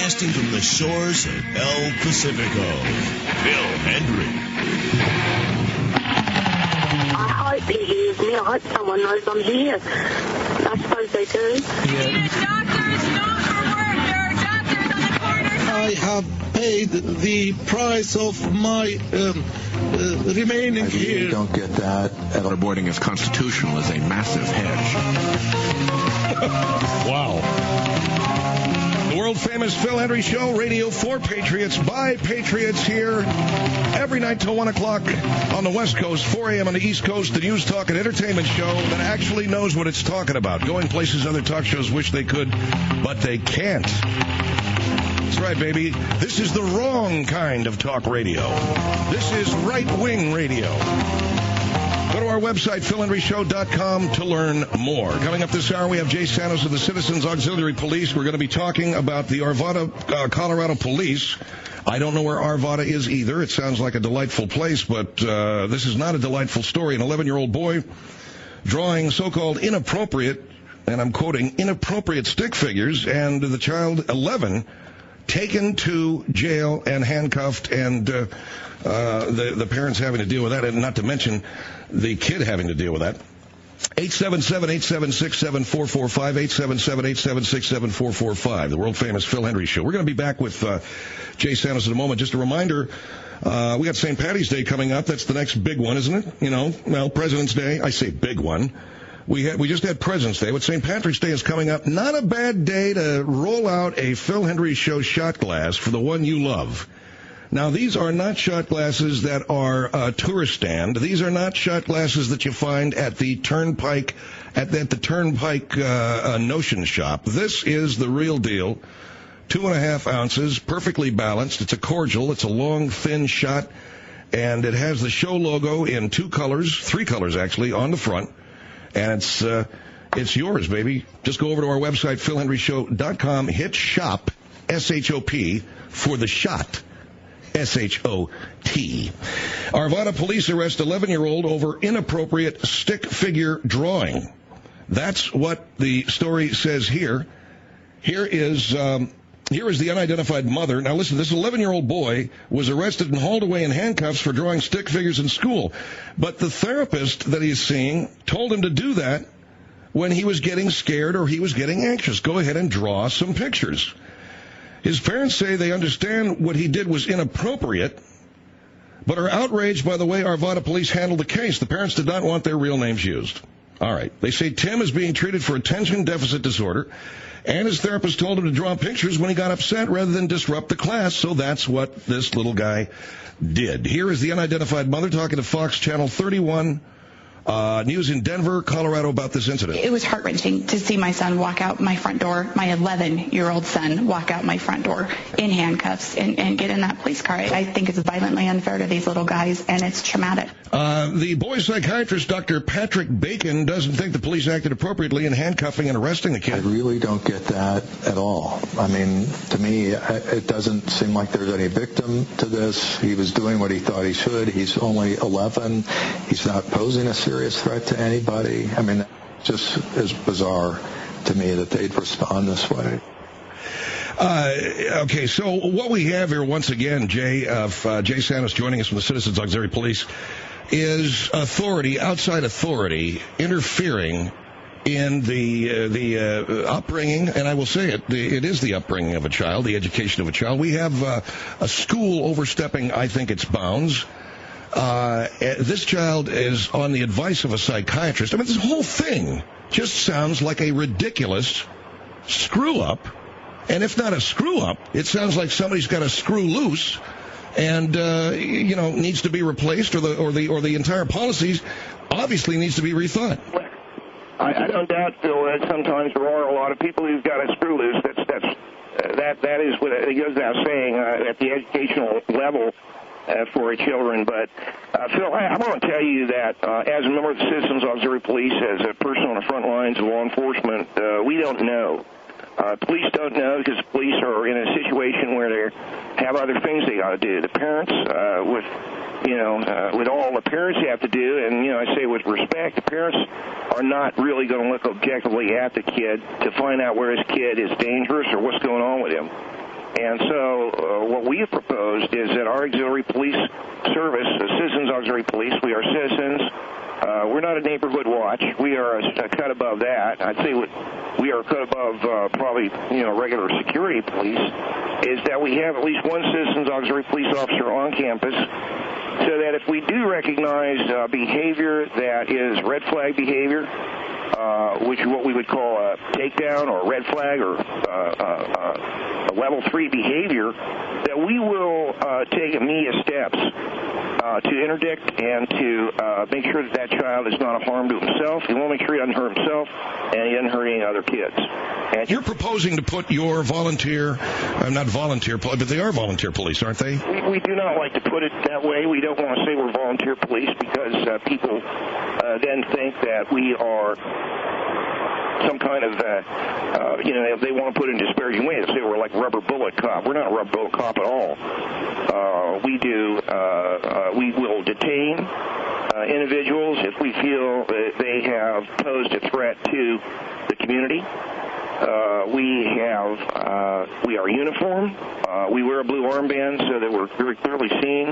broadcasting from the shores of El Pacifico, Phil Hendrie. I hope he hears me. I hope someone knows I'm here. I suppose they do. Yeah. Doctors, not for work. There are doctors on the corner. I have paid the price of my remaining I here. really don't get that. Waterboarding is constitutional as a massive hedge. Wow. The world-famous Phil Hendrie Show, radio for Patriots, by Patriots here every night till 1 o'clock on the West Coast, 4 a.m. on the East Coast, the news, talk, and entertainment show that actually knows what it's talking about. Going places other talk shows wish they could, but they can't. That's right, baby. This is the wrong kind of talk radio. This is right-wing radio. Go to our website, PhilHendrieShow.com, to learn more. Coming up this hour, we have Jay Santos of the Citizens Auxiliary Police. We're going to be talking about the Arvada, Colorado Police. I don't know where Arvada is either. It sounds like a delightful place, but this is not a delightful story. An 11-year-old boy drawing so-called inappropriate, and I'm quoting, inappropriate stick figures, and the child, 11, taken to jail and handcuffed, and the parents having to deal with that, and not to mention the kid having to deal with that. 877-876-7445, 877-876-7445, the world-famous Phil Hendrie Show. We're going to be back with Jay Santos in a moment. Just a reminder, we got St. Patty's Day coming up. That's the next big one, isn't it? You know, well, President's Day. I say big one. We just had President's Day, but St. Patrick's Day is coming up. Not a bad day to roll out a Phil Hendrie Show shot glass for the one you love. Now, these are not shot glasses that are tourist stand. These are not shot glasses that you find at the Turnpike, at the Turnpike Notion shop. This is the real deal. 2.5 ounces, perfectly balanced. It's a cordial. It's a long, thin shot, and it has the show logo in 2 colors, 3 colors actually, on the front. And it's yours, baby. Just go over to our website, PhilHendrieShow.com, hit shop, S-H-O-P, for the shot. S-H-O-T. Arvada police arrest 11-year-old over inappropriate stick figure drawing. That's what the story says here. Here is the unidentified mother. Now listen, this 11-year-old boy was arrested and hauled away in handcuffs for drawing stick figures in school. But the therapist that he's seeing told him to do that when he was getting scared or he was getting anxious. Go ahead and draw some pictures. His parents say they understand what he did was inappropriate, but are outraged by the way Arvada police handled the case. The parents did not want their real names used. All right. They say Tim is being treated for attention deficit disorder, and his therapist told him to draw pictures when he got upset rather than disrupt the class, so that's what this little guy did. Here is the unidentified mother talking to Fox Channel 31 News in Denver, Colorado, about this incident. It was heart-wrenching to see my son walk out my front door, my 11-year-old son walk out my front door in handcuffs and get in that police car. I think it's violently unfair to these little guys, and it's traumatic. The boy psychiatrist, Dr. Patrick Bacon, doesn't think the police acted appropriately in handcuffing and arresting the kid. I really don't get that at all. I mean, to me, it doesn't seem like there's any victim to this. He was doing what he thought he should. He's only 11. He's not posing a serious threat to anybody. I mean, just is bizarre to me that they'd respond this way. Okay, so what we have here once again, Jay Santos joining us from the Citizens Auxiliary Police, is authority, outside authority, interfering in the upbringing, and I will say it is the upbringing of a child, the education of a child. We have a school overstepping, I think, its bounds. This child is on the advice of a psychiatrist. I mean, this whole thing just sounds like a ridiculous screw-up. And if not a screw-up, it sounds like somebody's got a screw loose and, needs to be replaced, or the entire policies obviously needs to be rethought. I don't doubt, Phil, that sometimes there are a lot of people who've got a screw loose. That is what it goes without saying at the educational level for children. But, Phil, I want to tell you that as a member of the Citizens Auxiliary Police, as a person on the front lines of law enforcement, we don't know. Police don't know because police are in a situation where they have other things they got to do. The parents, with all the parents have to do, and, I say with respect, the parents are not really going to look objectively at the kid to find out where his kid is dangerous or what's going on with him. And so what we have proposed is that our auxiliary police service, Citizens Auxiliary Police, we are citizens. We're not a neighborhood watch. We are a cut above that. I'd say we are a cut above probably, regular security police, is that we have at least one Citizens Auxiliary Police officer on campus, so that if we do recognize behavior that is red flag behavior, which is what we would call a takedown or a red flag or a level 3 behavior, that we will take immediate steps to interdict and to make sure that that child is not a harm to himself. He won't make sure he doesn't hurt himself and he doesn't hurt any other kids. And you're proposing to put your not volunteer, but they are volunteer police, aren't they? We do not like to put it that way. We don't want to say we're volunteer police because people then think that we are some kind of, they want to put it in a disparaging way. They say we're like rubber bullet cop. We're not a rubber bullet cop at all. We will detain individuals if we feel that they have posed a threat to the community. We are uniformed. We wear a blue armband so that we're very clearly seen.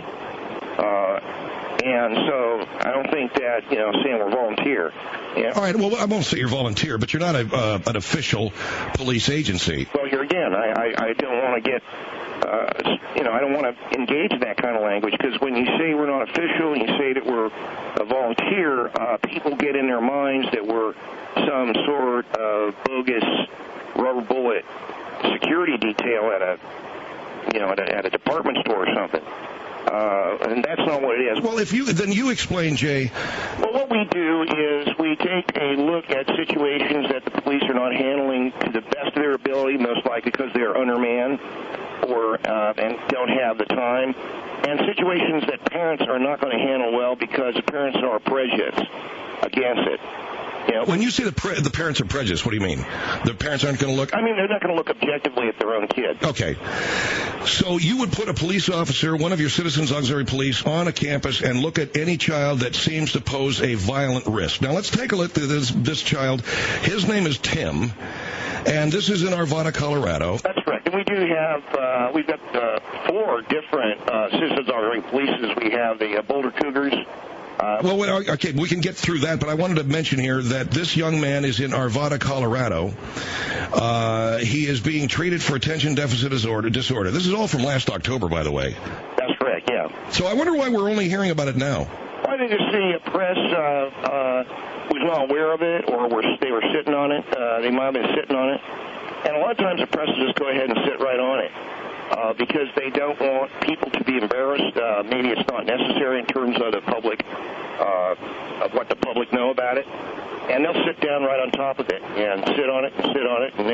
And so I don't think that, saying we're volunteer. All right, well, I won't say you're volunteer, but you're not an official police agency. Well, here again, I don't want to get, I don't want to engage in that kind of language, because when you say we're not official and you say that we're a volunteer, people get in their minds that we're some sort of bogus rubber bullet security detail at a department store or something. And that's not what it is. Well, then you explain, Jay. Well, what we do is we take a look at situations that the police are not handling to the best of their ability, most likely because they are undermanned or and don't have the time, and situations that parents are not going to handle well because the parents are prejudiced against it. When you say the parents are prejudiced, what do you mean? The parents aren't going to look? I mean, they're not going to look objectively at their own kid. Okay. So you would put a police officer, one of your Citizens Auxiliary Police, on a campus and look at any child that seems to pose a violent risk. Now, let's take a look at this child. His name is Tim, and this is in Arvada, Colorado. That's correct. And we do have, we've got 4 different Citizens Auxiliary Polices. We have the Boulder Cougars. Okay, we can get through that, but I wanted to mention here that this young man is in Arvada, Colorado. He is being treated for attention deficit disorder. This is all from last October, by the way. That's correct, yeah. So I wonder why we're only hearing about it now. I think the press was not aware of it, or they were sitting on it. They might have been sitting on it. And a lot of times the press will just go ahead and sit right on it. Because they don't want people to be embarrassed. Maybe it's not necessary in terms of the public, of what the public know about it. And they'll sit down right on top of it and sit on it, and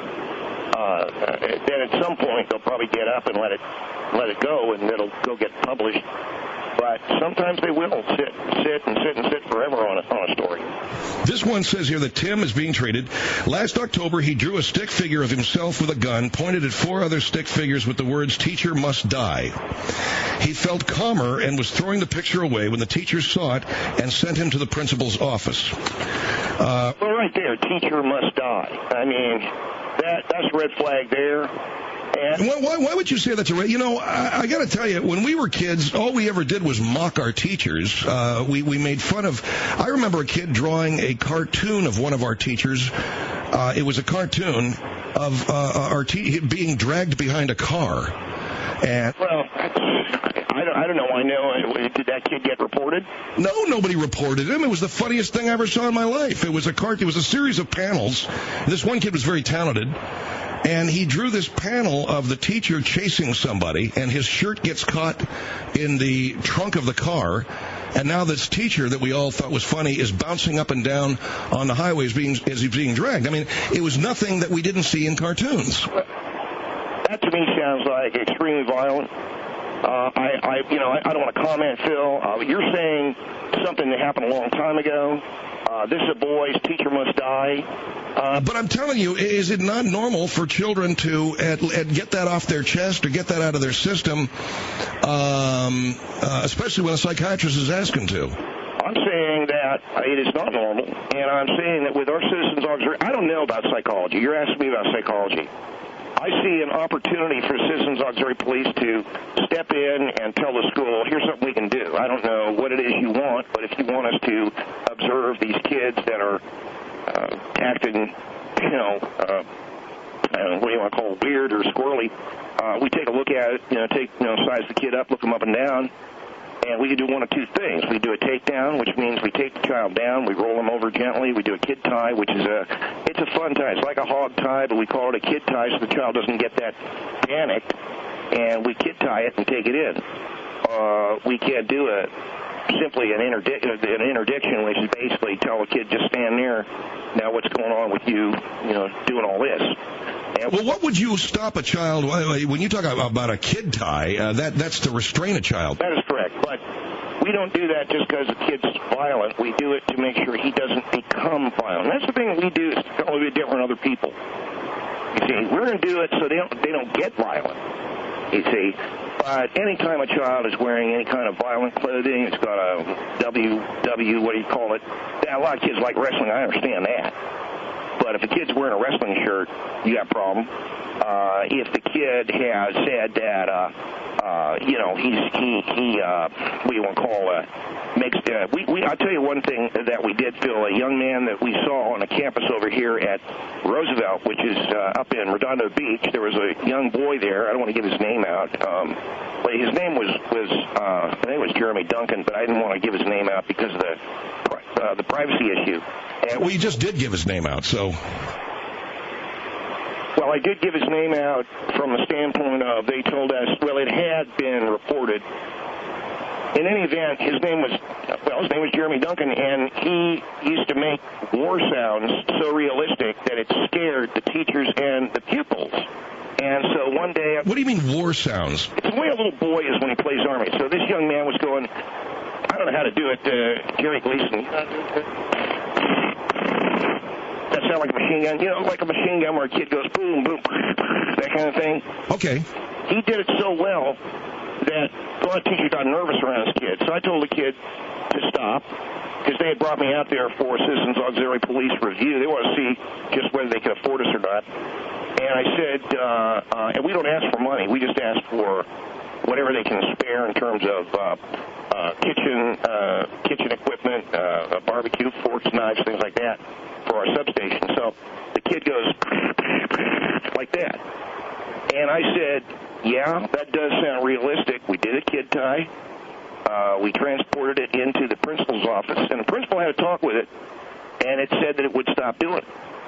then at some point they'll probably get up and let it go, and it'll go get published. But sometimes they will sit forever on a story. This one says here that Tim is being treated. Last October, he drew a stick figure of himself with a gun, pointed at 4 other stick figures with the words, "Teacher must die." He felt calmer and was throwing the picture away when the teacher saw it and sent him to the principal's office. Well, right there, "Teacher must die." I mean, that's a red flag there. Why would you say that's a red? I got to tell you, when we were kids, all we ever did was mock our teachers. We made fun of. I remember a kid drawing a cartoon of one of our teachers. It was a cartoon of our being dragged behind a car. And I don't know. I know. Did that kid get reported? No, nobody reported him. It was the funniest thing I ever saw in my life. It was It was a series of panels. This one kid was very talented. And he drew this panel of the teacher chasing somebody, and his shirt gets caught in the trunk of the car. And now this teacher that we all thought was funny is bouncing up and down on the highway as he's being dragged. I mean, it was nothing that we didn't see in cartoons. That to me sounds like extremely violent. I don't want to comment, Phil. You're saying something that happened a long time ago. This is a boy's teacher must die. But I'm telling you, is it not normal for children to get that off their chest or get that out of their system, especially when a psychiatrist is asking to? I'm saying that it is not normal, and I'm saying that with our Citizens Auxiliary, I don't know about psychology. You're asking me about psychology. I see an opportunity for Citizens Auxiliary Police to step in and tell the school, here's something we can do. I don't know what it is you want, but if you want us to observe these kids that are acting, what do you want to call it, weird or squirrely, we take a look at it, size the kid up, look them up and down, and we can do one of two things. We do a takedown, which means we take the child down, we roll him over gently. We do a kid tie, which is it's a fun tie. It's like a hog tie, but we call it a kid tie so the child doesn't get that panicked. And we kid tie it and take it in. We can't do simply an interdiction, which is basically tell a kid just stand there. Now what's going on with you, doing all this? Well, what would you stop a child when you talk about a kid tie? That's to restrain a child. That is correct, but we don't do that just because the kid's violent. We do it to make sure he doesn't become violent. That's the thing that we do is a little bit different than other people. You see, we're going to do it so they don't get violent. You see, but anytime a child is wearing any kind of violent clothing, it's got a WW, what do you call it? Yeah, a lot of kids like wrestling. I understand that. But if a kid's wearing a wrestling shirt, you got a problem. If the kid has said that, what do you want to call I'll tell you one thing that we did, Phil. A young man that we saw on a campus over here at Roosevelt, which is up in Redondo Beach. There was a young boy there. I don't want to give his name out, but his name was I think it was Jeremy Duncan, but I didn't want to give his name out because of the privacy issue. Well, you just did give his name out, so. Well, I did give his name out from the standpoint of they told us, well, it had been reported. In any event, his name was Jeremy Duncan, and he used to make war sounds so realistic that it scared the teachers and the pupils. And so one day... What do you mean war sounds? It's the way a little boy is when he plays Army. So this young man was going, I don't know how to do it, Jerry Gleason. That sound like a machine gun? Like a machine gun where a kid goes boom, boom, that kind of thing. Okay. He did it so well that a lot of teachers got nervous around his kid. So I told the kid to stop because they had brought me out there for Citizens Auxiliary Police review. They want to see just whether they could afford us or not. And I said, and we don't ask for money. We just ask for whatever they can spare in terms of kitchen equipment, barbecue, forks, knives, things like that for our substation. So the kid goes like that. And I said, yeah, that does sound realistic. We did a kid tie. We transported it into the principal's office, and the principal had a talk with it, and it said that it would stop doing it.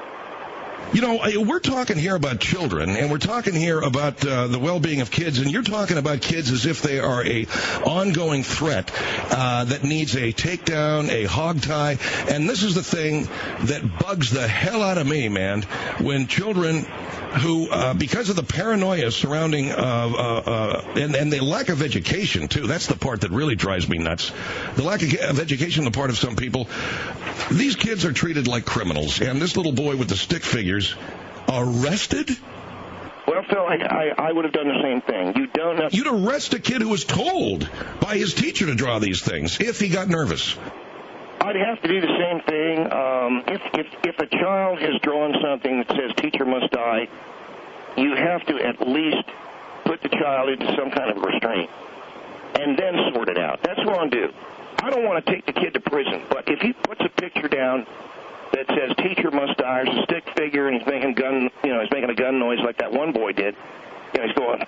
We're talking here about children, and we're talking here about the well-being of kids, and you're talking about kids as if they are a ongoing threat that needs a takedown, a hog tie, and this is the thing that bugs the hell out of me, man, when children who, because of the paranoia surrounding and the lack of education, too, that's the part that really drives me nuts, the lack of education on the part of some people, these kids are treated like criminals, and this little boy with the stick figures arrested? Well, Phil, I would have done the same thing. You'd arrest a kid who was told by his teacher to draw these things if he got nervous. I'd have to do the same thing. If a child has drawn something that says teacher must die, you have to at least put the child into some kind of restraint and then sort it out. That's what I'll do. I don't want to take the kid to prison, but if he puts a picture down that says teacher must die, there's a stick figure, and he's making a gun noise like that one boy did. He's going,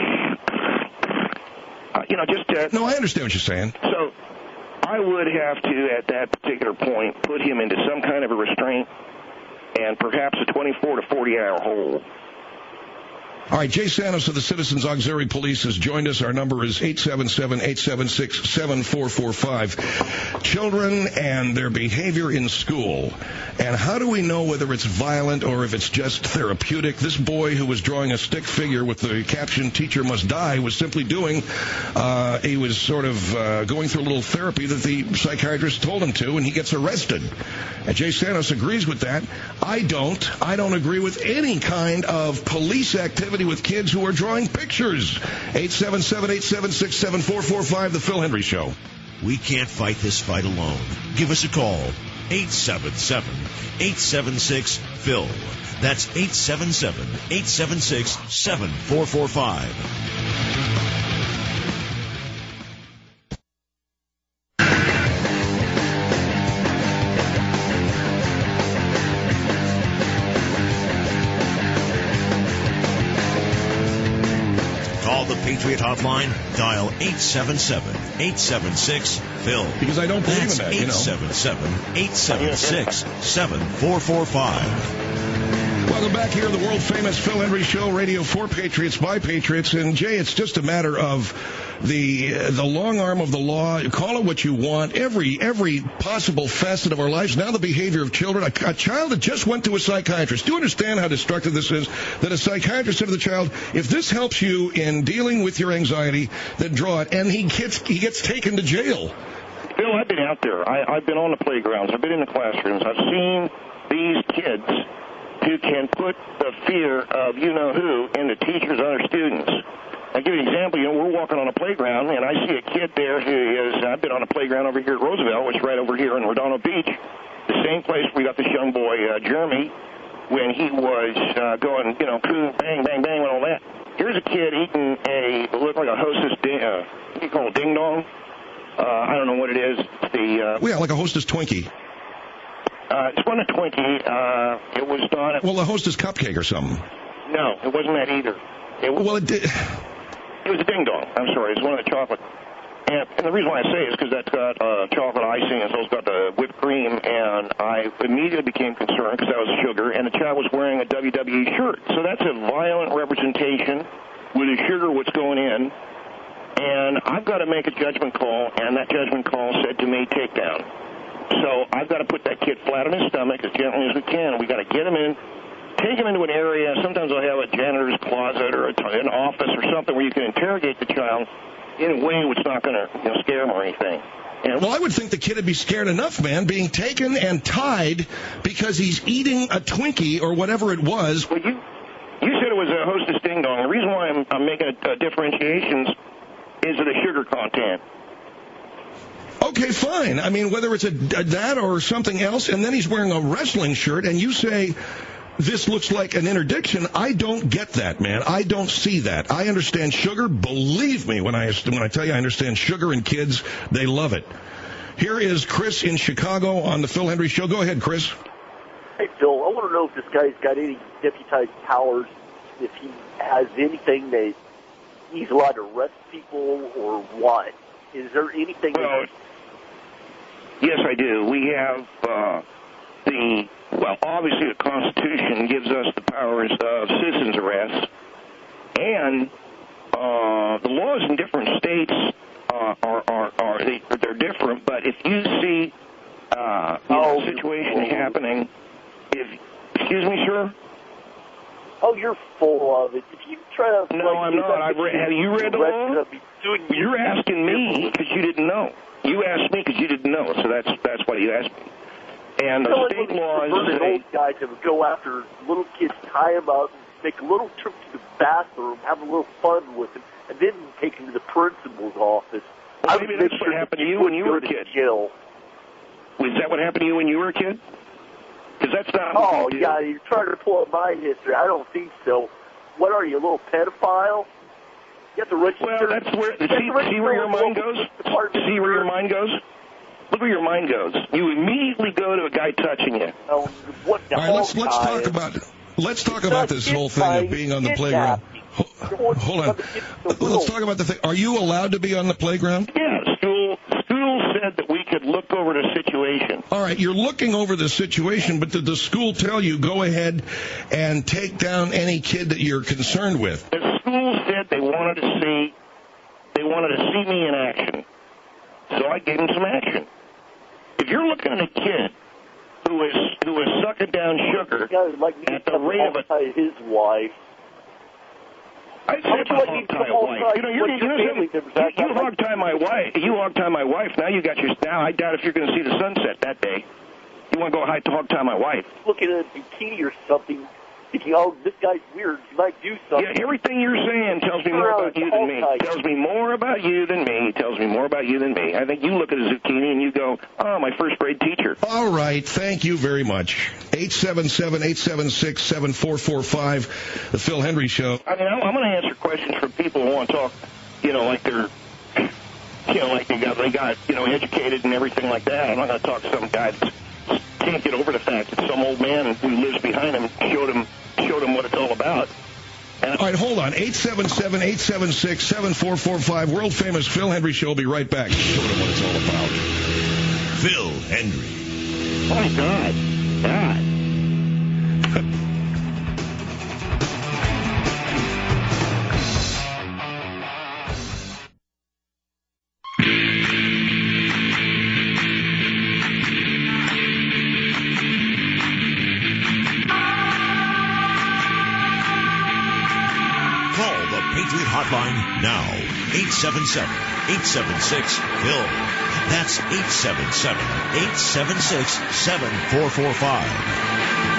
No, I understand what you're saying. So I would have to, at that particular point, put him into some kind of a restraint and perhaps a 24 to 40-hour hold. All right, Jay Santos of the Citizens Auxiliary Police has joined us. Our number is 877-876-7445. Children and their behavior in school. And how do we know whether it's violent or if it's just therapeutic? This boy who was drawing a stick figure with the caption, teacher must die, was simply doing, he was sort of going through a little therapy that the psychiatrist told him to, and he gets arrested. And Jay Santos agrees with that. I don't agree with any kind of police activity with kids who are drawing pictures. 877-876-7445, The Phil Hendry Show. We can't fight this fight alone. Give us a call. 877-876-PHIL. That's 877-876-7445. The Patriot Hotline, dial 877-876-PHIL. Because I don't believe in that, 877-876-7445. Welcome back here to the world-famous Phil Hendry Show, Radio for Patriots, by Patriots. And, Jay, it's just a matter of the long arm of the law. Call it what you want. Every possible facet of our lives. Now the behavior of children. A child that just went to a psychiatrist. Do you understand how destructive this is? That a psychiatrist said to the child, if this helps you in dealing with your anxiety, then draw it. And he gets taken to jail. Bill, I've been out there. I've been on the playgrounds. I've been in the classrooms. I've seen these kids who can put the fear of you-know-who into teachers and other students. I'll give you an example. We're walking on a playground, and I see a kid there who is, I've been on a playground over here at Roosevelt, which is right over here in Redondo Beach, the same place we got this young boy, Jeremy, when he was going, cool, bang, bang, bang, and all that. Here's a kid eating looked like a Hostess, what do you call it, ding dong? I don't know what it is. Yeah, like a Hostess Twinkie. It's one a Twinkie. It was done. Well, a Hostess cupcake or something. No, it wasn't that either. It was a ding dong. I'm sorry. It's one of the chocolate. And the reason why I say it is because that's got chocolate icing, and so it's got the whipped cream. And I immediately became concerned because that was sugar, and the child was wearing a WWE shirt. So that's a violent representation with the sugar, what's going in. And I've got to make a judgment call, and that judgment call said to me, take down. So I've got to put that kid flat on his stomach as gently as we can. We've got to get him in, take him into an area. Sometimes I'll have a janitor's closet or an office or something where you can interrogate the child in a way which is not going to scare him or anything. Well, I would think the kid would be scared enough, man, being taken and tied because he's eating a Twinkie or whatever it was. Well, you said it was a Hostess Ding Dong. The reason why I'm making differentiations is the sugar content. Okay, fine. I mean, whether it's that or something else, and then he's wearing a wrestling shirt, and you say this looks like an interdiction. I don't get that, man. I don't see that. I understand sugar. Believe me when I tell you I understand sugar and kids, they love it. Here is Chris in Chicago on the Phil Hendry Show. Go ahead, Chris. Hey, Phil, I want to know if this guy's got any deputized powers, if he has anything that he's allowed to arrest people or what. Is there anything... Yes, I do. We have obviously the Constitution gives us the powers of citizens' arrest, and the laws in different states they're different. But if you see a situation happening, excuse me, sir. Oh, you're full of it. If you try to... No, I'm not. Have you read the law? You're asking me because you didn't know. You asked me because you didn't know, so that's why you asked me. And the state laws say... old guys that would go after little kids, tie them up, make a little trip to the bathroom, have a little fun with them, and then take them to the principal's office. Well, maybe that's what happened to you when you were a kid. Was that what happened to you when you were a kid? Because that's not... Oh, yeah, you're trying to pull up my history. I don't think so. What are you, a little pedophile? You have to register... Well, that's where... See where your mind goes? See where your mind goes? Look where your mind goes. You immediately go to a guy touching you. All right, let's talk about this whole thing of being on the playground. Hold on. Let's talk about the thing. Are you allowed to be on the playground? Yeah, school said that we could look over the situation. All right, you're looking over the situation, but did the school tell you go ahead and take down any kid that you're concerned with? The school said they wanted to see me in action, so I gave them some action. If you're looking at a kid who is sucking down sugar at the rate of his wife. I said hog-tie a wife. You hog-tie my wife. You hog-tie my wife. Now you got your. Now I doubt if you're going to see the sunset that day. You want to go hog-tie my wife? Looking at a bikini or something, thinking, oh, this guy's weird. He might do something. Yeah, everything you're saying tells me more about you than me. Tells me more about you than me. Tells me more about you than me. I think you look at a zucchini and you go, oh, my first grade teacher. All right. Thank you very much. 877-876-7445, The Phil Hendry Show. I mean, I'm going to answer questions from people who want to talk, like they're, like they got, educated and everything like that. I'm not going to talk to some guy that can't get over the fact that some old man who lives behind him showed him what it's all about. All right, hold on. 877-876-7445. World famous Phil Hendry Show. Will be right back. Show them what it's all about. Phil Hendry. Oh, my God. Patriot Hotline now. 877-876-PHIL. That's 877-876-7445.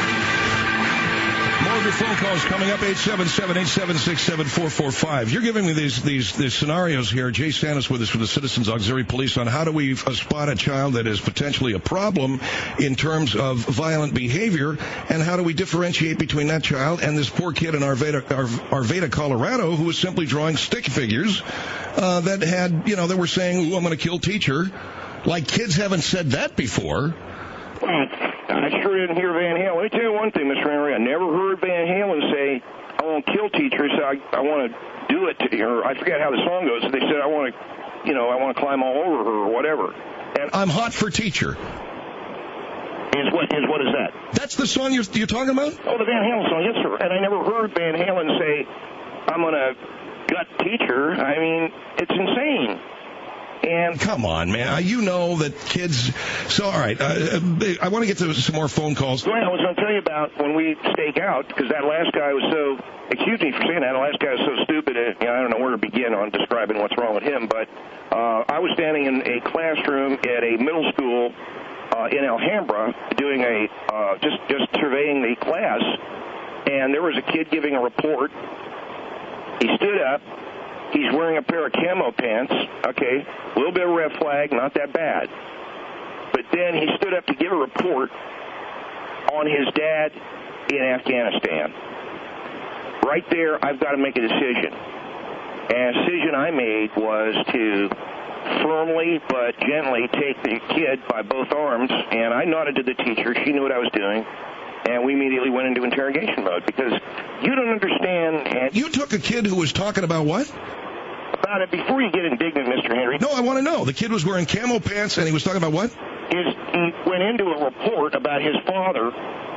More of your phone calls coming up. 877-876-7445. You're giving me these scenarios here. Jay Santos with us from the Citizens Auxiliary Police on how do we spot a child that is potentially a problem in terms of violent behavior, and how do we differentiate between that child and this poor kid in Arvada, Colorado, who was simply drawing stick figures that had, that were saying, "Ooh, I'm going to kill teacher." Like, kids haven't said that before. I sure didn't hear Van Halen. Let me tell you one thing, Mr. Henry. I never heard Van Halen say, I won't kill teachers, I want to do it to her. I forget how the song goes. They said, I want to climb all over her or whatever. And I'm hot for teacher. What is that? That's the song you're talking about? Oh, the Van Halen song, yes, sir. And I never heard Van Halen say, I'm going to gut teacher. I mean, it's insane. And come on, man. You know that kids... So, all right. I want to get to some more phone calls. Well, I was going to tell you about when we stake out, because that last guy was so... Excuse me for saying that. The last guy was so stupid, I don't know where to begin on describing what's wrong with him. But I was standing in a classroom at a middle school in Alhambra doing just surveying the class. And there was a kid giving a report. He stood up. He's wearing a pair of camo pants, okay, a little bit of red flag, not that bad. But then he stood up to give a report on his dad in Afghanistan. Right there, I've got to make a decision. And a decision I made was to firmly but gently take the kid by both arms, and I nodded to the teacher. She knew what I was doing. And we immediately went into interrogation mode because you don't understand. And you took a kid who was talking about what? About it. Before you get indignant, Mr. Henry. No, I want to know. The kid was wearing camo pants and he was talking about what? He went into a report about his father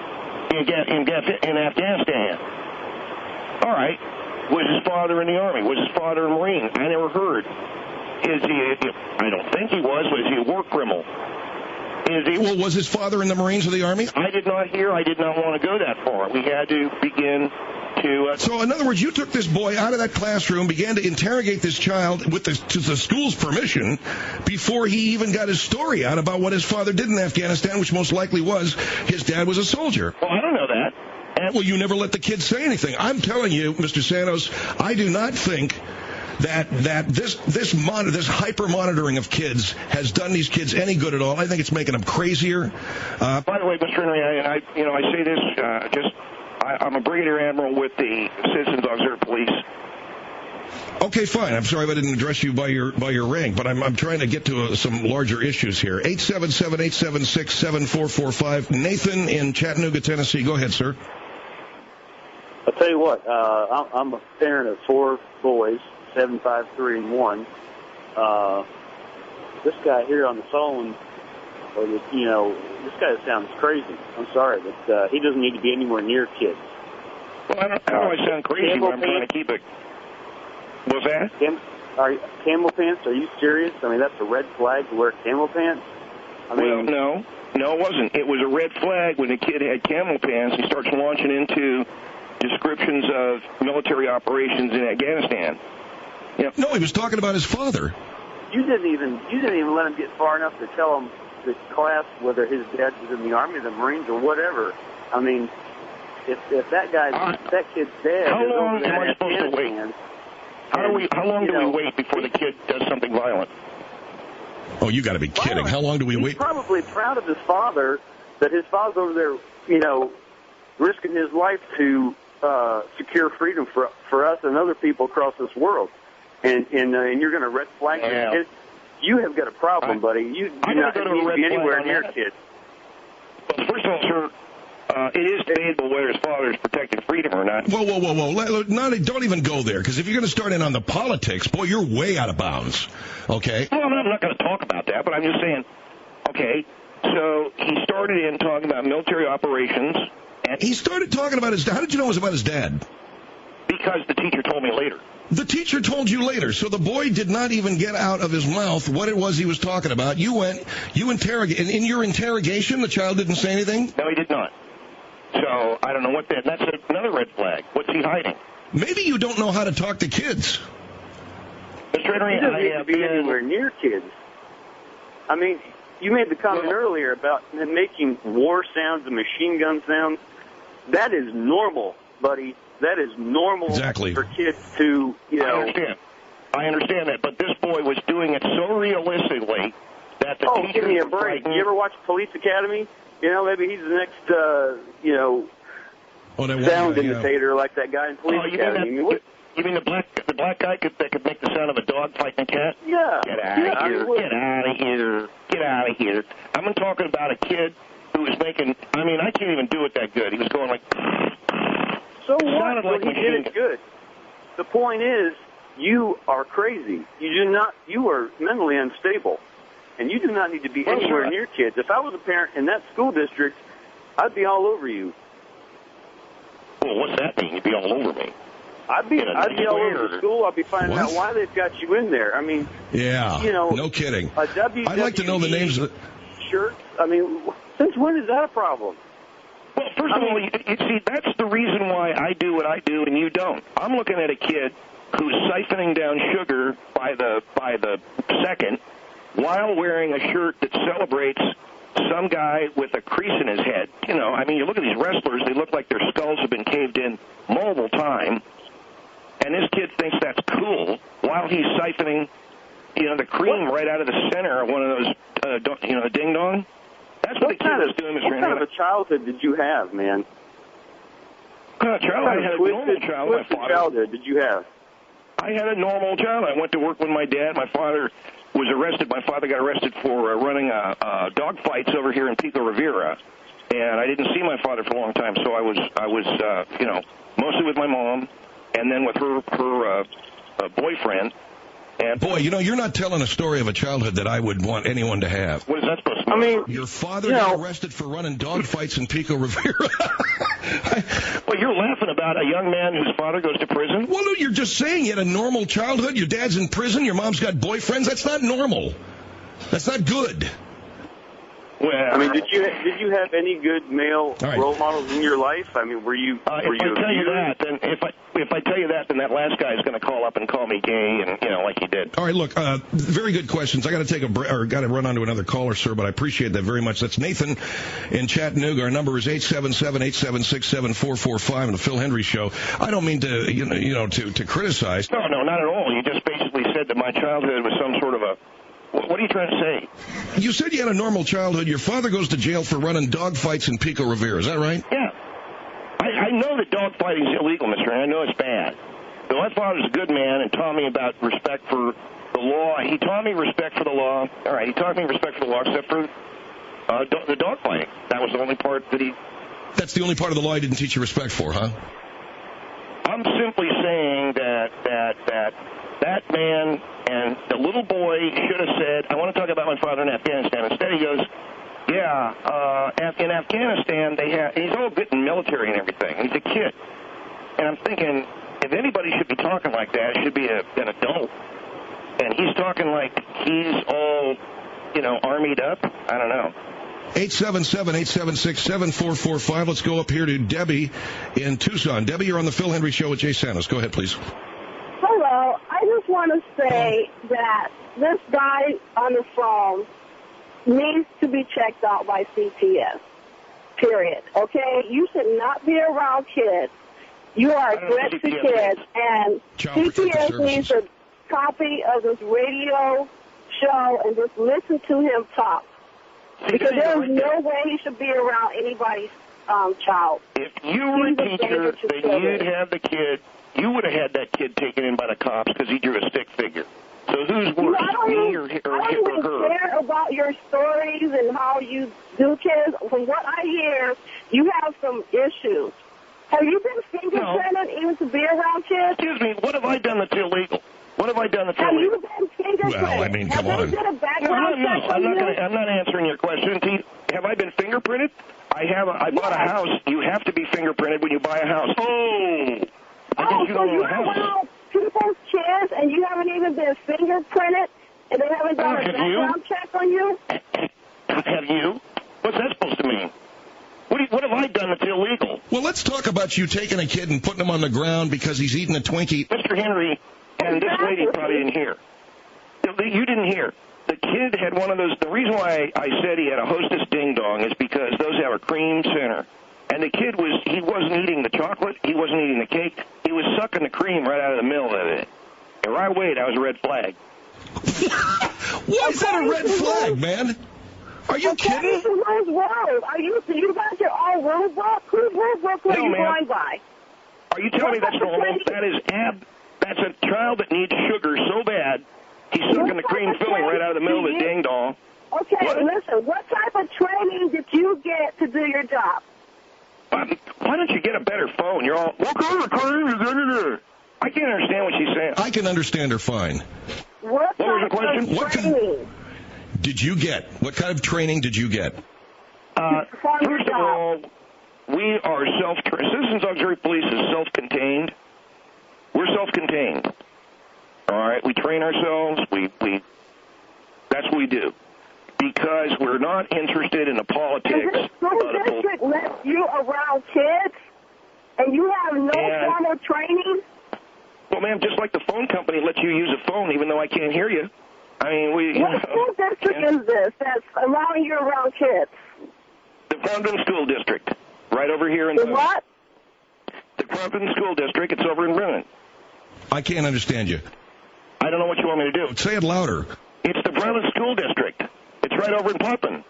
in Afghanistan. All right. Was his father in the Army? Was his father a Marine? I never heard. I don't think he was. Was he a war criminal? Well, was his father in the Marines or the Army? I did not hear. I did not want to go that far. We had to begin to... So, in other words, you took this boy out of that classroom, began to interrogate this child with the school's permission before he even got his story out about what his father did in Afghanistan, which most likely was his dad was a soldier. Well, I don't know that. Well, you never let the kid say anything. I'm telling you, Mr. Santos, I do not think... that this hyper monitoring of kids has done these kids any good at all. I think it's making them crazier. By the way, Mr. Henry, I say this I'm a brigadier admiral with the Citizens Auxiliary Police. Okay, fine. I'm sorry if I didn't address you by your rank, but I'm trying to get to some larger issues here. 877-876-7445. Nathan in Chattanooga, Tennessee. Go ahead, sir. I'll tell you what. I'm a parent of 4 boys. 7, 5, 3, and 1. This guy here on the phone, this guy sounds crazy. I'm sorry, but he doesn't need to be anywhere near kids. Well, I don't know I sound crazy, but I'm trying to keep it. What's that? Camel pants? Are you serious? I mean, that's a red flag to wear camel pants? Well, no, it wasn't. It was a red flag when the kid had camel pants. He starts launching into descriptions of military operations in Afghanistan. Yep. No, he was talking about his father. You didn't even let him get far enough to tell him the class whether his dad was in the Army, the Marines, or whatever. I mean, if that kid's dead, how long am I supposed to wait? How long do we wait before the kid does something violent? Oh, you got to be kidding! How long do we wait? He's probably proud of his father, that his father's over there, risking his life to secure freedom for us and other people across this world. And you're going to red flag him. You have got a problem, buddy. You do not need to be anywhere near kids. Well, first of all, sir, it is debatable whether his father is protecting freedom or not. Whoa. Don't even go there, because if you're going to start in on the politics, boy, you're way out of bounds. Okay? Well, I'm not going to talk about that, but I'm just saying, okay, so he started in talking about military operations. And he started talking about his dad. How did you know it was about his dad? Because the teacher told me later. The teacher told you later, so the boy did not even get out of his mouth what it was he was talking about. You interrogated. In your interrogation, the child didn't say anything? No, he did not. So, I don't know what that... That's another red flag. What's he hiding? Maybe you don't know how to talk to kids. Mr. Henry, he doesn't need to be anywhere near kids. I mean, you made the comment earlier about making war sounds and machine gun sounds. That is normal, buddy. That is normal for kids to, I understand that, but this boy was doing it so realistically that the teacher... give me a break. You ever watch Police Academy? Maybe he's the next, sound imitator like that guy in Police Academy. You mean the black guy that could make the sound of a dog fighting a cat? Yeah. Get out of here. Get out of here. Get out of here. I'm talking about a kid who was making... I mean, I can't even do it that good. He was going like... So what? Well, he did it good. The point is, you are crazy. You are mentally unstable. And you do not need to be anywhere near kids. If I was a parent in that school district, I'd be all over you. Well, what's that mean? You'd be all over me? I'd be all over the school. I'd be finding out why they've got you in there. I mean, no kidding. I'd like to know the names of shirts. I mean, since when is that a problem? Well, first of all, you see, that's the reason why I do what I do and you don't. I'm looking at a kid who's siphoning down sugar by the second while wearing a shirt that celebrates some guy with a crease in his head. I mean, you look at these wrestlers, they look like their skulls have been caved in multiple times, and this kid thinks that's cool while he's siphoning, the cream right out of the center of one of those, ding-dong. That's what the kid was doing, Mr. Henry. What kind of a childhood did you have, man? What kind of childhood? I had a normal childhood. What childhood did you have? I had a normal childhood. I went to work with my dad. My father was arrested. My father got arrested for running dog fights over here in Pico Rivera, and I didn't see my father for a long time. So I was mostly with my mom, and then with her boyfriend. And boy, you're not telling a story of a childhood that I would want anyone to have. What is that supposed to mean? I mean, your father got arrested for running dog fights in Pico Rivera. Well, you're laughing about a young man whose father goes to prison? Well, no, you're just saying you had a normal childhood. Your dad's in prison. Your mom's got boyfriends. That's not normal. That's not good. Well, I mean, did you have any good male role models in your life? I mean, were you? If I tell you that, then that last guy is going to call up and call me gay, and like he did. All right, look, very good questions. I got to take got to run on to another caller, sir, but I appreciate that very much. That's Nathan in Chattanooga. Our number is 877-876-7445 in the Phil Hendry Show. I don't mean to to criticize. No, not at all. You just basically said that my childhood was some sort of a. What are you trying to say? You said you had a normal childhood. Your father goes to jail for running dog fights in Pico Rivera. Is that right? Yeah. I know that dog fighting is illegal, Mr. Henry. I know it's bad. But my father's a good man and taught me about respect for the law. He taught me respect for the law. All right, he taught me respect for the law except for the dog fighting. That was the only part that he... That's the only part of the law he didn't teach you respect for, huh? I'm simply saying that man and the little boy should have said, I want to talk about my father in Afghanistan. Instead he goes, in Afghanistan, he's all good in military and everything. He's a kid. And I'm thinking, if anybody should be talking like that, it should be an adult. And he's talking like he's all, armied up. I don't know. 877-876-7445. Let's go up here to Debbie in Tucson. Debbie, you're on the Phil Hendry Show with Jay Santos. Go ahead, please. Hello. I just want to say that this guy on the phone needs to be checked out by CPS. period. Okay? You should not be around kids. You are a threat to kids, and CPS needs a copy of this radio show and just listen to him talk. Because there is no way he should be around anybody's child. If you were a teacher, then you'd have the kid. You would have had that kid taken in by the cops because he drew a stick figure. So who's worse, me or him or her? I don't even care about your stories and how you do kids. From what I hear, you have some issues. Have you been fingerprinted even to be around kids? Excuse me, what have I done that's illegal? What have I done that's illegal? Have you been fingerprinted? Well, I mean, come on. I'm not answering your question. Have I been fingerprinted? I bought a house. You have to be fingerprinted when you buy a house. So you're around people's kids and you haven't even been fingerprinted and they haven't done a background check on you? Have you? What's that supposed to mean? What have I done that's illegal? Well, let's talk about you taking a kid and putting him on the ground because he's eating a Twinkie. Mr. Henry and this lady probably didn't hear. You didn't hear. The kid had one of those. The reason why I said he had a Hostess Ding Dong is because those have a cream center. And the kid he wasn't eating the chocolate, he wasn't eating the cake, he was sucking the cream right out of the middle of it. And right away, that was a red flag. Why is that a red flag, man? Are you kidding? This is Rose World. You got your own rule book? Whose rule book are you going by? Are you telling me that's normal? That's a child that needs sugar so bad, he's sucking the cream filling right out of the middle of the ding dong. Okay, listen, what type of training did you get to do your job? Why don't you get a better phone? You're all, I can't understand what she's saying. I can understand her fine. What was the question? What training did you get? What kind of training did you get? First of all, we are Citizens Auxiliary Police is self-contained. We're self-contained. All right? We train ourselves. That's what we do. Because we're not interested in the politics. Does the school district let you around kids and you have no formal training? Well, ma'am, just like the phone company lets you use a phone even though I can't hear you. I mean, What school district is this that's allowing you around kids? The Crumpton School District, right over here in the what? The Crumpton School District. It's over in Brennan. I can't understand you. I don't know what you want me to do. Say it louder. It's the Brennan School District. It's right over in Plumpton.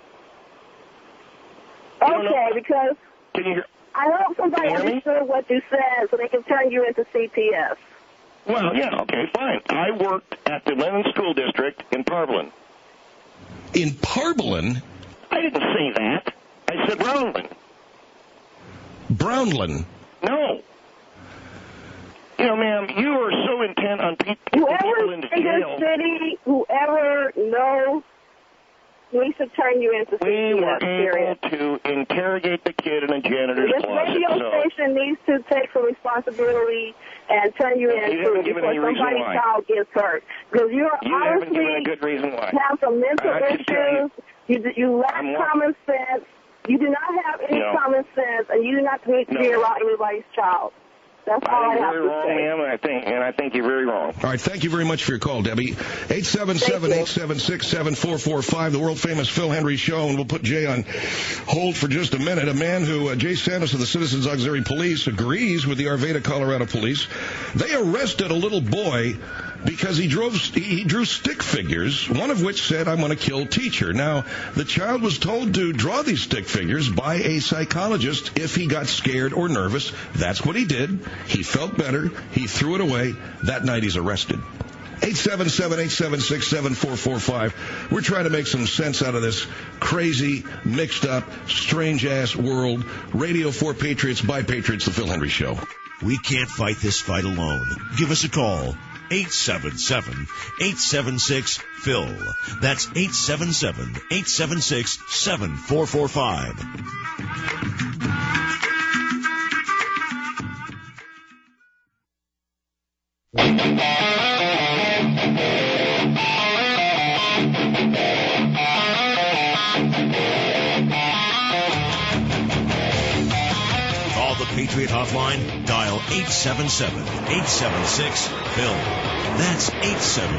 Okay, because can you hear? I hope somebody understood what you said so they can turn you into CPS. Well, yeah, okay, fine. I worked at the Lennon School District in Parblin. In Parblin? I didn't say that. I said Brownland. Brownland? No. You know, ma'am, you are so intent on people in jail. City, whoever knows, needs to turn you into CPS. We were able to interrogate the kid in a janitor's closet. This radio station needs to take some responsibility and turn you into before somebody's child gets hurt. Because you haven't given a good reason why. Have some mental issues. You lack common sense. You do not have any common sense, and you do not need to be around anybody's child. That's all I have to say. And I think you're very wrong. All right, thank you very much for your call, Debbie. 877-876-7445, the world-famous Phil Henry Show, and we'll put Jay on hold for just a minute. A man who, Jay Santos of the Citizens Auxiliary Police, agrees with the Arvada, Colorado Police. They arrested a little boy because he drew stick figures, one of which said, "I'm going to kill teacher." Now, the child was told to draw these stick figures by a psychologist if he got scared or nervous. That's what he did. He felt better. He threw it away. That night he's arrested. 877-876-7445. We're trying to make some sense out of this crazy, mixed up, strange-ass world. Radio for Patriots, by Patriots, the Phil Henry Show. We can't fight this fight alone. Give us a call. 877-876-PHIL. That's 877-876-7445. Call the Patriot Hotline. Dial 877-876-PHIL. That's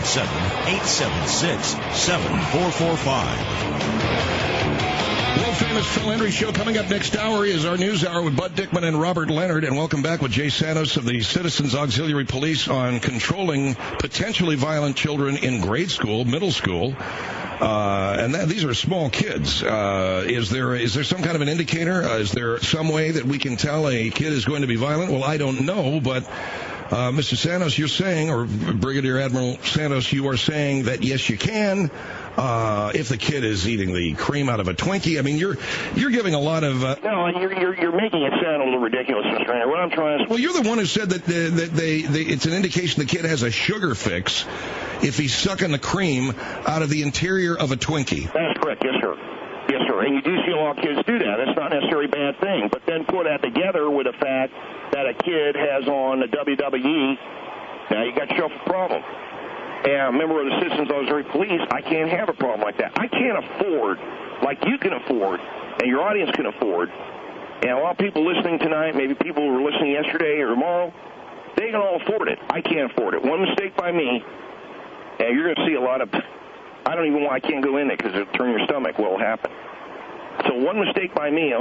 877-876-7445. world-famous Phil Hendrie Show. Coming up next hour is our news hour with Bud Dickman and Robert Leonard. And welcome back with Jay Santos of the Citizens Auxiliary Police on controlling potentially violent children in grade school, middle school. These are small kids. Is there some kind of an indicator? Is there some way that we can tell a kid is going to be violent? Well, I don't know, but Mr. Santos, you're saying, or Brigadier Admiral Santos, you are saying that yes, you can. If the kid is eating the cream out of a Twinkie, I mean, you're giving a lot of. No, you're making it sound a little ridiculous, Mr. Henry. What I'm trying to. Well, you're the one who said that it's an indication the kid has a sugar fix if he's sucking the cream out of the interior of a Twinkie. That's correct, yes, sir. Yes, sir. And you do see a lot of kids do that. It's not necessarily a bad thing. But then put that together with the fact that a kid has on a WWE, now you got yourself a problem. And a member of the Citizens Auxiliary Police, I can't have a problem like that. I can't afford, like you can afford, and your audience can afford, and a lot of people listening tonight, maybe people who were listening yesterday or tomorrow, they can all afford it. I can't afford it. One mistake by me, and you're going to see a lot of, I don't even know why I can't go in there because it'll turn your stomach what will happen. So one mistake by me,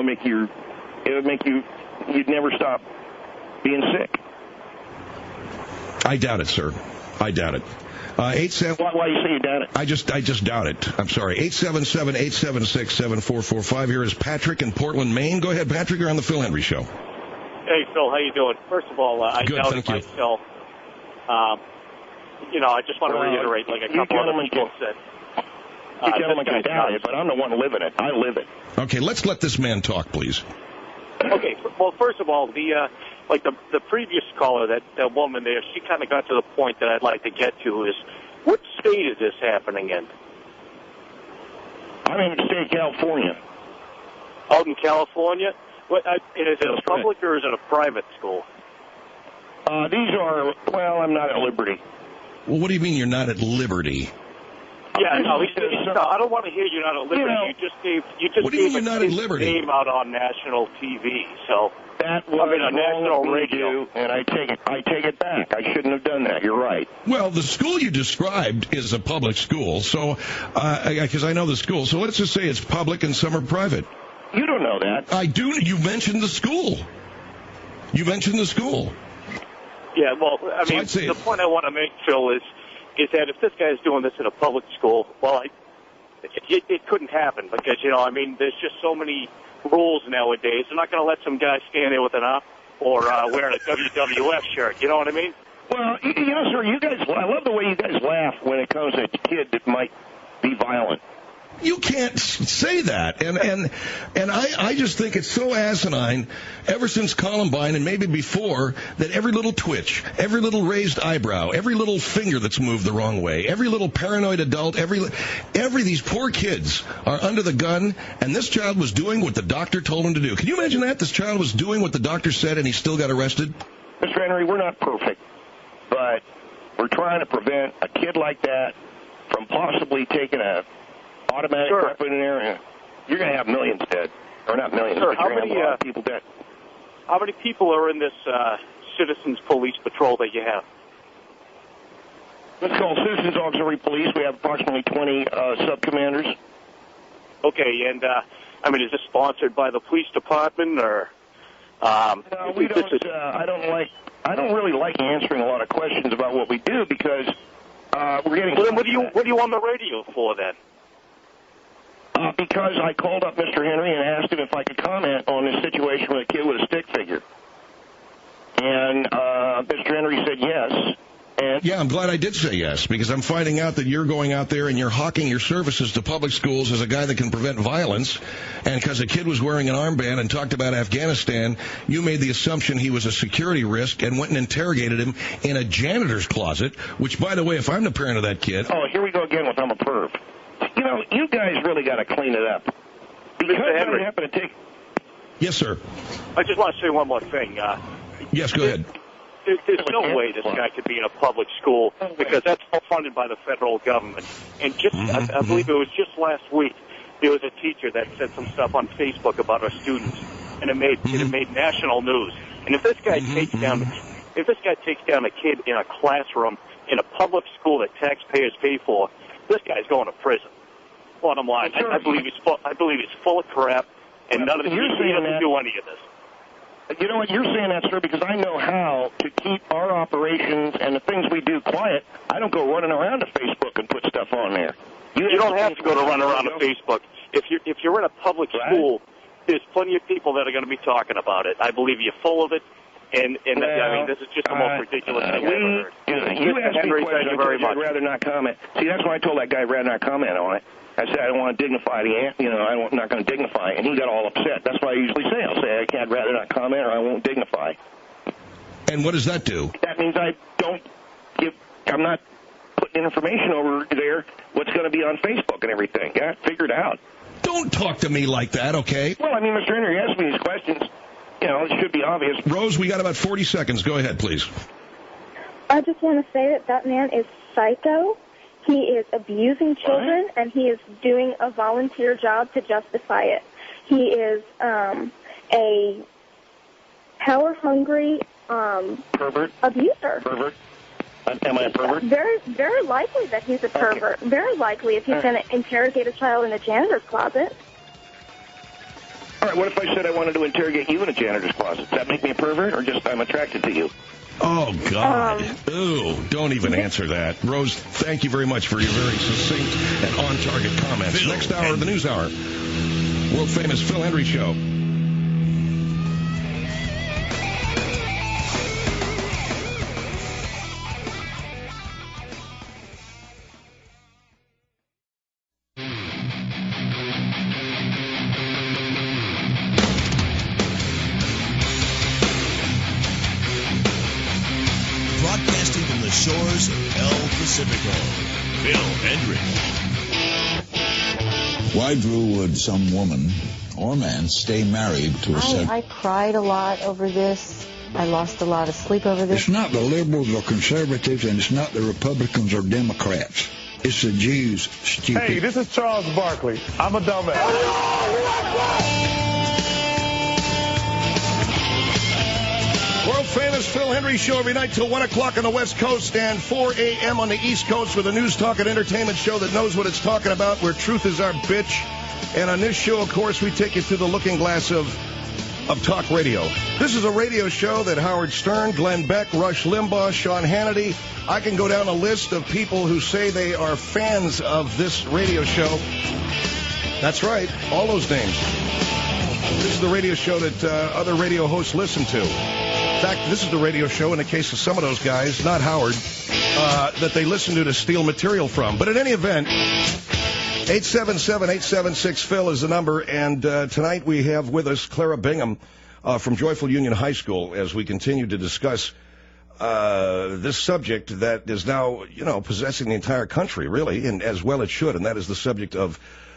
you'd never stop being sick. I doubt it, sir. I doubt it. Why you say you doubt it? I just doubt it. I'm sorry. 877-876-7445. Here is Patrick in Portland, Maine. Go ahead, Patrick. You're on the Phil Hendrie Show. Hey, Phil. How you doing? First of all, I doubt it myself. I just want to reiterate, like a couple other people said. You gentlemen can doubt it, but I'm the one living it. I live it. Okay, let's let this man talk, please. Okay. Well, first of all, the previous caller, that woman there, she kind of got to the point that I'd like to get to is, what state is this happening in? I'm in the state of California. Out in California? Is it a public or is it a private school? These are, I'm not at liberty. Well, what do you mean you're not at liberty? Yeah, no, I don't want to hear you're not at liberty. You just gave a name out on national TV, so that was on national radio, and I take it back. I shouldn't have done that. You're right. Well, the school you described is a public school, so because I know the school, so let's just say it's public and some are private. You don't know that. I do. You mentioned the school. You mentioned the school. Yeah, well, I mean, the point I want to make, Phil, is that if this guy is doing this in a public school, well, it couldn't happen because, there's just so many rules nowadays. They're not going to let some guy stand there with an up or wearing a WWF shirt. You know what I mean? Well, sir, you guys, I love the way you guys laugh when it comes to a kid that might be violent. You can't say that, and I just think it's so asinine ever since Columbine and maybe before that every little twitch, every little raised eyebrow, every little finger that's moved the wrong way, every little paranoid adult, every these poor kids are under the gun, and this child was doing what the doctor told him to do. Can you imagine that? This child was doing what the doctor said, and he still got arrested? Mr. Henry, we're not perfect, but we're trying to prevent a kid like that from possibly taking a automatic weapon in there. You're going to have millions dead. Or not millions, but you're going to have a lot of people dead. How many people are in this Citizens Police Patrol that you have? It's called Citizens Auxiliary Police. We have approximately 20 sub-commanders. Okay, and, is this sponsored by the police department, or... No, we don't, I don't really like answering a lot of questions about what we do because we're getting... Well, then what are you on the radio for, then? Because I called up Mr. Henry and asked him if I could comment on this situation with a kid with a stick figure. And Mr. Henry said yes. Yeah, I'm glad I did say yes, because I'm finding out that you're going out there and you're hawking your services to public schools as a guy that can prevent violence. And because a kid was wearing an armband and talked about Afghanistan, you made the assumption he was a security risk and went and interrogated him in a janitor's closet, which, by the way, if I'm the parent of that kid... Oh, here we go again with I'm a perv. You guys really got to clean it up. Because I happen to take... Yes, sir. I just want to say one more thing. Yes, go ahead. There's no way this guy could be in a public school because that's all funded by the federal government. And I believe it was just last week, there was a teacher that said some stuff on Facebook about our students, and it made national news. And if this guy takes down a kid in a classroom in a public school that taxpayers pay for, this guy's going to prison. Bottom line, I believe he's full of crap, And none of the, he doesn't do any of this. You know what? You're saying that, sir, because I know how to keep our operations and the things we do quiet. I don't go running around to Facebook and put stuff on there. You don't have to go to run around to Facebook. If you're in a public school, there's plenty of people that are going to be talking about it. I believe you're full of it. And I mean, this is just the most ridiculous thing I've ever heard. You asked me Henry, a question. thank you very much. I'd rather not comment. See, that's why I told that guy I'd rather not comment on it. I said I don't want to dignify I'm not going to dignify, and he got all upset. That's what I usually say. I'll say I'd rather not comment or I won't dignify. And what does that do? That means I'm not putting information over there what's going to be on Facebook and everything. Yeah, figured out. Don't talk to me like that, okay? Well, I mean, Mr. Henry asked me these questions. It should be obvious. Rose, we got about 40 seconds. Go ahead, please. I just want to say that man is psycho. He is abusing children, and he is doing a volunteer job to justify it. He is a power-hungry pervert abuser. Pervert. Am I a pervert? Very, very likely that he's a pervert. Okay. Very likely if he's going to interrogate a child in a janitor's closet. All right, what if I said I wanted to interrogate you in a janitor's closet? Does that make me a pervert, or just I'm attracted to you? Oh, God. Ooh, don't even answer that. Rose, thank you very much for your very succinct and on-target comments. Next hour of the News Hour, world-famous Phil Hendry Show. Broadcasting from the shores of El Pacifico, Phil Hendry. Why, Drew, would some woman or man stay married to a certain... I cried a lot over this. I lost a lot of sleep over this. It's not the liberals or conservatives, and it's not the Republicans or Democrats. It's the Jews, stupid. Hey, this is Charles Barkley. I'm a dumbass. World-famous Phil Hendry Show every night till 1 o'clock on the West Coast and 4 a.m. on the East Coast with a news, talk, and entertainment show that knows what it's talking about, where truth is our bitch. And on this show, of course, we take you through the looking glass of talk radio. This is a radio show that Howard Stern, Glenn Beck, Rush Limbaugh, Sean Hannity, I can go down a list of people who say they are fans of this radio show. That's right, all those names. This is the radio show that other radio hosts listen to. In fact, this is the radio show, in the case of some of those guys, not Howard, that they listen to steal material from. But in any event, 877-876-PHIL is the number, and tonight we have with us Clara Bingham from Joyful Union High School as we continue to discuss this subject that is now, possessing the entire country, really, and as well it should, and that is the subject of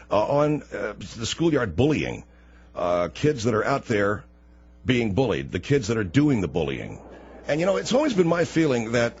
the schoolyard bullying. Kids that are out there being bullied, the kids that are doing the bullying. And, it's always been my feeling that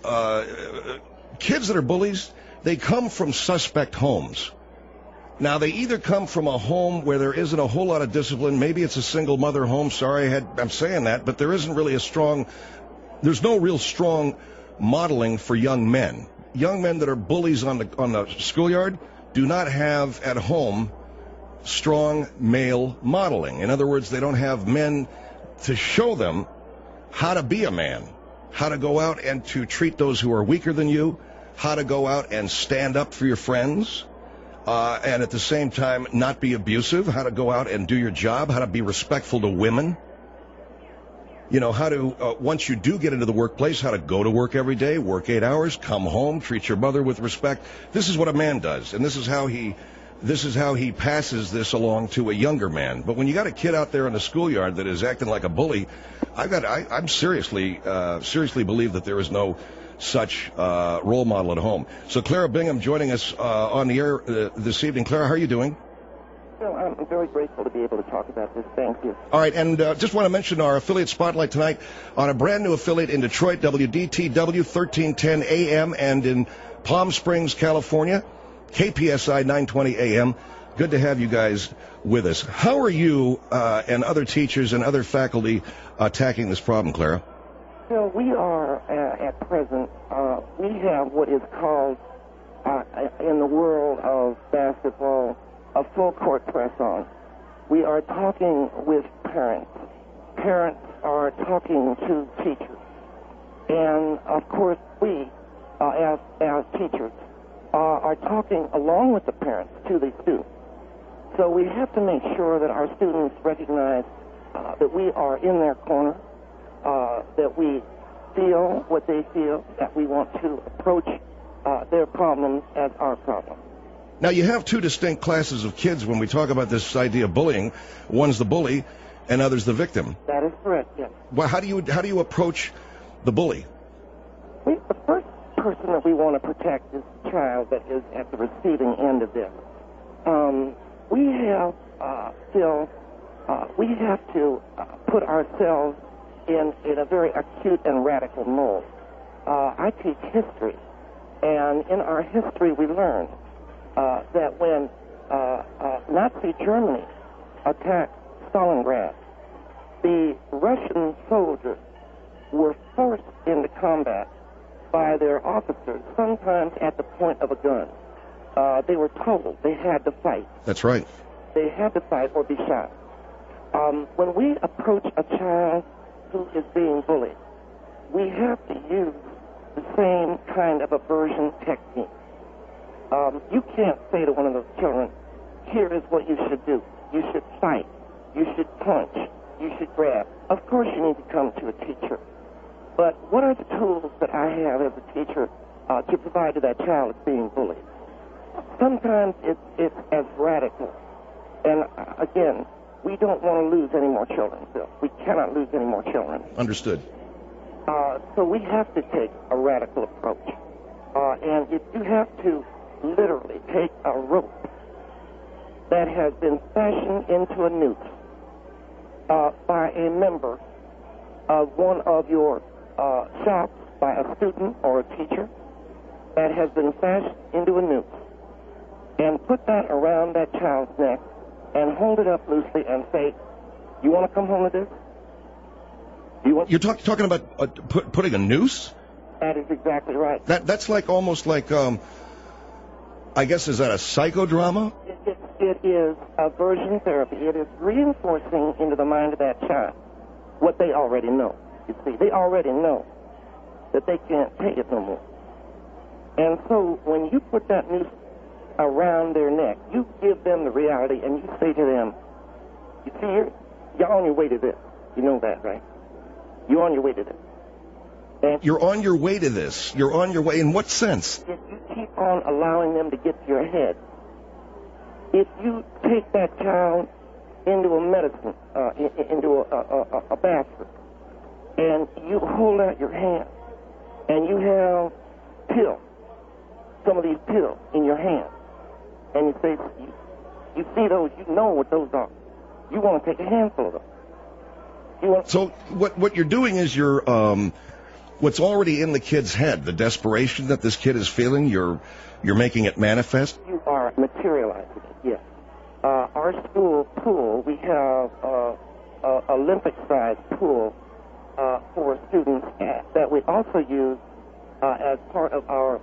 kids that are bullies, they come from suspect homes. Now, they either come from a home where there isn't a whole lot of discipline. Maybe it's a single mother home. Sorry, I'm saying that, but there isn't really there's no real strong modeling for young men. Young men that are bullies on the schoolyard do not have at home strong male modeling. In other words, they don't have men to show them how to be a man, how to go out and to treat those who are weaker than you, how to go out and stand up for your friends, and at the same time not be abusive, how to go out and do your job, how to be respectful to women. How to, once you do get into the workplace, how to go to work every day, work 8 hours, come home, treat your mother with respect. This is what a man does, and this is how he passes this along to a younger man. But when you got a kid out there in the schoolyard that is acting like a bully, I'm seriously believe that there is no such role model at home. So Clara Bingham joining us on the air this evening. Clara, how are you doing? Well, I'm very grateful to be able to talk about this. Thank you. All right, and just want to mention our affiliate spotlight tonight on a brand new affiliate in Detroit, WDTW 1310 AM, and in Palm Springs, California, KPSI 920 AM. Good to have you guys with us. How are you and other teachers and other faculty attacking this problem, Clara? Well, we are, at present, we have what is called, in the world of basketball, a full court press on. We are talking with parents. Parents are talking to teachers. And, of course, we, as teachers, are talking along with the parents to these students. So we have to make sure that our students recognize that we are in their corner, that we feel what they feel, that we want to approach their problems as our problems. Now, you have two distinct classes of kids when we talk about this idea of bullying. One's the bully, and other's the victim. That is correct, yes. Well, how do you approach the bully? The first person that we want to protect is the child that is at the receiving end of this. We have, Phil, we have to put ourselves in a very acute and radical mode. I teach history, and in our history we learned that when Nazi Germany attacked Stalingrad, the Russian soldiers were forced into combat by their officers, sometimes at the point of a gun. They were told they had to fight. That's right. They had to fight or be shot. When we approach a child who is being bullied, we have to use the same kind of aversion technique. You can't say to one of those children, here is what you should do. You should fight. You should punch. You should grab. Of course you need to come to a teacher. But what are the tools that I have as a teacher to provide to that child that's being bullied? Sometimes it's as radical. And again, we don't want to lose any more children, Bill. We cannot lose any more children. Understood. So we have to take a radical approach. And if you have to literally take a rope that has been fashioned into a noose by a member of one of your shops, by a student or a teacher, that has been fashioned into a noose, and put that around that child's neck and hold it up loosely and say, you want to come home with this? You're talking about putting a noose? That is exactly right. That's like almost like, I guess, is that a psychodrama? It is aversion therapy. It is reinforcing into the mind of that child what they already know. You see, they already know that they can't take it no more. And so when you put that noose around their neck, you give them the reality and you say to them, you see, you're on your way to this. You know that, right? You're on your way to this. And you're on your way to this. You're on your way. In what sense? If you keep on allowing them to get to your head, if you take that child into a medicine, into a bathroom, and you hold out your hand, and you have pills, some of these pills in your hand, and you say, you see those, you know what those are. You want to take a handful of them. So what you're doing is you're what's already in the kid's head, the desperation that this kid is feeling, you're making it manifest? You are materializing it, yes. Our school pool, we have a Olympic-sized pool for students that we also use as part of our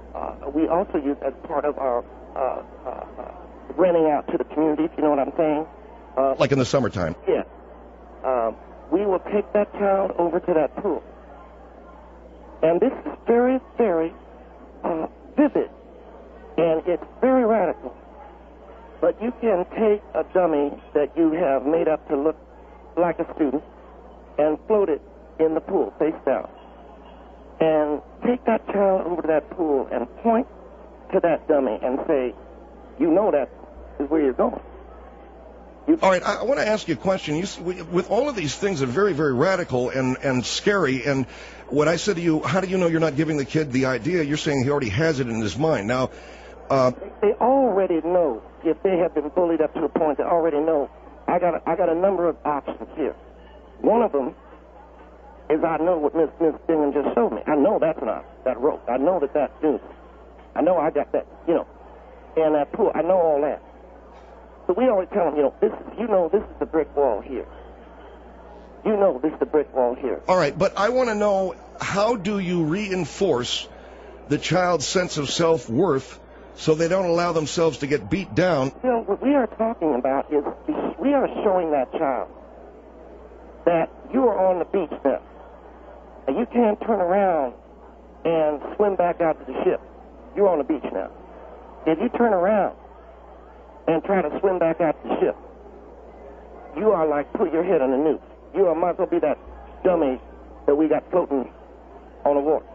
renting out to the community, if you know what I'm saying. Like in the summertime? Yes. We will take that child over to that pool. And this is very, very vivid, and it's very radical. But you can take a dummy that you have made up to look like a student and float it in the pool, face down. And take that child over to that pool and point to that dummy and say, you know that is where you're going. All right, I want to ask you a question. With all of these things that are very, very radical and scary, and when I said to you, how do you know you're not giving the kid the idea, you're saying he already has it in his mind. Now, they already know. If they have been bullied up to a point, they already know. I got a number of options here. One of them is I know what Miss Bingham just showed me. I know that's not that rope. I know that's noose. I know I got that, and that pool. I know all that. So we always tell them, this is the brick wall here. This is the brick wall here. All right, but I want to know, how do you reinforce the child's sense of self-worth so they don't allow themselves to get beat down. Phil, what we are talking about is we are showing that child that you are on the beach now, and you can't turn around and swim back out to the ship. You're on the beach now. If you turn around and try to swim back out to the ship, you are like put your head on the noose. You might as well be that dummy that we got floating on the water.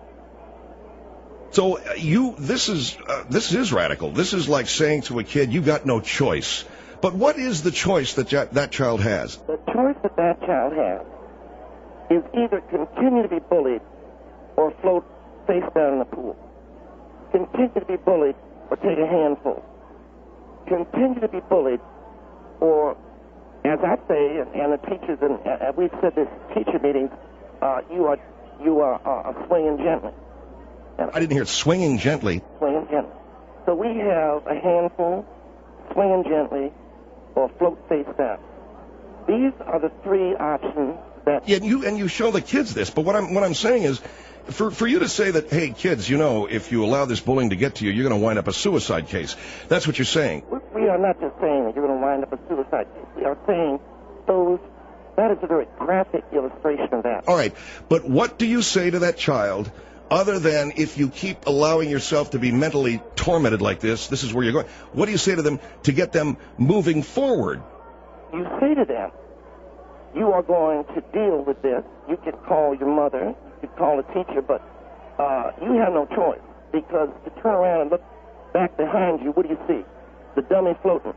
So this is radical. This is like saying to a kid, you got no choice. But what is the choice that that child has? The choice that child has is either continue to be bullied or float face down in the pool. Continue to be bullied or take a handful. Continue to be bullied or, as I say, and the teachers, and we've said this teacher meetings, you are swinging gently. I didn't hear it. Swinging gently. Swinging gently. So we have a handful, swinging gently, or float face down. These are the three options that. Yeah, and you show the kids this. But what I'm saying is, for you to say that, hey, kids, if you allow this bullying to get to you, you're going to wind up a suicide case. That's what you're saying. We are not just saying that you're going to wind up a suicide case. We are saying that is a very graphic illustration of that. All right, but what do you say to that child? Other than if you keep allowing yourself to be mentally tormented like this is where you're going. What do you say to them to get them moving forward? You say to them, you are going to deal with this. You can call your mother, you can call a teacher, but you have no choice. Because to turn around and look back behind you, what do you see? The dummy floating,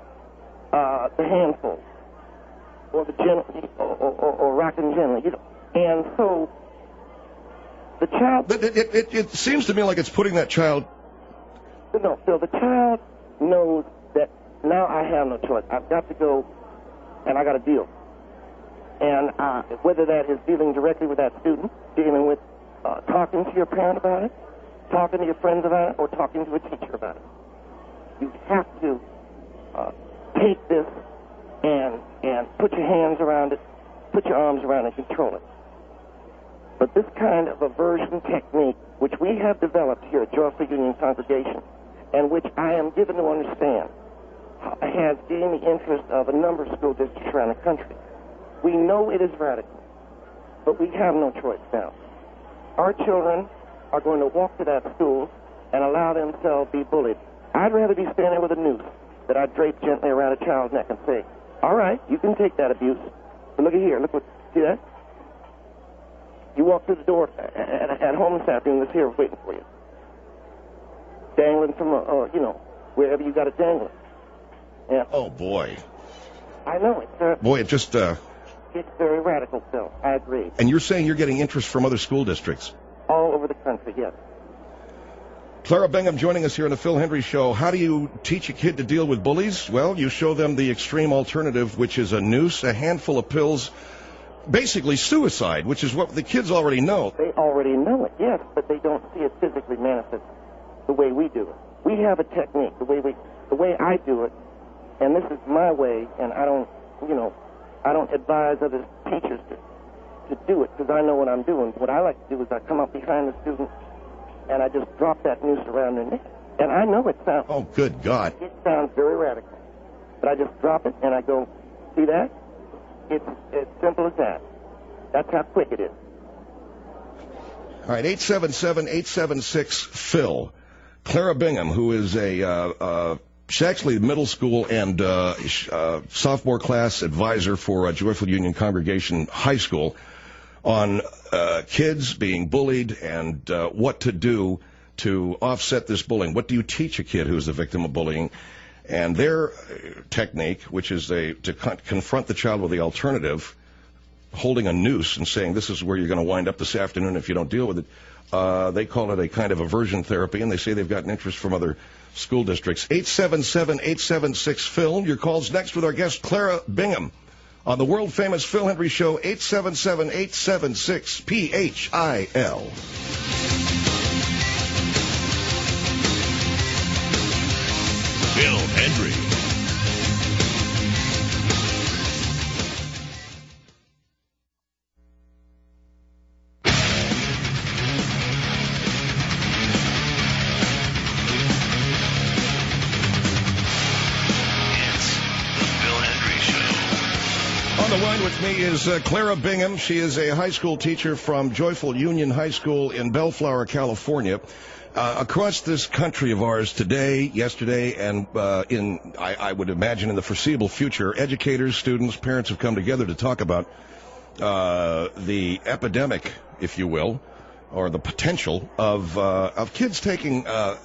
the handful, or the gently, or rocking gently. And so the child... It seems to me like it's putting that child... No, Phil, the child knows that now I have no choice. I've got to go, and I got to deal. And whether that is dealing directly with that student, dealing with talking to your parent about it, talking to your friends about it, or talking to a teacher about it. You have to take this and put your hands around it, put your arms around it, and control it. But this kind of aversion technique, which we have developed here at Joyful Union Congregation, and which I am given to understand, has gained the interest of a number of school districts around the country. We know it is radical, but we have no choice now. Our children are going to walk to that school and allow themselves to be bullied. I'd rather be standing with a noose that I drape gently around a child's neck and say, all right, you can take that abuse, but look at here, see that? You walk through the door at home this afternoon, this here waiting for you. Dangling from, wherever you got it dangling. Yeah. Oh, boy. I know it. Boy, it just... It's very radical, Phil. I agree. And you're saying you're getting interest from other school districts? All over the country, yes. Clara Bingham joining us here on the Phil Hendry Show. How do you teach a kid to deal with bullies? Well, you show them the extreme alternative, which is a noose, a handful of pills, basically suicide, which is what the kids already know. They already know it, yes, but they don't see it physically manifest the way we do it. We have a technique, the way I do it, and this is my way, and I don't advise other teachers to do it because I know what I'm doing. What I like to do is I come up behind the student and I just drop that noose around their neck. And I know it sounds... Oh, good God. It sounds very radical. But I just drop it and I go, see that? It's as simple as that. That's how quick it is. All right, 877-876-PHIL. Clara Bingham, who is she's actually a middle school and sophomore class advisor for Joyful Union Congregation High School on kids being bullied and what to do to offset this bullying. What do you teach a kid who's the victim of bullying? And their technique, which is to confront the child with the alternative, holding a noose and saying, this is where you're going to wind up this afternoon if you don't deal with it. They call it a kind of aversion therapy, and they say they've gotten interest from other school districts. 877-876-PHIL. Your call's next with our guest, Clara Bingham, on the world-famous Phil Hendry Show, 877-876-PHIL. Phil Hendry. the line with me is Clara Bingham. She is a high school teacher from Joyful Union High School in Bellflower, California. Across this country of ours today, yesterday, and I would imagine in the foreseeable future, educators, students, parents have come together to talk about the epidemic, if you will, or the potential of kids taking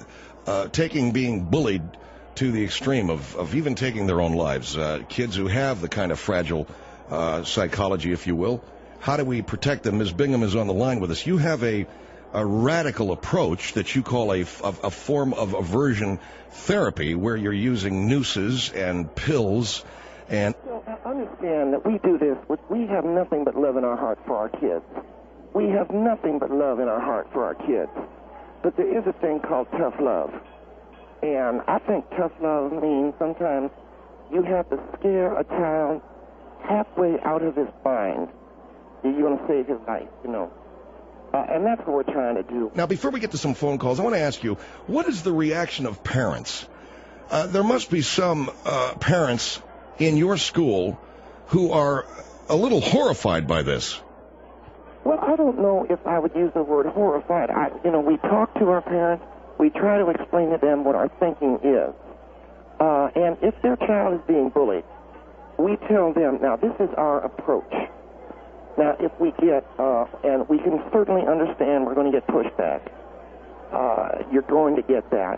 being bullied to the extreme of even taking their own lives. Kids who have the kind of fragile psychology, if you will. How do we protect them? Ms. Bingham is on the line with us. You have a radical approach that you call a form of aversion therapy, where you're using nooses and pills and... I understand that we do this, we have nothing but love in our heart for our kids. We have nothing but love in our heart for our kids. But there is a thing called tough love. And I think tough love means sometimes you have to scare a child halfway out of his mind. You want to save his life, you know. And that's what we're trying to do. Now, before we get to some phone calls, I want to ask you, what is the reaction of parents? There must be some parents in your school who are a little horrified by this. Well, I don't know if I would use the word horrified. We talk to our parents. We try to explain to them what our thinking is. And if their child is being bullied, we tell them, now, this is our approach. Now, if we get, and we can certainly understand we're going to get pushback. You're going to get that.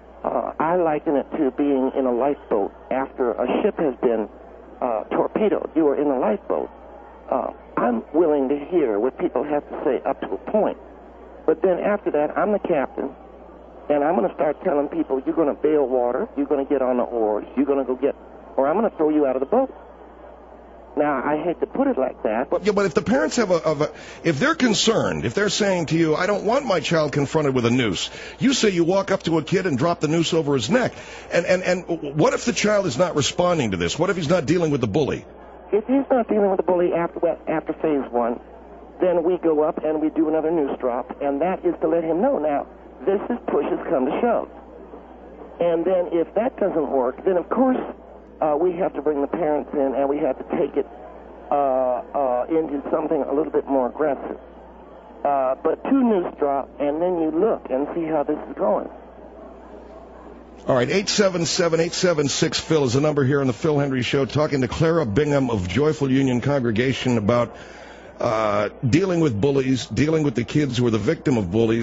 I liken it to being in a lifeboat after a ship has been torpedoed. You are in a lifeboat. I'm willing to hear what people have to say up to a point. But then after that, I'm the captain, and I'm going to start telling people, you're going to bail water, you're going to get on the oars, you're going to go get, or I'm going to throw you out of the boat. Now, I hate to put it like that. But if the parents have if they're concerned, if they're saying to you, I don't want my child confronted with a noose, you say you walk up to a kid and drop the noose over his neck. And what if the child is not responding to this? What if he's not dealing with the bully? If he's not dealing with the bully after phase one, then we go up and we do another noose drop, and that is to let him know, now, this is push has come to shove. And then if that doesn't work, then of course we have to bring the parents in, and we have to take it into something a little bit more aggressive. But 2 noose drop, and then you look and see how this is going. All right, 877-876-PHIL is the number here on the Phil Hendry Show, talking to Clara Bingham of Joyful Union Congregation about dealing with bullies, dealing with the kids who are the victims,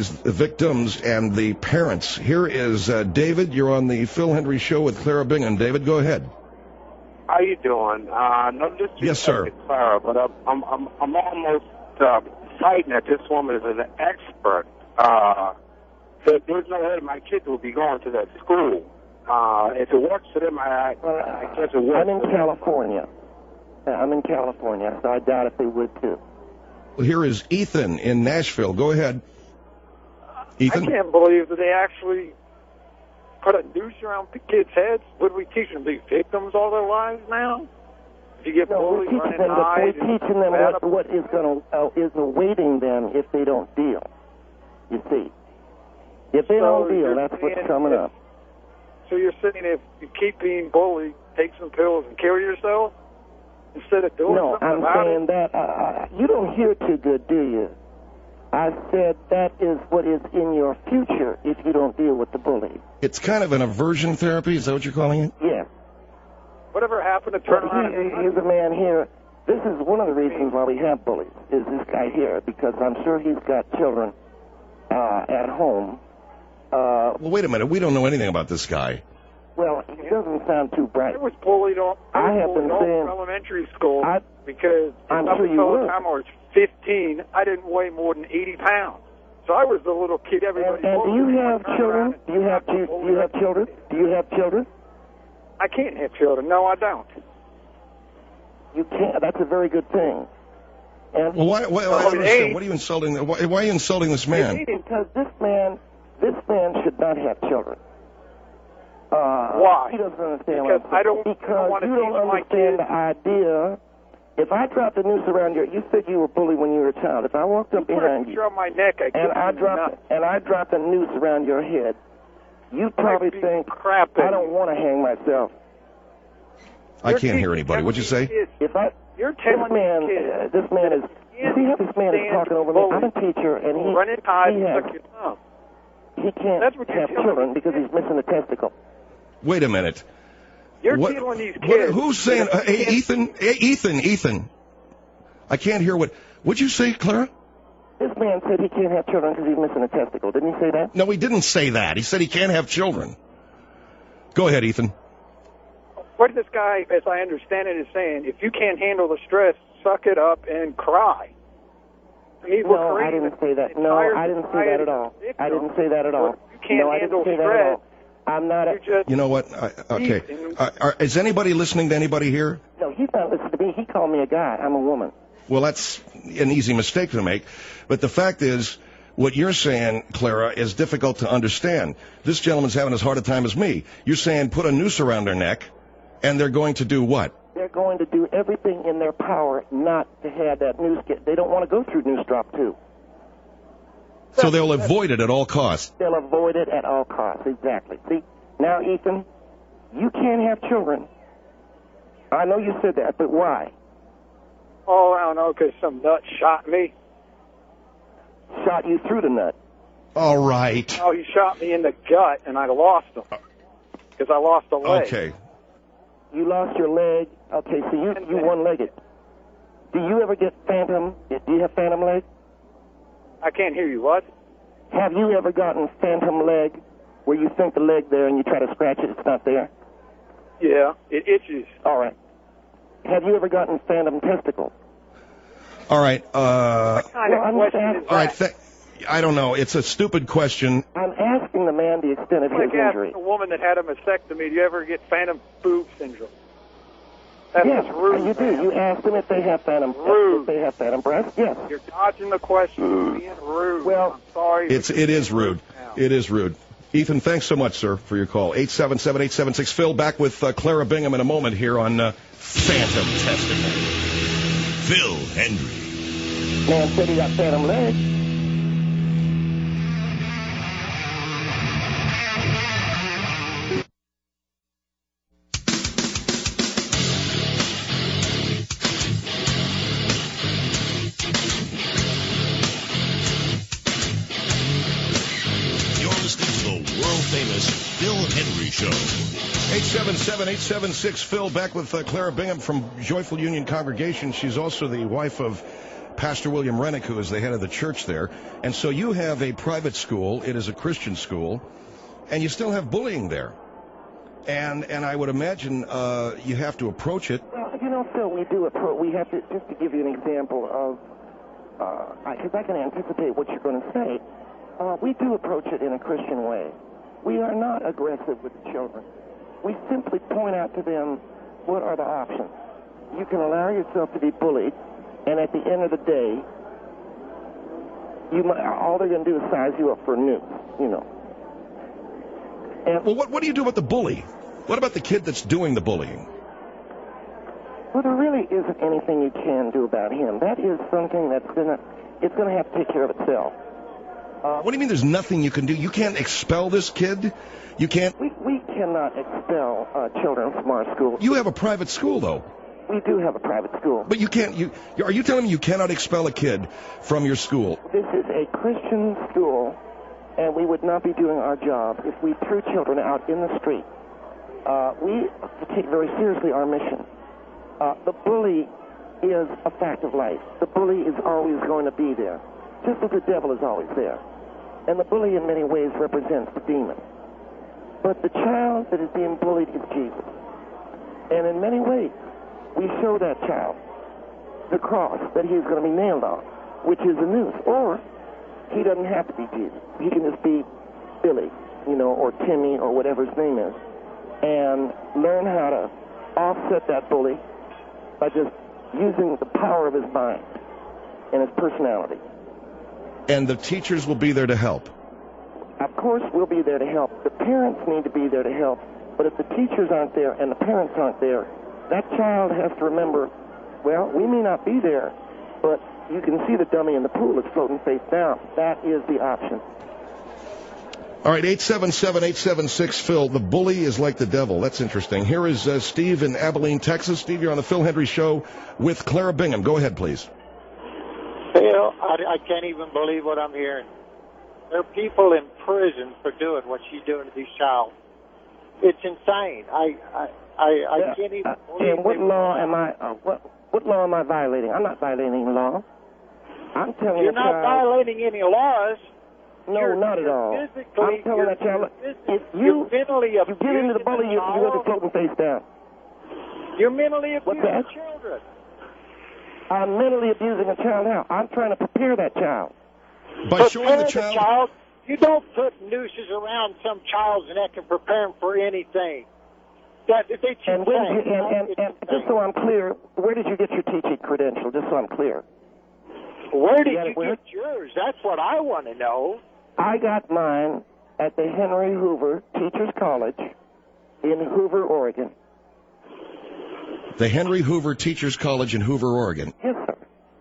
and the parents. Here is David. You're on the Phil Hendry Show with Clara Bingham. David, go ahead. How you doing? No disrespect yes, sir. to Clara, but I'm almost fighting that this woman is an expert. That there's no way my kids will be going to that school. If it works for them, I guess it works. I'm in California. I'm in California, so I doubt if they would too. Well, here is Ethan in Nashville. Go ahead, Ethan. I can't believe that they actually put a noose around the kids' heads. Would we teach them to be victims all their lives now? If you get bullied, running hide, we're teaching them what is going to is awaiting them if they don't deal. You see, if they don't deal, that's what's coming up. So you're saying if you keep being bullied, take some pills and kill yourself instead of doing something about it? No, I'm saying that you don't hear too good, do you? I said that is what is in your future if you don't deal with the bully. It's kind of an aversion therapy. Is that what you're calling it? Yeah. Whatever happened to turn around? Here's a man here. This is one of the reasons why we have bullies, is this guy here, because I'm sure he's got children at home. Well, wait a minute. We don't know anything about this guy. Well, he doesn't sound too bright. I was bullied all through elementary school because I'm sure you were. Time I was 15, I didn't weigh more than 80 pounds. So I was the little kid everybody. And do you have children? Do you have children? Do you have children? I can't have children. No, I don't. You can't. That's a very good thing. And well, why I understand. What are you insulting? Why are you insulting this man? Because this man should not have children. Why? He doesn't understand. Because I don't want to you don't understand the idea. If I dropped a noose around you said you were bullied when you were a child. If I walked up behind you on my neck, I dropped a noose around your head, you'd probably think, I don't want to hang myself. I can't hear anybody. What'd you say? You're telling this man is. You see how this man is talking over me? I'm a teacher, and he can't have children because he's missing a testicle. Wait a minute. You're telling these kids. Who's saying? Hey, Ethan. I can't hear what'd you say, Clara? This man said he can't have children because he's missing a testicle. Didn't he say that? No, he didn't say that. He said he can't have children. Go ahead, Ethan. What this guy, as I understand it, is saying, if you can't handle the stress, suck it up and cry. I didn't say that. No, I didn't say that at all. I didn't say that at all. You can't handle stress. I'm not You know what? Okay. Is anybody listening to anybody here? No, he's not listening to me. He called me a guy. I'm a woman. Well, that's an easy mistake to make. But the fact is, what you're saying, Clara, is difficult to understand. This gentleman's having as hard a time as me. You're saying put a noose around their neck, and they're going to do what? They're going to do everything in their power not to have that noose get. They don't want to go through noose drop 2. So they'll avoid it at all costs. They'll avoid it at all costs, exactly. See, now, Ethan, you can't have children. I know you said that, but why? Oh, I don't know, because some nut shot me. Shot you through the nut. All right. Oh, he shot me in the gut, and I lost him. Because I lost a leg. Okay. You lost your leg. Okay, so you one-legged. Do you ever get phantom? Do you have phantom leg? I can't hear you. What? Have you ever gotten phantom leg where you think the leg there and you try to scratch it, it's not there? Yeah, it itches. All right. Have you ever gotten phantom testicle? All right. What kind of question is that? All right. I don't know. It's a stupid question. I'm asking the man the extent of his injury. Like a woman that had a mastectomy, do you ever get phantom boob syndrome? That's just rude. You do. You ask them if they have phantom. Rude. If they have phantom breast. Yes. You're dodging the question. Being rude. Well, I'm sorry. It is rude. It is rude. Ethan, thanks so much, sir, for your call. 877-876-PHIL. Back with Clara Bingham in a moment here on Phantom Testimony. Phil Hendrie. Man said he got phantom leg. Famous Phil Hendrie Show. 877-876-PHIL. Back with Clara Bingham from Joyful Union Congregation. She's also the wife of Pastor William Rennick, who is the head of the church there. And so you have a private school. It is a Christian school. And you still have bullying there. And I would imagine you have to approach it. Well, you know, Phil, we do approach. We have to, just to give you an example of, because I can anticipate what you're going to say, we do approach it in a Christian way. We are not aggressive with the children. We simply point out to them what are the options. You can allow yourself to be bullied, and at the end of the day, all they're going to do is size you up for a noose, you know. And, well, what do you do with the bully? What about the kid that's doing the bullying? Well, there really isn't anything you can do about him. That is something that's going to have to take care of itself. What do you mean there's nothing you can do? You can't expel this kid? You can't... We cannot expel children from our school. You have a private school, though. We do have a private school. But you can't... Are you telling me you cannot expel a kid from your school? This is a Christian school, and we would not be doing our job if we threw children out in the street. We take very seriously our mission. The bully is a fact of life. The bully is always going to be there, just as the devil is always there. And the bully in many ways represents the demon. But the child that is being bullied is Jesus. And in many ways, we show that child the cross that he is going to be nailed on, which is a noose. Or he doesn't have to be Jesus. He can just be Billy, or Timmy, or whatever his name is, and learn how to offset that bully by just using the power of his mind and his personality. And the teachers will be there to help. Of course, we'll be there to help. The parents need to be there to help. But if the teachers aren't there and the parents aren't there, that child has to remember, well, we may not be there, but you can see the dummy in the pool. It's floating face down. That is the option. All right, 877-876-PHIL. The bully is like the devil. That's interesting. Here is Steve in Abilene, Texas. Steve, you're on the Phil Hendry Show with Clara Bingham. Go ahead, please. Phil, I can't even believe what I'm hearing. There are people in prison for doing what she's doing to these child. It's insane. I can't even believe. And what law am I? What law am I violating? I'm not violating any law. I'm telling you're not violating any laws. No, not at all. I'm telling that child, if you get into the bully, you go to floating face down. You're mentally abusing children. I'm mentally abusing a child now. I'm trying to prepare that child. By showing the child, you don't put nooses around some child's neck and prepare them for anything. And just so I'm clear, where did you get your teaching credential? Just so I'm clear. Where did you get yours? That's what I want to know. I got mine at the Henry Hoover Teachers College in Hoover, Oregon. The Henry Hoover Teachers College in Hoover, Oregon. Yes, sir.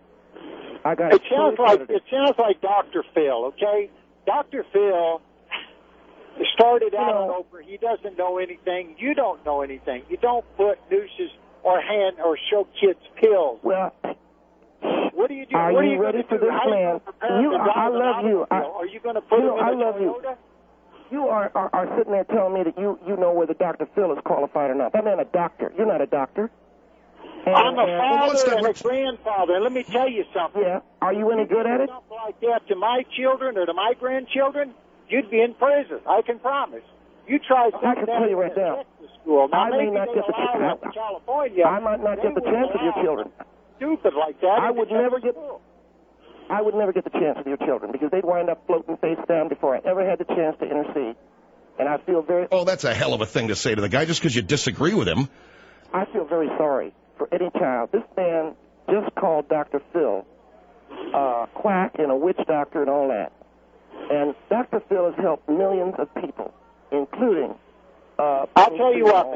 It sounds like Dr. Phil, okay? Dr. Phil started out over. He doesn't know anything. You don't know anything. You don't put nooses or show kids pills. Well, what do you do? Are what you are you ready for this, man? I love you. Are you going to put him in I love you. You are sitting there telling me that you know whether Dr. Phil is qualified or not. That man a doctor. You're not a doctor. I'm a father and a grandfather, and let me tell you something. Yeah. Are you any good at it? Something like that to my children or to my grandchildren, you'd be in prison. I can promise. You try something I can tell you right now. School. Now, I may not get the chance. California, I might not get the chance of your children. Stupid like that. I would never get the chance of your children because they'd wind up floating face down before I ever had the chance to intercede. And I feel very... Oh, that's a hell of a thing to say to the guy just because you disagree with him. I feel very sorry for any child. This man just called Dr. Phil quack and a witch doctor and all that. And Dr. Phil has helped millions of people, including... I'll tell you what,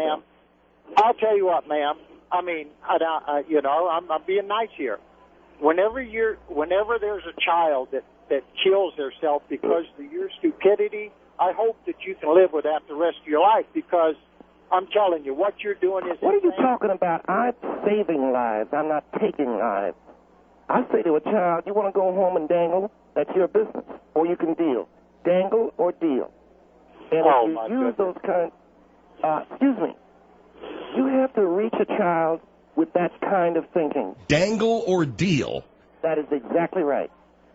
ma'am. I mean, I'm being nice here. Whenever there's a child that kills herself because of your stupidity, I hope that you can live with that the rest of your life because I'm telling you, what you're doing is... What are you talking about? I'm saving lives. I'm not taking lives. I say to a child, you want to go home and dangle? That's your business. Or you can deal. Dangle or deal. And if you use those kinds... excuse me. You have to reach a child with that kind of thinking. Dangle or deal? That is exactly right.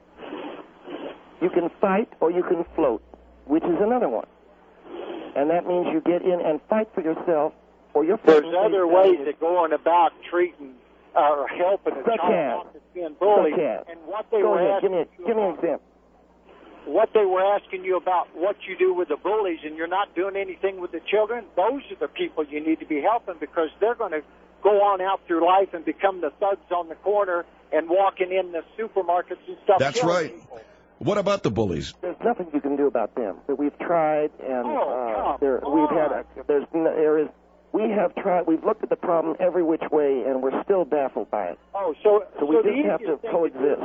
You can fight or you can float, which is another one. And that means you get in and fight for yourself or your family. There's other ways of going about treating or helping a child that's being bullied. And what they were asking give me an example. What they were asking you about what you do with the bullies and you're not doing anything with the children, those are the people you need to be helping because they're going to go on out through life and become the thugs on the corner and walking in the supermarkets and stuff. That's right. People. What about the bullies? There's nothing you can do about them. We've tried, and we have tried. We've looked at the problem every which way, and we're still baffled by it. Oh, so we just have to coexist.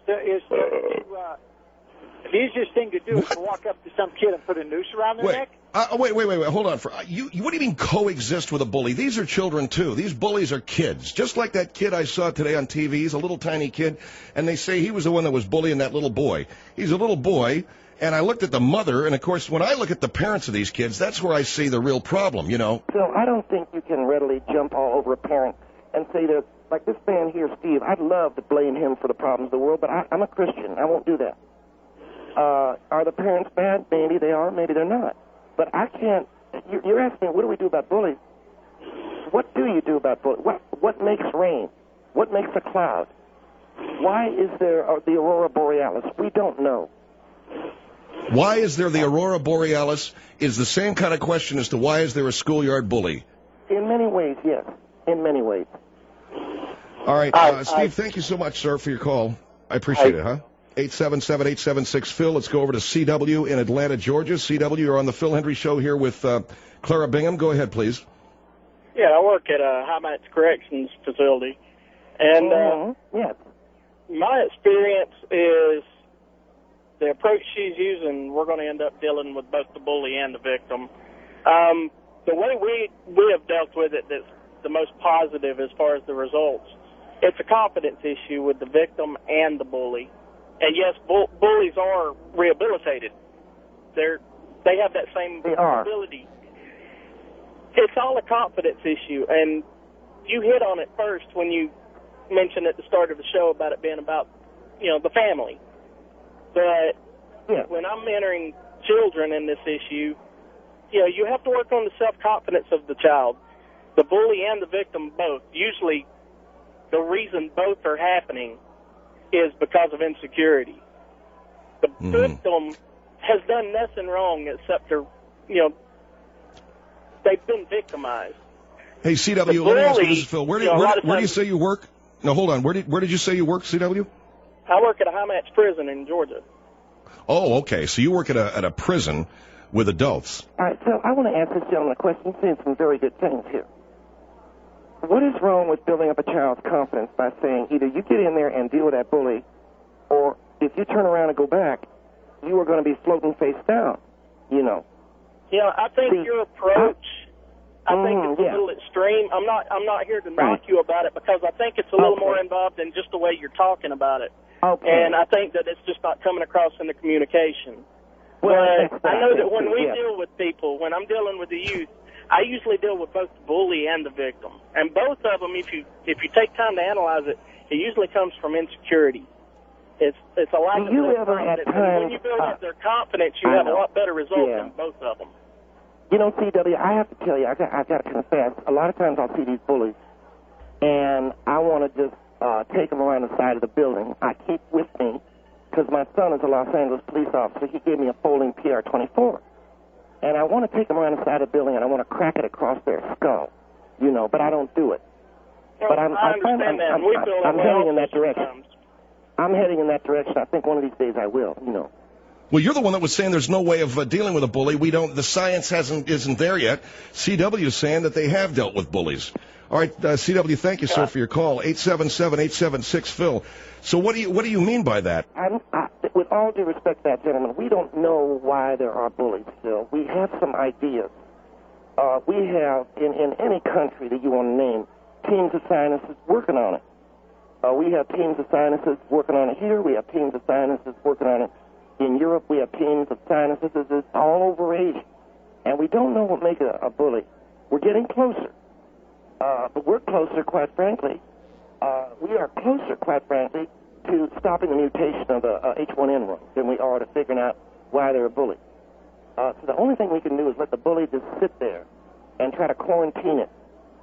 The easiest thing to do is to walk up to some kid and put a noose around their neck? Wait. Hold on. What do you mean coexist with a bully? These are children, too. These bullies are kids. Just like that kid I saw today on TV. He's a little tiny kid, and they say he was the one that was bullying that little boy. He's a little boy, and I looked at the mother, and, of course, when I look at the parents of these kids, that's where I see the real problem, you know. So I don't think you can readily jump all over a parent and say that, like this man here, Steve, I'd love to blame him for the problems of the world, but I'm a Christian. I won't do that. Are the parents bad? Maybe they are, maybe they're not. But I can't... You're asking me, what do we do about bullies? What do you do about bullies? What makes rain? What makes a cloud? Why is there the aurora borealis? We don't know. Why is there the aurora borealis is the same kind of question as to why is there a schoolyard bully. In many ways, yes. In many ways. All right. Steve, thank you so much, sir, for your call. I appreciate it, huh? 877-876-PHIL. Let's go over to CW in Atlanta, Georgia. CW, you're on the Phil Hendry Show here with Clara Bingham. Go ahead, please. Yeah, I work at a High-Max Corrections facility. And yes. My experience is the approach she's using, we're going to end up dealing with both the bully and the victim. The way we have dealt with it that's the most positive as far as the results, it's a confidence issue with the victim and the bully. And yes, bullies are rehabilitated. They have that same ability. It's all a confidence issue, and you hit on it first when you mentioned at the start of the show about it being about, the family. But when I'm mentoring children in this issue, you have to work on the self-confidence of the child. The bully and the victim both. Usually the reason both are happening is because of insecurity. The victim has done nothing wrong except they've been victimized. Hey, CW, let me ask you, this is Phil. Where do you say you work? No, hold on. Where did you say you work, CW? I work at a high-match prison in Georgia. Oh, okay. So you work at a prison with adults. All right, so I want to ask this gentleman a question. He's saying some very good things here. What is wrong with building up a child's confidence by saying either you get in there and deal with that bully, or if you turn around and go back, you are going to be floating face down, I think your approach, I think it's a little extreme. I'm not here to knock you about it, because I think it's a little more involved than just the way you're talking about it. Okay. And I think that it's just not coming across in the communication. But I know that when we deal with people, when I'm dealing with the youth, I usually deal with both the bully and the victim. And both of them, if you take time to analyze it, it usually comes from insecurity. It's a lack of confidence. And when you build up their confidence, you have a lot better results in both of them. CW, I have to tell you, I've got to confess, a lot of times I'll see these bullies, and I want to just take them around the side of the building. I keep with me, because my son is a Los Angeles police officer. He gave me a folding PR-24. And I want to take them around the side of the building, and I want to crack it across their skull, but I don't do it. But I'm heading in that direction. I'm heading in that direction. I think one of these days I will, Well, you're the one that was saying there's no way of dealing with a bully. The science isn't there yet. CW is saying that they have dealt with bullies. All right, CW, thank you, sir, for your call. 877-876-PHIL. So what do you mean by that? With all due respect to that gentleman, we don't know why there are bullies still. We have some ideas. We have, in any country that you want to name, teams of scientists working on it. We have teams of scientists working on it here. We have teams of scientists working on it in Europe. We have teams of scientists all over Asia. And we don't know what makes a bully. We're getting closer. But we're closer, quite frankly. We are closer, quite frankly, to stopping the mutation of the H1N1 than we are to figuring out why they're a bully. So the only thing we can do is let the bully just sit there and try to quarantine it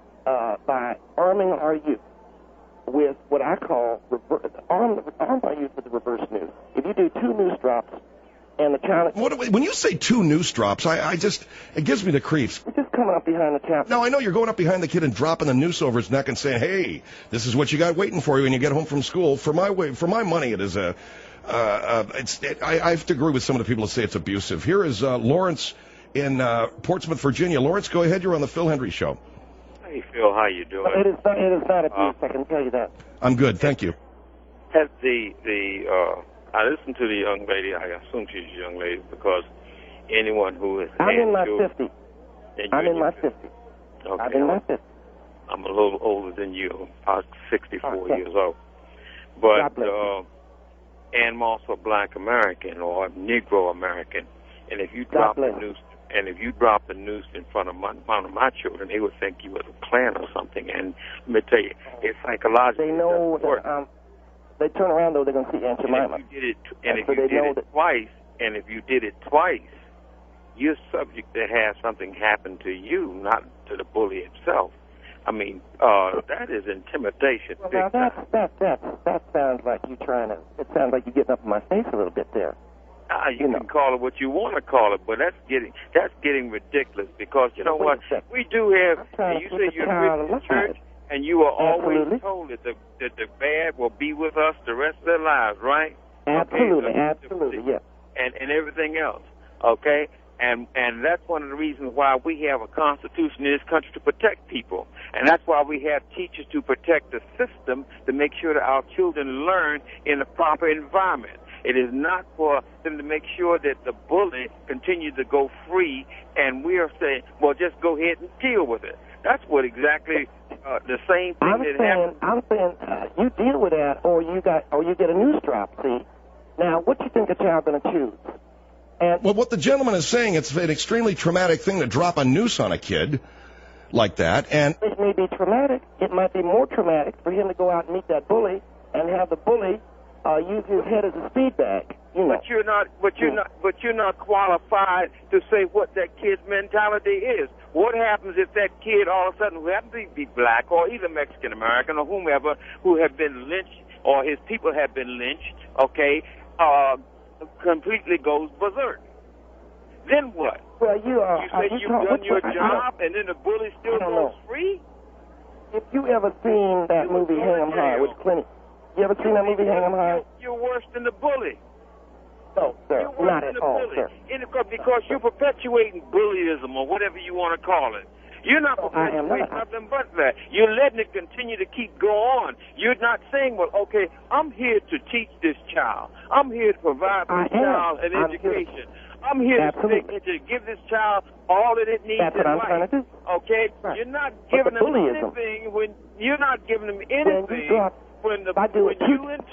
by arming our youth with what I call arm our youth with the reverse news. If you do 2 news drops and the child... When you say 2 news drops, it gives me the creeps. We're just coming up behind the chap. No, I know you're going up behind the kid and dropping the noose over his neck and saying, hey, this is what you got waiting for you when you get home from school. For my money, it is I have to agree with some of the people that say it's abusive. Here is Lawrence in Portsmouth, Virginia. Lawrence, go ahead. You're on the Phil Hendry Show. Hey, Phil, how you doing? It is not abuse, I can tell you that. I'm good, thank you. Has I listened to the young lady. I assume she's a young lady because anyone who has I'm in my 50s. I'm in my 50s. Okay. I'm in my 50s. I'm a little older than you. I'm 64 years old. But and I'm also a Black American or a Negro American. And if you drop the noose, in front of my children, they would think you was a Klan or something. And let me tell you, it's psychological. They know that, they turn around though, they're going to see Aunt Jemima. And if you did it twice, you're subject to have something happen to you, not to the bully himself. I mean, that is intimidation. Well, now that sounds like you trying to. It sounds like you're getting up in my face a little bit there. You can call it what you want to call it, but that's getting ridiculous because you know what? We do have. And you say you're in church, and you are always told that the bad will be with us the rest of their lives, right? Absolutely, okay, absolutely, yeah. And everything else, okay? And that's one of the reasons why we have a constitution in this country to protect people. And that's why we have teachers to protect the system to make sure that our children learn in a proper environment. It is not for them to make sure that the bully continues to go free, and we are saying, well, just go ahead and deal with it. That's what exactly the same thing happened. I'm saying you deal with that, or you get a noose drop. See, now what do you think a child going to choose? Well, what the gentleman is saying, it's an extremely traumatic thing to drop a noose on a kid like that, and it may be traumatic. It might be more traumatic for him to go out and meet that bully and have the bully use his head as a speed bag. You know. But you're not qualified to say what that kid's mentality is. What happens if that kid all of a sudden, who happens to be black or either Mexican American or whomever, who have been lynched or his people have been lynched, completely goes berserk? Then what? Well, you say you've done your job, and then the bully still goes free? If you ever seen that movie Hang 'em High with Clint, you ever seen that movie Hang 'em High? You're worse than the bully. No, sir, not at all, sir. Because you're perpetuating bullyism or whatever you want to call it. You're not perpetuating nothing but that. You're letting it continue to keep going on. You're not saying, well, okay, I'm here to teach this child. I'm here to provide this child an education. I'm here to give this child all that it needs in life. That's what I'm trying to do. Okay? Right. You're not giving them anything when you in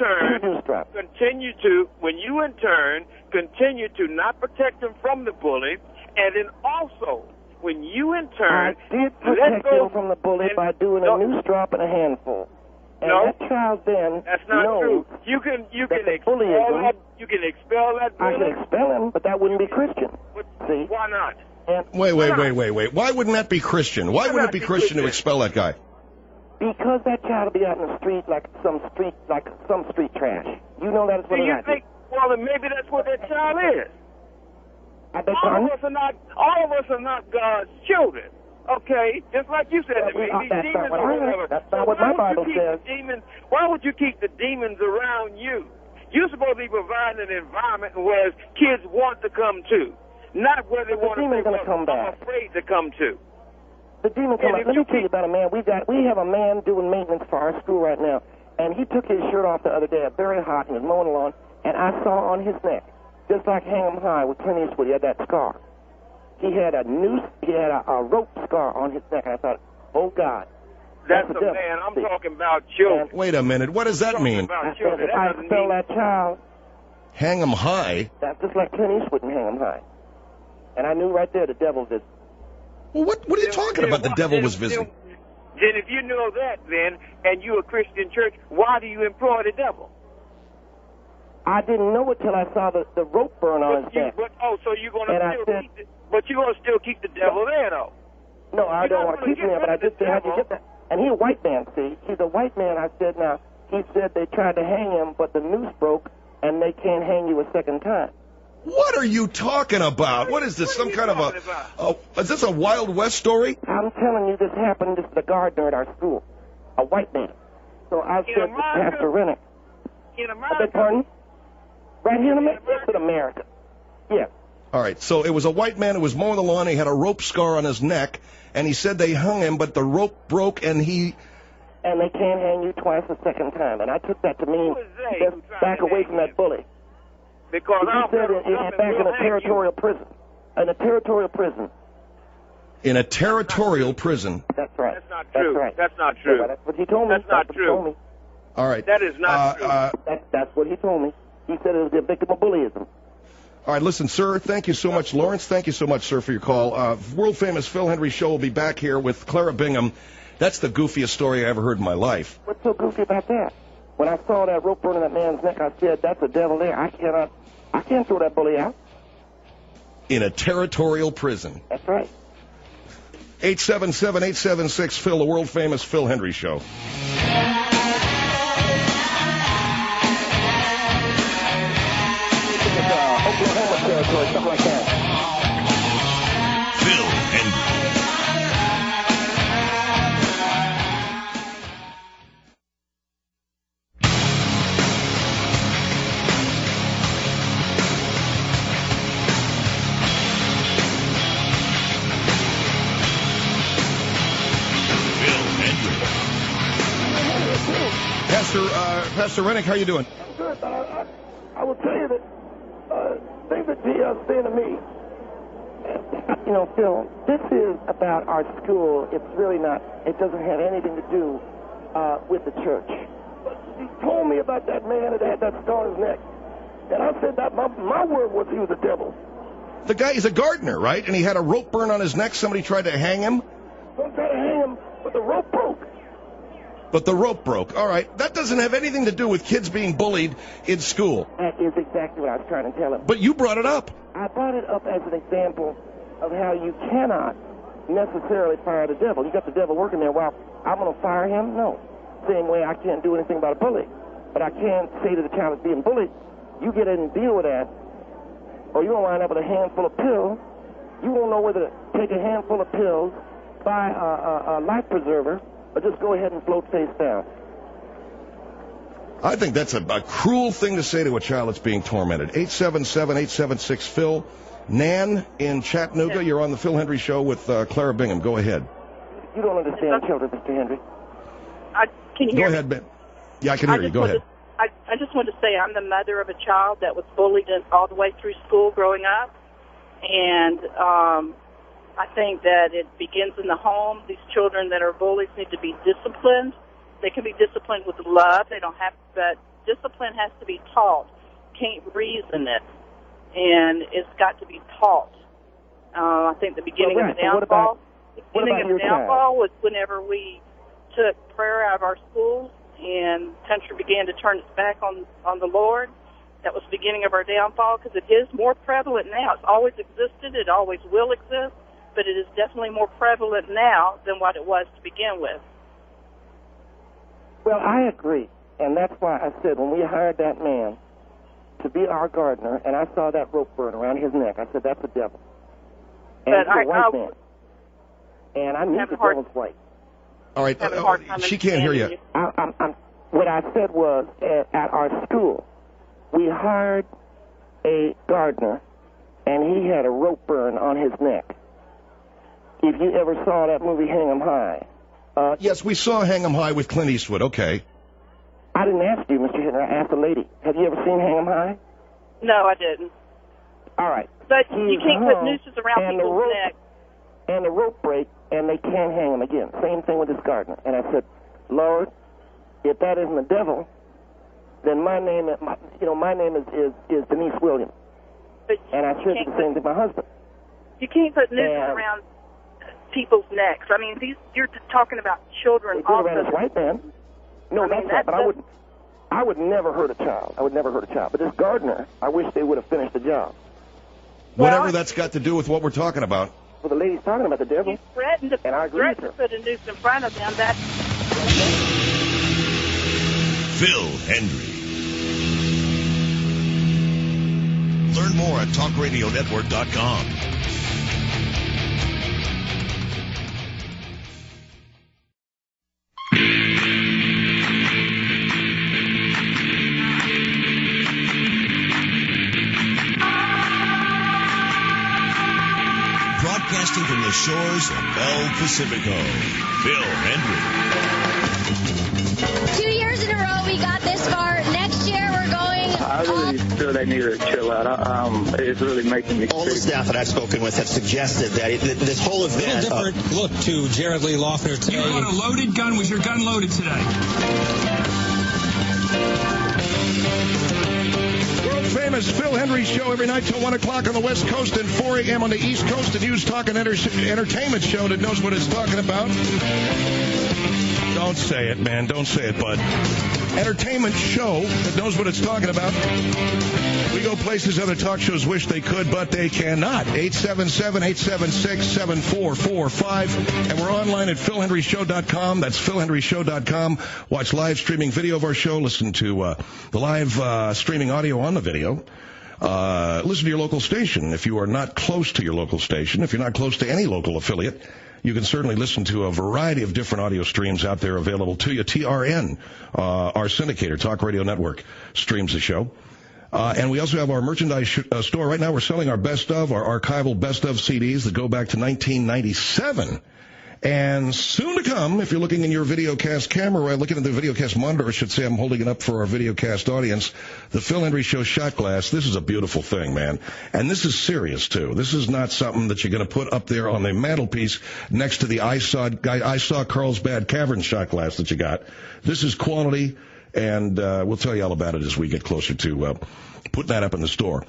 turn continue to not protect them from the bully, and then also when you in turn protect them from the bully by doing a noose drop and a handful. And that child then that's not true. You can expel that. You can expel that bully. I can expel him, but that wouldn't be Christian. See? Why not? Wait. Why wouldn't that be Christian? Why wouldn't it be Christian to expel that guy? Because that child will be out in the street like some street trash. You know that is what I think. Well, then maybe that's what that child is. All of us are not God's children. Okay, just like you said to me, these demons or whatever. That's not what my Bible says. Why would you keep the demons around you? You're supposed to be providing an environment where kids want to come to, not where they want to come back. I'm afraid to come to. The demon come back. Let me tell you about a man. We have a man doing maintenance for our school right now, and he took his shirt off the other day. Very hot, and he was mowing the lawn, and I saw on his neck, just like Hang 'em High with Clint Eastwood, he had that scar. He had a noose, he had a rope scar on his neck, and I thought, oh, God. That's a man. I'm talking about children. Wait a minute. What does that mean? If I expel that child. Hang 'em high? That's just like Clint Eastwood and Hang 'em High. And I knew right there the devil visited. Well, what are you talking about? The devil was visiting. Then if you know that, and you're a Christian church, why do you employ the devil? I didn't know it till I saw the rope burn on his neck. So you're going to still keep the devil there, though? No, I don't want to keep him there, but I just said, how'd you get that? And he's a white man, see? He's a white man. I said, now, he said they tried to hang him, but the noose broke, and they can't hang you a second time. What are you talking about? What is this, some kind of is this a Wild West story? I'm telling you, this happened. This is the gardener at our school, a white man. So I said to Pastor Rennick. In America? I beg pardon? Right here in America? Yes, in America. Yes. All right, so it was a white man who was mowing the lawn. He had a rope scar on his neck, and he said they hung him, but the rope broke, and he... And they can't hang you twice a second time. And I took that to mean just back away from that bully. Because he said it back in a territorial prison. In a territorial prison. In a territorial prison? That's right. That's not true. That's right. That's not true. Yeah, that's what he told me. That's not true. All right. That is not true. That's what he told me. He said it was a victim of bullyism. All right, listen, sir, thank you so much. Lawrence, thank you so much, sir, for your call. World-famous Phil Hendrie Show will be back here with Clara Bingham. That's the goofiest story I ever heard in my life. What's so goofy about that? When I saw that rope burning that man's neck, I said, that's a devil there. I can't throw that bully out. In a territorial prison. That's right. 877-876-PHIL, the world-famous Phil Hendrie Show. Oklahoma territory, something like that. Phil Hendrie. Pastor Rennick, how you doing? I'm good, but I will tell you that things that G.L. saying to me, you know, Phil, this is about our school. It's really not, it doesn't have anything to do with the church. But he told me about that man that had that scar on his neck. And I said that my word was he was a devil. The guy is a gardener, right? And he had a rope burn on his neck. Somebody tried to hang him. Someone tried to hang him, but the rope broke. But the rope broke. All right. That doesn't have anything to do with kids being bullied in school. That is exactly what I was trying to tell him. But you brought it up. I brought it up as an example of how you cannot necessarily fire the devil. You got the devil working there. Well, I'm going to fire him? No. Same way I can't do anything about a bully. But I can say to the child that's being bullied, you get in and deal with that, or you're going to wind up with a handful of pills. You won't know whether to take a handful of pills, buy a life preserver, or just go ahead and float face down. I think that's a cruel thing to say to a child that's being tormented. 877-876-PHIL. Nan in Chattanooga, you're on the Phil Hendry Show with Clara Bingham. Go ahead. You don't understand children, Mr. Hendry. Can you hear me? Go ahead, Ben. Yeah, I can hear you. Go ahead. I just wanted to say I'm the mother of a child that was bullied all the way through school growing up. And I think that it begins in the home. These children that are bullies need to be disciplined. They can be disciplined with love. They don't have, but discipline has to be taught. Can't reason it. And it's got to be taught. I think the beginning of the downfall, was whenever we took prayer out of our schools and the country began to turn its back on the Lord. That was the beginning of our downfall, because it is more prevalent now. It's always existed. It always will exist, but it is definitely more prevalent now than what it was to begin with. Well, I agree, and that's why I said when we hired that man to be our gardener, and I saw that rope burn around his neck, I said, that's a devil. And he's a white man. And I knew the devil's white. All right, she can't hear you. What I said was, at our school, we hired a gardener, and he had a rope burn on his neck. If you ever saw that movie, Hang 'em High. Yes, we saw Hang 'em High with Clint Eastwood. Okay. I didn't ask you, Mr. Henry. I asked the lady. Have you ever seen Hang 'em High? No, I didn't. All right. But you can't put nooses around people's necks. And the rope break, and they can't hang him again. Same thing with this gardener. And I said, Lord, if that isn't the devil, then my name is Denise Williams. And I said the same to my husband. You can't put nooses around people's necks. I mean, you're talking about children also. Around this white man. No, that's not. But I would never hurt a child. I would never hurt a child. But this gardener, I wish they would have finished the job. Whatever that's got to do with what we're talking about. Well, the lady's talking about the devil, and I agree with her. Put a noose in front of them. That's Phil Hendry. Learn more at TalkRadioNetwork.com. Broadcasting from the shores of El Pacifico, Phil Hendry. 2 years in a row we got this far. Next year we're going. I really feel they need to chill out. It's really making me sick. All the staff that I've spoken with have suggested that this whole event... A little different look to Jared Lee Loughner today. You brought a loaded gun. Was your gun loaded today? Famous Phil Hendry Show every night till 1 o'clock on the West Coast and 4 a.m. on the East Coast. The News Talk and Entertainment Show that knows what it's talking about. Don't say it, man. Don't say it, bud. Entertainment show that knows what it's talking about. We go places other talk shows wish they could, but they cannot. 877-876-7445. And we're online at PhilHenryShow.com. That's PhilHenryShow.com. Watch live streaming video of our show. Listen to the live streaming audio on the video. Listen to your local station. If you are not close to your local station, if you're not close to any local affiliate, you can certainly listen to a variety of different audio streams out there available to you. TRN, our syndicator, Talk Radio Network, streams the show. And we also have our merchandise store. Right now we're selling our best of, our archival best of CDs that go back to 1997. And soon to come, if you're looking in your videocast camera, looking at the videocast monitor, I should say, I'm holding it up for our videocast audience, the Phil Hendrie Show shot glass. This is a beautiful thing, man. And this is serious, too. This is not something that you're going to put up there on the mantelpiece next to the I saw Carlsbad Cavern shot glass that you got. This is quality, and we'll tell you all about it as we get closer to putting that up in the store.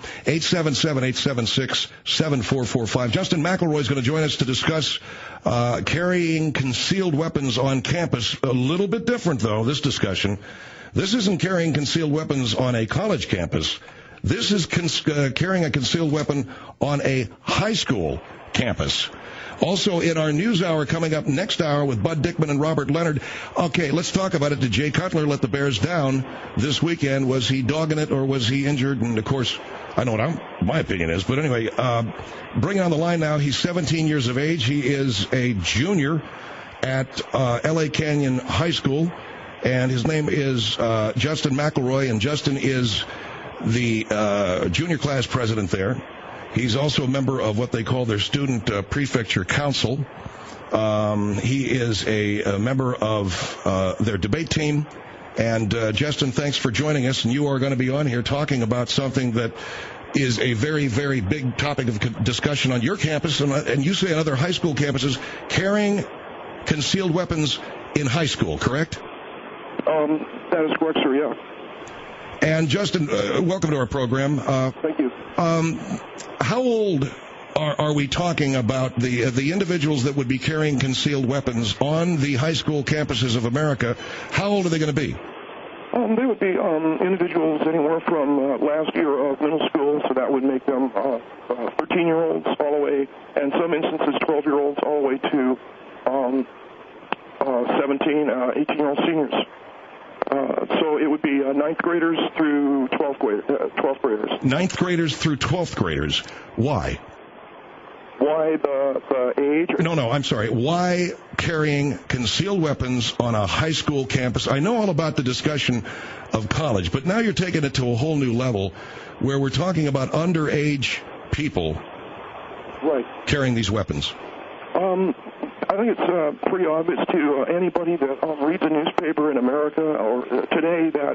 877-876-7445. Justin McElroy is going to join us to discuss carrying concealed weapons on campus. A little bit different, though, this discussion. This isn't carrying concealed weapons on a college campus. This is carrying a concealed weapon on a high school campus. Also, in our news hour coming up next hour with Bud Dickman and Robert Leonard. Okay, let's talk about it. Did Jay Cutler let the Bears down this weekend? Was he dogging it or was he injured? And, of course, I know what my opinion is. But anyway, bringing on the line now, he's 17 years of age. He is a junior at L.A. Canyon High School. And his name is Justin McElroy. And Justin is the junior class president there. He's also a member of what they call their student prefecture council. He is a member of their debate team. And, Justin, thanks for joining us. And you are going to be on here talking about something that is a very, very big topic of discussion on your campus, and you say on other high school campuses, carrying concealed weapons in high school, correct? That is correct, sir, yeah. And, Justin, welcome to our program. Thank you. How old are we talking about the individuals that would be carrying concealed weapons on the high school campuses of America? How old are they going to be? They would be individuals anywhere from last year of middle school, so that would make them 13-year-olds all the way, and some instances 12-year-olds all the way to 17, 18-year-old seniors. So it would be ninth graders through 12th graders. Ninth graders through 12th graders. Why? Why the age? No, I'm sorry. Why carrying concealed weapons on a high school campus? I know all about the discussion of college, but now you're taking it to a whole new level where we're talking about underage people carrying these weapons. I think it's pretty obvious to anybody that reads a newspaper in America or today that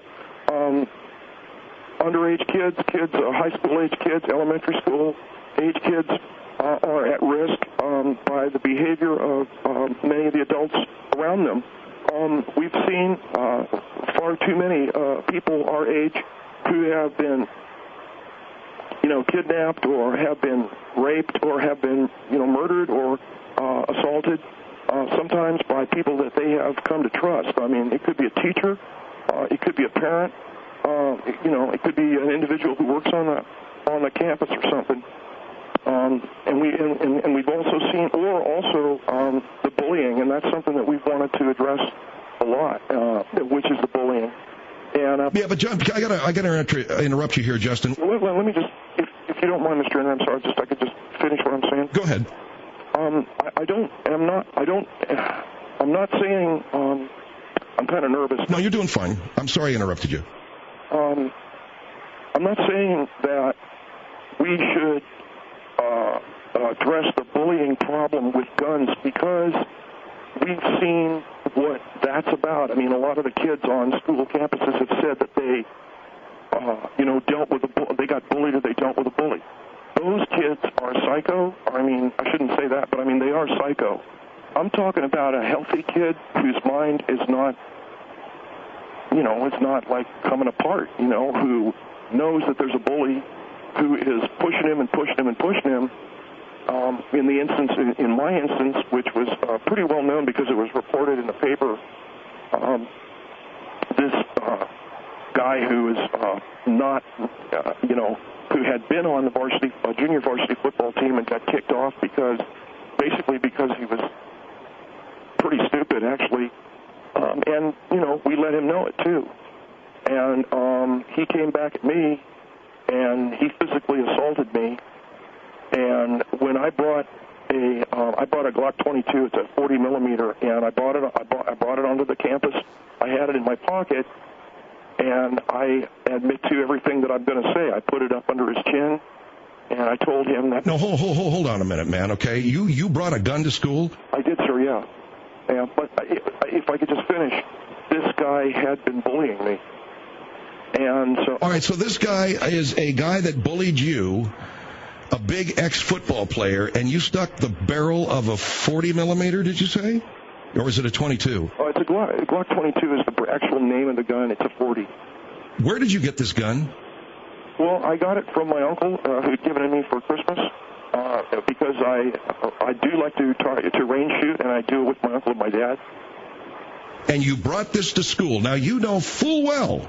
underage kids, high school age kids, elementary school age kids are at risk by the behavior of many of the adults around them. We've seen far too many people our age who have been, kidnapped or have been raped or have been, murdered or assaulted, sometimes by people that they have come to trust. I mean, it could be a teacher, it could be a parent, it could be an individual who works on the campus or something. And we've also seen, the bullying, and that's something that we've wanted to address a lot, which is the bullying. And yeah, but John, I gotta interrupt you here, Justin. Let me just, if you don't mind, Mr. Henry, I'm sorry, I could just finish what I'm saying. Go ahead. I'm not saying I'm kind of nervous. No, you're doing fine. I'm sorry I interrupted you. I'm not saying that we should address the bullying problem with guns because we've seen what that's about. I mean, a lot of the kids on school campuses have said that they, dealt with they got bullied or they dealt with a bully. Those kids are psycho. I mean, I shouldn't say that, but I mean, they are psycho. I'm talking about a healthy kid whose mind is not, it's not like coming apart, who knows that there's a bully who is pushing him and pushing him and pushing him. In my instance, which was pretty well known because it was reported in the paper, this guy who is not, who had been on the junior varsity football team and got kicked off because he was pretty stupid, actually. And we let him know it too. And he came back at me, and he physically assaulted me. And when I brought a Glock 22, it's a 40 millimeter, and I brought it onto the campus. I had it in my pocket, and I admit to everything that I'm going to say. I put it up under his chin, And I told him that... No, hold on a minute, man, okay? You brought a gun to school? I did, sir, yeah. Yeah, but if I could just finish, this guy had been bullying me. And so... All right, so this guy is a guy that bullied you, a big ex-football player, and you stuck the barrel of a 40 millimeter, did you say? Or is it a 22? Oh, it's a Glock 22 is the actual name of the gun. It's a 40. Where did you get this gun? Well, I got it from my uncle who had given it me for Christmas because I do like to range shoot, and I do it with my uncle and my dad. And you brought this to school. Now, you know full well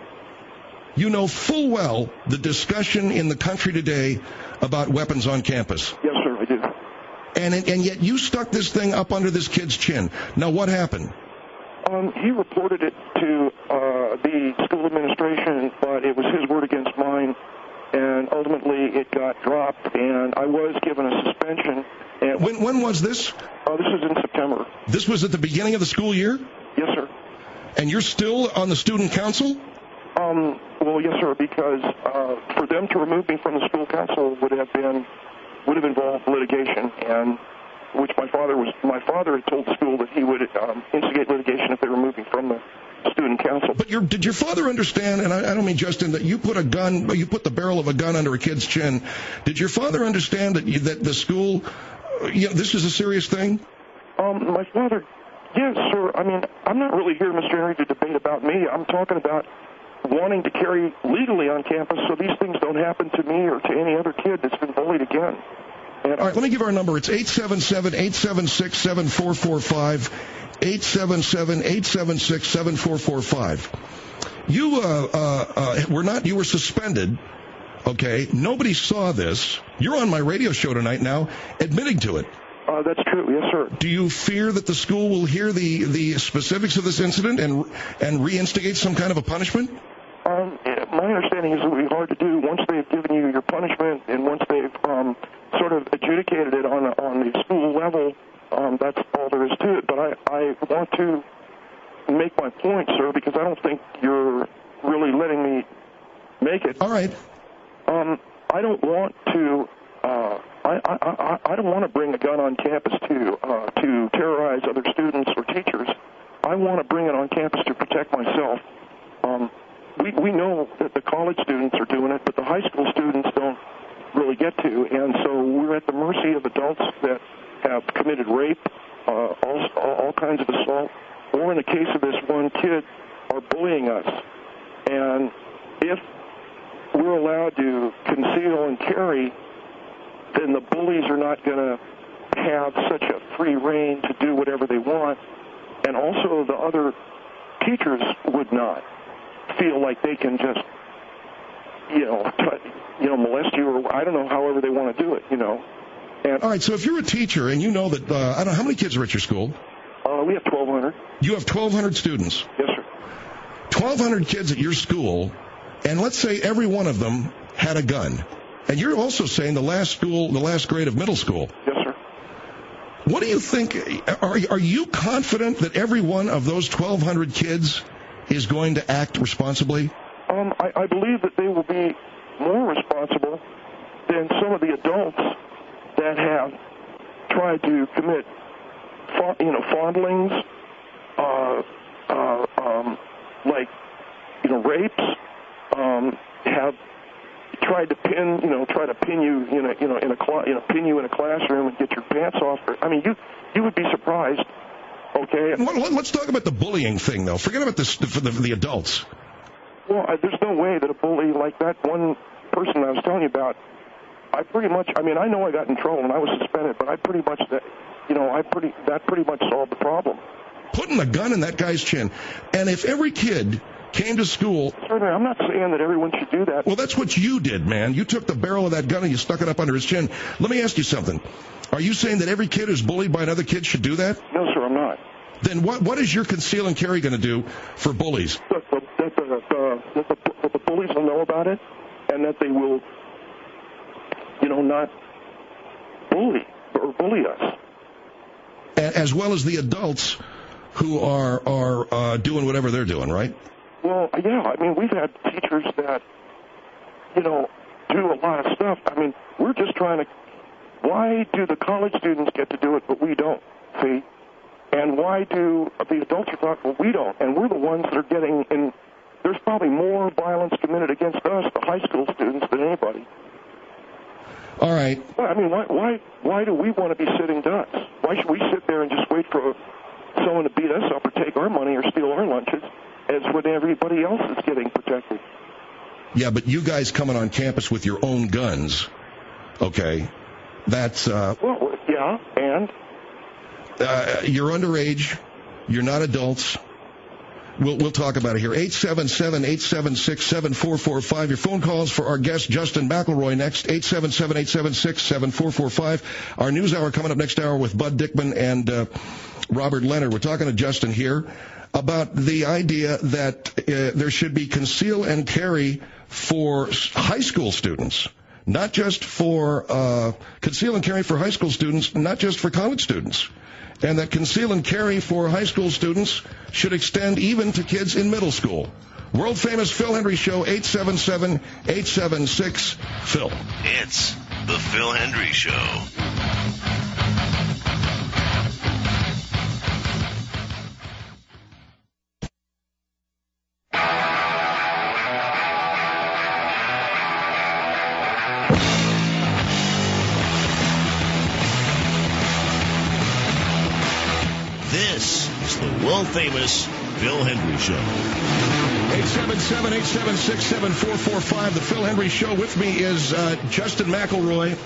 the discussion in the country today about weapons on campus. Yes, sir, I do. And yet you stuck this thing up under this kid's chin. Now, what happened? He reported it to the school administration, but it was his word against mine, and ultimately it got dropped, and I was given a suspension. And when was this? This was in September. This was at the beginning of the school year? Yes, sir. And you're still on the student council? Well, yes, sir, because for them to remove me from the school council would have involved litigation, and which my father had told the school that he would instigate litigation if they removed me from the student council. But did your father understand, and I don't mean Justin, that you put the barrel of a gun under a kid's chin? Did your father understand that the school, this is a serious thing? My father, yes, sir. I mean, I'm not really here, Mr. Henry, to debate about me. I'm talking about wanting to carry legally on campus so these things don't happen to me or to any other kid that's been bullied again. All right, let me give our number. It's 877-876-7445, 877-876-7445. You were suspended, okay? Nobody saw this. You're on my radio show tonight now admitting to it. That's true, yes, sir. Do you fear that the school will hear the specifics of this incident and reinstigate some kind of a punishment? My understanding is it would be hard to do once they've given you your punishment and once they've sort of adjudicated it on the school level. That's all there is to it. But I want to make my point, sir, because I don't think you're really letting me make it. All right. I don't want to. I don't want to bring a gun on campus to terrorize other students or teachers. I want to bring it on campus to protect myself. We know that the college students are doing it, but the high school students don't really get to, and so we're at the mercy of adults that have committed rape, all kinds of assault, or in the case of this one kid, are bullying us. And if we're allowed to conceal and carry, then the bullies are not going to have such a free reign to do whatever they want, and also the other teachers would not feel like they can just, molest you, or I don't know, however they want to do it, And, all right, so if you're a teacher and you know that, I don't know, how many kids are at your school? We have 1,200. You have 1,200 students? Yes, sir. 1,200 kids at your school, and let's say every one of them had a gun. And you're also saying the last grade of middle school. Yes, sir. What do you think, are you confident that every one of those 1,200 kids is going to act responsibly? I believe that they will be more responsible than some of the adults that have tried to commit, fondlings, rapes, have tried to pin you in a classroom and get your pants off. I mean, you would be surprised. Okay. Let's talk about the bullying thing, though. Forget about this for the adults. Well, there's no way that a bully like that one person I was telling you about, I know I got in trouble and I was suspended, but that pretty much solved the problem. Putting a gun in that guy's chin. And if every kid came to school... Sir, I'm not saying that everyone should do that. Well, that's what you did, man. You took the barrel of that gun and you stuck it up under his chin. Let me ask you something. Are you saying that every kid who's bullied by another kid should do that? No, sir, I'm not. Then what is your conceal and carry going to do for bullies? That the bullies will know about it, and that they will, not bully us. As well as the adults who are doing whatever they're doing, right? Well, yeah. I mean, we've had teachers that, do a lot of stuff. I mean, we're just trying to. Why do the college students get to do it, but we don't? See, and why do the adults are thought, well, we don't, and we're the ones that are getting in. There's probably more violence committed against us, the high school students, than anybody. All right. Well, I mean, why do we want to be sitting ducks? Why should we sit there and just wait for someone to beat us up or take our money or steal our lunches as when everybody else is getting protected? Yeah, but you guys coming on campus with your own guns, okay, that's... Well, yeah, and? You're underage. You're not adults. We'll talk about it here. 877-876-7445. Your phone calls for our guest, Justin McElroy, next. 877-876-7445. Our news hour coming up next hour with Bud Dickman and Robert Leonard. We're talking to Justin here about the idea that there should be conceal and carry for high school students, not just for conceal and carry for high school students, not just for college students. And that conceal and carry for high school students should extend even to kids in middle school. World-famous Phil Hendry Show, 877-876-PHIL. It's the Phil Hendry Show. This is the world-famous Phil Hendry Show. 877-876-7445, the Phil Hendry Show. With me is Justin McElroy.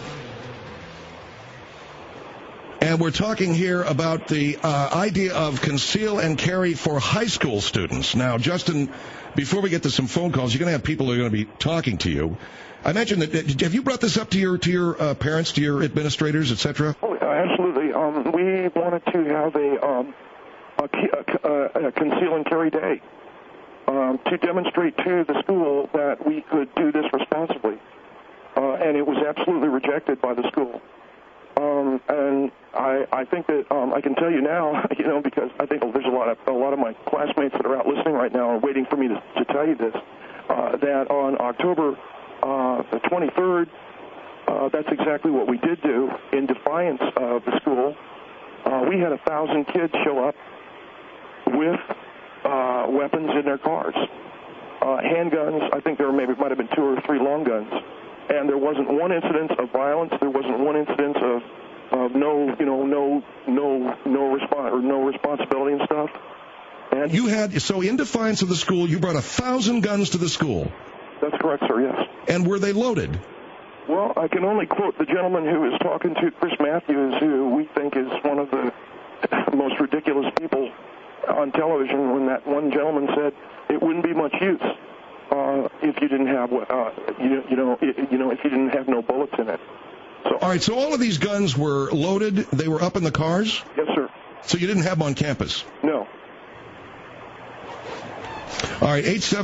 And we're talking here about the idea of conceal and carry for high school students. Now, Justin, before we get to some phone calls, you're going to have people who are going to be talking to you. I mentioned that. Have you brought this up to your parents, to your administrators, etc.? Oh, absolutely. We wanted to have a conceal and carry day to demonstrate to the school that we could do this responsibly, and it was absolutely rejected by the school. And I think that I can tell you now, because I think there's a lot of my classmates that are out listening right now are waiting for me to tell you this, that on October the 23rd, that's exactly what we did do in defiance of the school. We had 1,000 kids show up with weapons in their cars, handguns. I think there might have been 2 or 3 long guns, and there wasn't one incident of violence. There wasn't one incident of no response or no responsibility and stuff. And you had, so in defiance of the school, you brought 1,000 guns to the school. That's correct, sir. Yes. And were they loaded? Well, I can only quote the gentleman who was talking to Chris Matthews, who we think is one of the most ridiculous people on television, when that one gentleman said it wouldn't be much use if you didn't have if you didn't have no bullets in it. So, all right, so all of these guns were loaded. They were up in the cars? Yes, sir. So you didn't have them on campus? No. All right,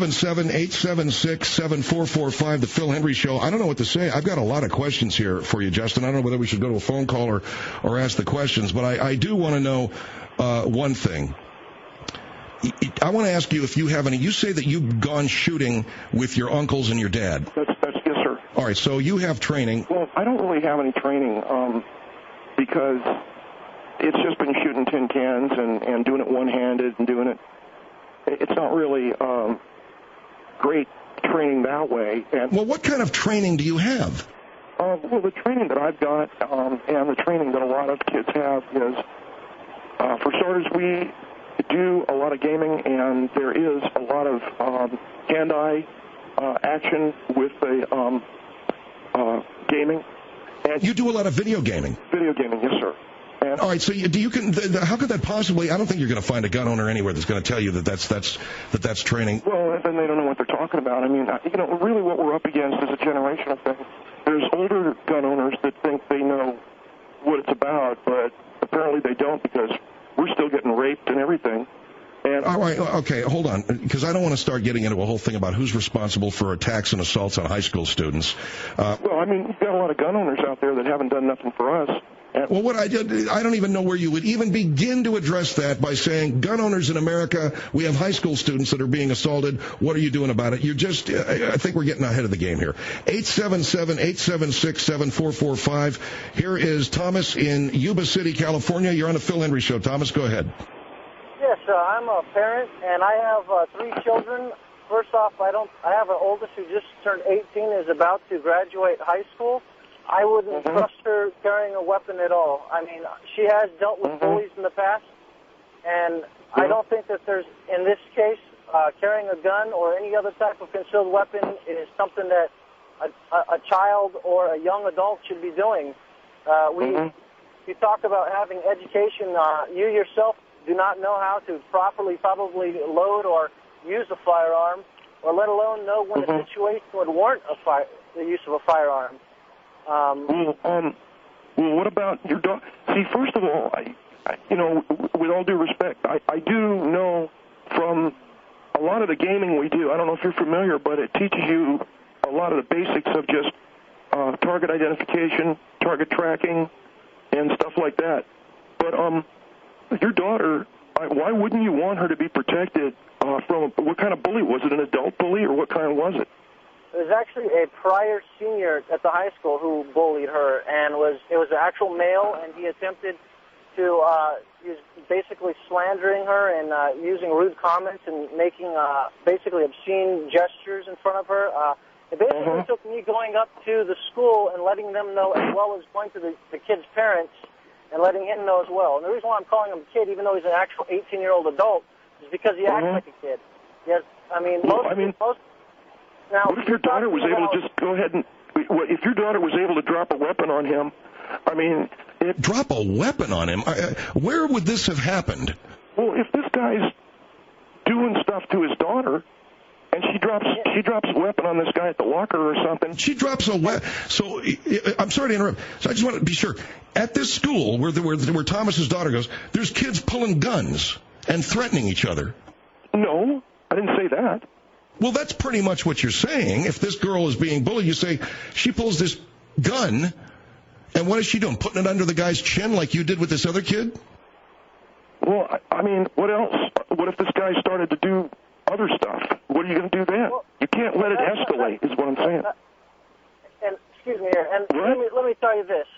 877-876-7445, the Phil Hendry Show. I don't know what to say. I've got a lot of questions here for you, Justin. I don't know whether we should go to a phone call or ask the questions, but I do want to know one thing. I want to ask you if you have any. You say that you've gone shooting with your uncles and your dad. That's yes, sir. All right, so you have training. Well, I don't really have any training because it's just been shooting tin cans and doing it one-handed and doing it. It's not really great training that way. And well, what kind of training do you have? Well, the training that I've got and the training that a lot of kids have is, for starters, we do a lot of gaming, and there is a lot of hand-eye action with the gaming. And you do a lot of video gaming? Video gaming, yes, sir. And all right, so how could that possibly? I don't think you're going to find a gun owner anywhere that's going to tell you that that's training. Well, then they don't know what they're talking about. I mean, really what we're up against is a generational thing. There's older gun owners that think they know what it's about, but apparently they don't, because we're still getting raped and everything. And all right, okay, hold on, because I don't want to start getting into a whole thing about who's responsible for attacks and assaults on high school students. Well, I mean, you've got a lot of gun owners out there that haven't done nothing for us. Well, I don't even know where you would even begin to address that by saying, gun owners in America, we have high school students that are being assaulted. What are you doing about it? You're just, I think we're getting ahead of the game here. 877-876-7445. Here is Thomas in Yuba City, California. You're on the Phil Hendry Show. Thomas, go ahead. Yes, I'm a parent, and I have 3 children. First off, I have an oldest who just turned 18, is about to graduate high school. I wouldn't trust her carrying a weapon at all. I mean, she has dealt with bullies in the past, and I don't think that there's, in this case, carrying a gun or any other type of concealed weapon is something that a child or a young adult should be doing. You talk about having education. You yourself do not know how to properly probably load or use a firearm, or let alone know when a situation would warrant the use of a firearm. Well, what about your dog? See, first of all, with all due respect, I do know from a lot of the gaming we do, I don't know if you're familiar, but it teaches you a lot of the basics of just target identification, target tracking, and stuff like that. But your daughter, why wouldn't you want her to be protected from what kind of bully? Was it an adult bully, or what kind was it? It was actually a prior senior at the high school who bullied her, and it was an actual male, and he attempted to he was basically slandering her and using rude comments and making basically obscene gestures in front of her. It basically took me going up to the school and letting them know, as well as going to the kid's parents and letting him know as well. And the reason why I'm calling him a kid, even though he's an actual 18-year-old adult, is because he acts like a kid. Yes, I mean, most. Now, what if your daughter was able to just go ahead and, if your daughter was able to drop a weapon on him, I mean... Drop a weapon on him? Where would this have happened? Well, if this guy's doing stuff to his daughter, and she drops a weapon on this guy at the locker or something... She drops a weapon... So, I'm sorry to interrupt. So I just want to be sure. At this school, where Thomas's daughter goes, there's kids pulling guns and threatening each other. No, I didn't say that. Well, that's pretty much what you're saying. If this girl is being bullied, you say she pulls this gun, and what is she doing? Putting it under the guy's chin like you did with this other kid? Well, I mean, what else? What if this guy started to do other stuff? What are you going to do then? You can't let it escalate, is what I'm saying. And excuse me here, and let me tell you this.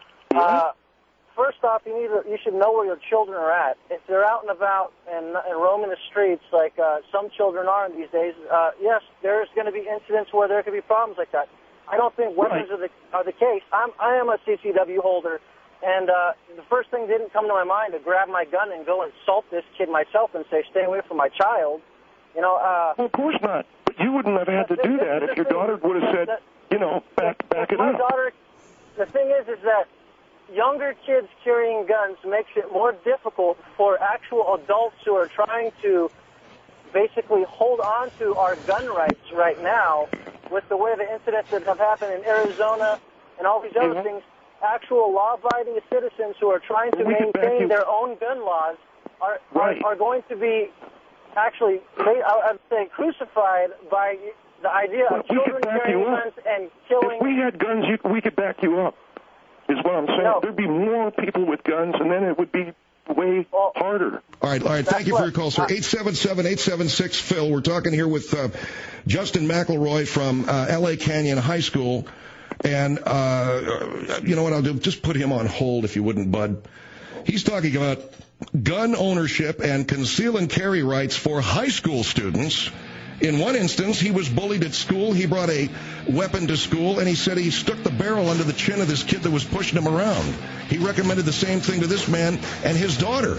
First off, you should know where your children are at. If they're out and about and roaming the streets like some children are in these days, yes, there's going to be incidents where there could be problems like that. I don't think weapons are the case. I am a CCW holder, and the first thing didn't come to my mind to grab my gun and go insult this kid myself and say, stay away from my child. Well, of course not. But you wouldn't have had to do that if your daughter would have said, back it up. The thing is that younger kids carrying guns makes it more difficult for actual adults who are trying to basically hold on to our gun rights right now with the way the incidents that have happened in Arizona and all these other things. Actual law-abiding citizens who are trying to maintain their own gun laws are going to be actually, I'd say, crucified by the idea of children carrying guns and killing. If we had guns, we could back you up. Is what I'm saying. There'd be more people with guns, and then it would be way harder. All right. Thank you for your call, sir. 877-876-PHIL. We're talking here with Justin McElroy from L.A. Canyon High School. And you know what I'll do? Just put him on hold if you wouldn't, bud. He's talking about gun ownership and conceal and carry rights for high school students. In one instance, he was bullied at school. He brought a weapon to school, and he said he stuck the barrel under the chin of this kid that was pushing him around. He recommended the same thing to this man and his daughter.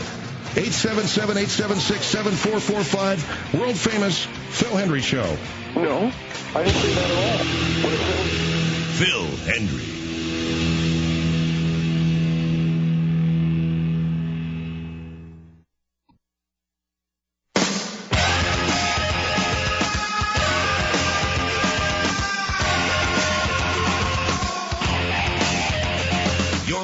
877-876-7445, world-famous Phil Hendry Show. No, I didn't say that at all. What is it? Phil Hendry.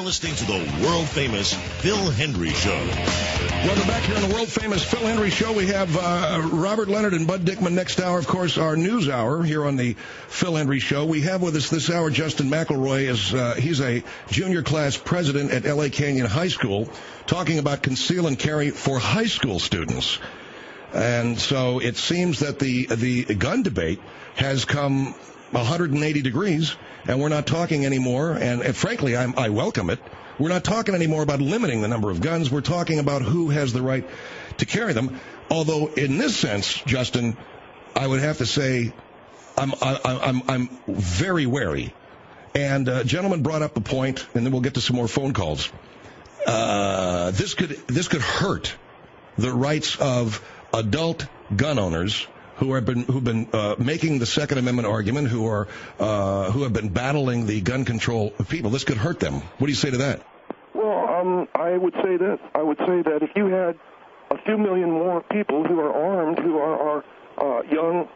listening to the world-famous Phil Hendry Show. Welcome back here on the world-famous Phil Hendry Show. We have Robert Leonard and Bud Dickman next hour. Of course, our news hour here on the Phil Hendry Show. We have with us this hour Justin McElroy. He's a junior class president at L.A. Canyon High School, talking about conceal and carry for high school students. And so it seems that the gun debate has come 180 degrees, and we're not talking anymore, and frankly, I welcome it. We're not talking anymore about limiting the number of guns. We're talking about who has the right to carry them. Although, in this sense, Justin, I would have to say I'm very wary. And a gentleman brought up a point, and then we'll get to some more phone calls. This could hurt the rights of adult gun owners who've been making the Second Amendment argument, who have been battling the gun control of people. This could hurt them. What do you say to that? Well, I would say this. I would say that if you had a few million more people who are armed, who are young,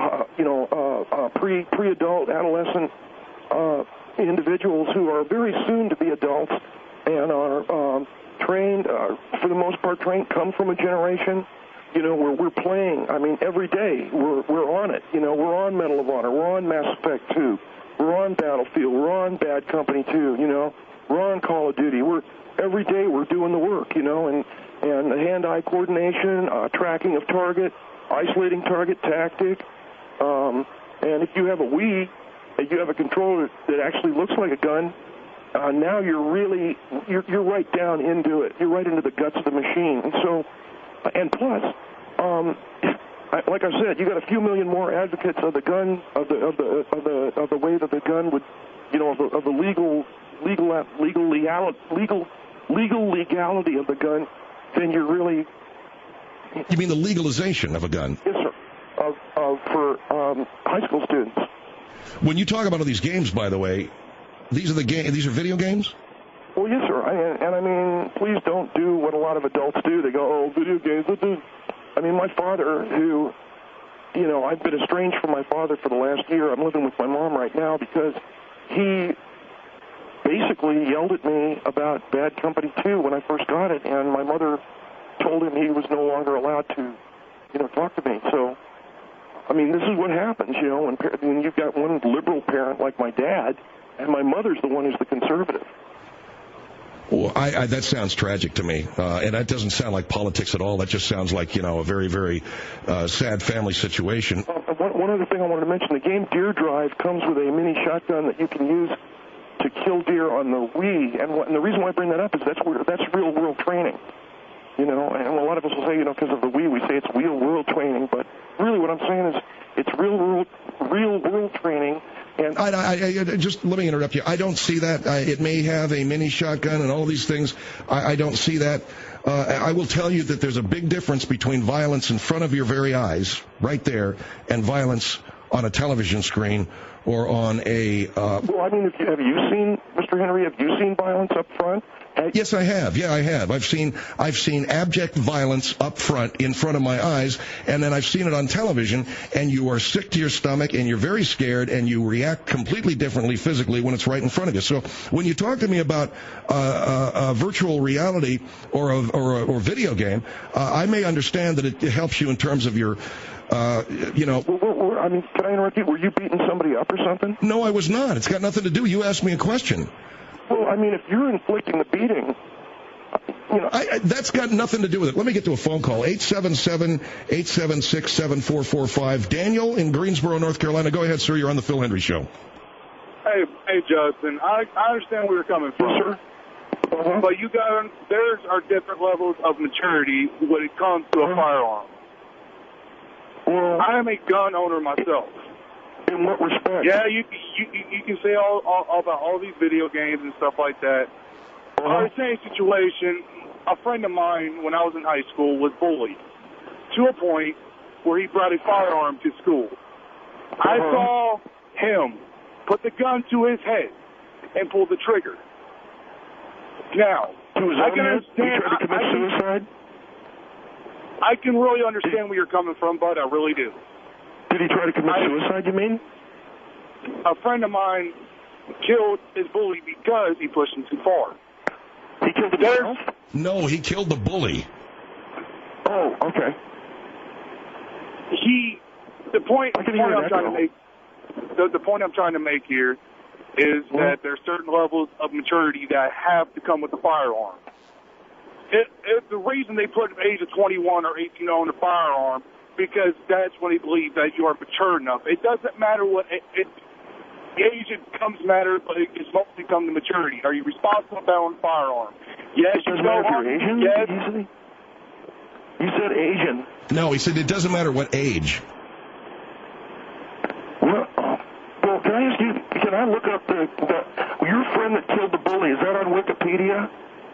pre-adult, adolescent individuals who are very soon to be adults and are trained, for the most part, come from a generation, where we're playing. I mean, every day we're on it. We're on Medal of Honor. We're on Mass Effect 2. We're on Battlefield. We're on Bad Company 2. We're on Call of Duty. Every day we're doing the work. And the hand-eye coordination, tracking of target, isolating target tactic. And if you have a Wii, if you have a controller that actually looks like a gun, now you're right down into it. You're right into the guts of the machine. And so, and plus, like I said, you got a few million more advocates of the gun, of the way that the gun would, of the legal legality of the gun, then you're really. You mean the legalization of a gun? Yes, sir. For high school students. When you talk about all these games, by the way, these are video games? Well, yes, sir. And I mean, please don't do what a lot of adults do. They go, oh, video games. I mean, my father, who, I've been estranged from my father for the last year. I'm living with my mom right now because he basically yelled at me about Bad Company 2 when I first got it, and my mother told him he was no longer allowed to, talk to me. So, I mean, this is what happens, when you've got one liberal parent like my dad, and my mother's the one who's the conservative. Well, that sounds tragic to me, and that doesn't sound like politics at all. That just sounds like, a very, very sad family situation. One other thing I wanted to mention, the game Deer Drive comes with a mini shotgun that you can use to kill deer on the Wii, and the reason why I bring that up is that's real-world training. And a lot of us will say, because of the Wii, we say it's real-world training, but really what I'm saying is it's real-world training. And I just let me interrupt you. I don't see that. It may have a mini shotgun and all these things. I don't see that. I will tell you that there's a big difference between violence in front of your very eyes, right there, and violence on a television screen or on a... Well, I mean, have you seen, Mr. Henry, have you seen violence up front? Yes, I have. Yeah, I have. I've seen abject violence up front, in front of my eyes, and then I've seen it on television, and you are sick to your stomach, and you're very scared, and you react completely differently physically when it's right in front of you. So when you talk to me about virtual reality or a video game, I may understand that it helps you in terms of your... I mean, can I interrupt you? Were you beating somebody up or something? No, I was not. It's got nothing to do. You asked me a question. Well, I mean, if you're inflicting the beating, that's got nothing to do with it. Let me get to a phone call. 877-876-7445. Daniel in Greensboro, North Carolina. Go ahead, sir. You're on the Phil Hendry Show. Hey, Justin. I understand where you're coming from. Yes, sir. But there are different levels of maturity when it comes to a firearm. Well, I am a gun owner myself. In what respect? Yeah, you can say all about all these video games and stuff like that. The same situation, a friend of mine when I was in high school was bullied to a point where he brought a firearm to school. I saw him put the gun to his head and pull the trigger. Now, I can understand. He tried to commit suicide? I can really understand where you're coming from, bud. I really do. Did he try to commit suicide, you mean? A friend of mine killed his bully because he pushed him too far. He killed himself? No, he killed the bully. Oh, okay. The point I'm trying to make here is that there's certain levels of maturity that have to come with the firearm. The reason they put the age of 21 or 18 on the firearm, because that's when they believe that you are mature enough. It doesn't matter what the age comes matter, but it's mostly come to maturity. Are you responsible about owning a firearm? Yes, you know if you're Asian. Yes. You said Asian. No, he said it doesn't matter what age. Well, can I ask you? Can I look up your friend that killed the bully? Is that on Wikipedia?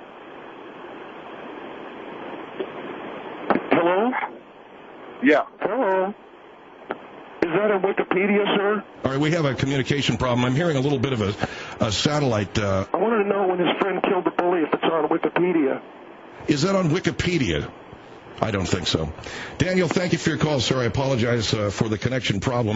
Hello? Yeah. Hello? Is that on Wikipedia, sir? All right, we have a communication problem. I'm hearing a little bit of a satellite. I wanted to know when his friend killed the bully if it's on Wikipedia. Is that on Wikipedia? I don't think so. Daniel, thank you for your call, sir. I apologize for the connection problem.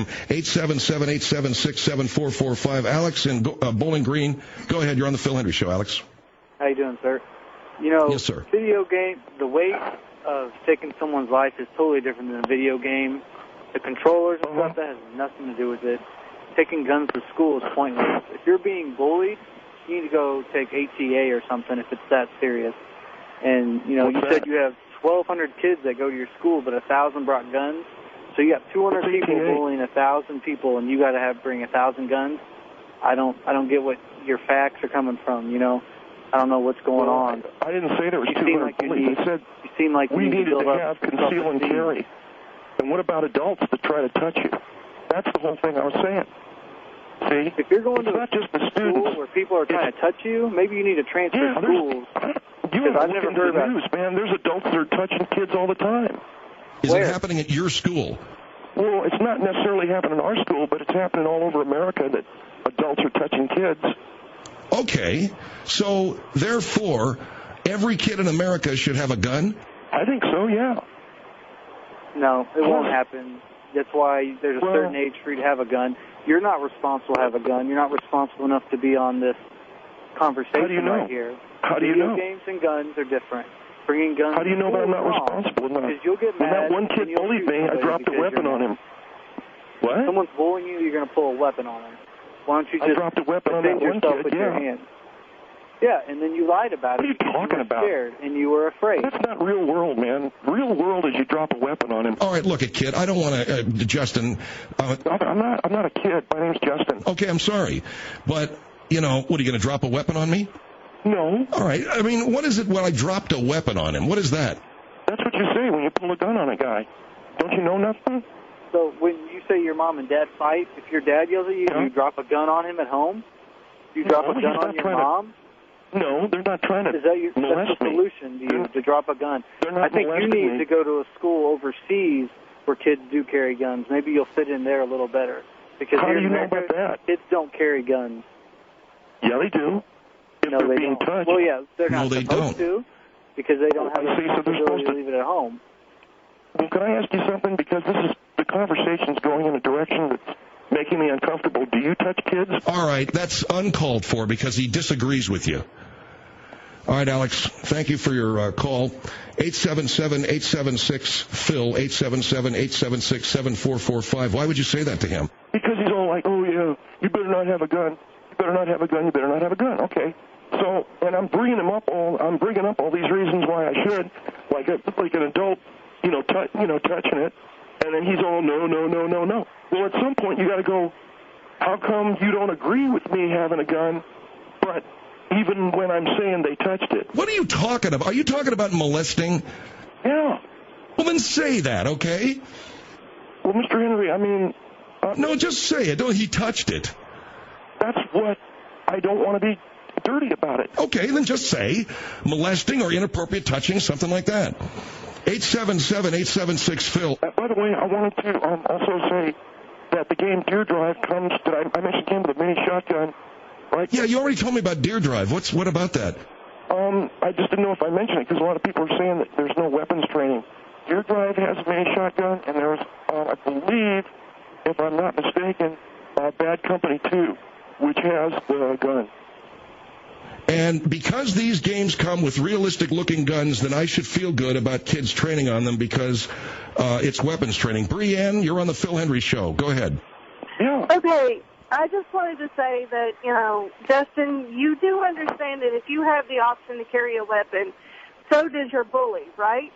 877-876-7445. Alex in Bowling Green. Go ahead. You're on the Phil Hendry Show, Alex. How you doing, sir? You know, yes, sir. Video game, the weight of taking someone's life is totally different than a video game. The controllers and stuff, that has nothing to do with it. Taking guns to school is pointless. If you're being bullied, you need to go take ATA or something if it's that serious. And, you know, said you have 1,200 kids that go to your school, but 1,000 brought guns. So you got 200 people bullying 1,000 people, and you got to bring 1,000 guns. I don't get what your facts are coming from. You know, I don't know what's going on. I didn't say there was 200 bullies. I said you seem like we needed to have conceal and carry. And what about adults that try to touch you? That's the whole thing I was saying. See, if you're going to not just the school where people are trying to touch you, maybe you need to transfer schools. I've never heard the news, man. There's adults that are touching kids all the time. Is it happening at your school? Well, it's not necessarily happening in our school, but it's happening all over America that adults are touching kids. Okay, so therefore, every kid in America should have a gun? I think so, yeah. No, it won't happen. That's why there's a certain age for you to have a gun. You're not responsible to have a gun. You're not responsible enough to be on this conversation right here. How do you know? Video games and guns are different. Bringing guns. How do you know that I'm not responsible enough? Because you'll get when mad. That one kid bullied me, I dropped a weapon on him. What? If someone's bullying you, you're going to pull a weapon on him. Why don't you just I dropped a weapon on that one yourself kid, with your hand? Yeah, and then you lied about it. What are you talking about? Scared, and you were afraid. That's not real world, man. Real world is you drop a weapon on him. All right, look, kid, I don't want to, Justin. I'm not a kid. My name's Justin. Okay, I'm sorry, but you know, what are you going to drop a weapon on me? No. All right. I mean, what is it when I dropped a weapon on him? What is that? That's what you say when you pull a gun on a guy. Don't you know nothing? So when you say your mom and dad fight, if your dad yells at you, you drop a gun on him at home? You drop a gun on your mom? No, they're not trying to molest me. That's the solution to you, to drop a gun. I think you need to go to a school overseas where kids do carry guns. Maybe you'll fit in there a little better. Because How here do you in know America, about that? kids don't carry guns. Yeah, they do. If no, they're they being don't. touched. Well, yeah, they're not they supposed don't. to because they don't have the responsibility to leave it at home. Well, can I ask you something? Because the conversation's going in a direction that's making me uncomfortable. Do you touch kids? All right, that's uncalled for because he disagrees with you. All right, Alex, thank you for your call. 877-876-PHIL, 877-876-7445. Why would you say that to him? Because he's all like, oh, yeah, you better not have a gun. You better not have a gun. You better not have a gun. Okay. So, and I'm bringing up all these reasons why I should, like an adult, touching it. And then he's all, no. Well, at some point you got to go, how come you don't agree with me having a gun, but even when I'm saying they touched it? What are you talking about? Are you talking about molesting? Yeah. Well, then say that, okay? Well, Mr. Henry, I mean... no, just say it. He touched it. That's what I don't want to be dirty about it. Okay, then just say molesting or inappropriate touching, something like that. 877-876-PHIL. By the way, I wanted to also say that the game Deer Drive comes... I mentioned came with a mini shotgun. Right? Yeah, you already told me about Deer Drive. What about that? I just didn't know if I mentioned it because a lot of people are saying that there's no weapons training. Deer Drive has a mini shotgun, and there's, I believe, if I'm not mistaken, Bad Company 2, which has the gun. And because these games come with realistic-looking guns, then I should feel good about kids training on them because it's weapons training. Breanne, you're on the Phil Hendry Show. Go ahead. Yeah. Okay, I just wanted to say that, Justin, you do understand that if you have the option to carry a weapon, so does your bully, right?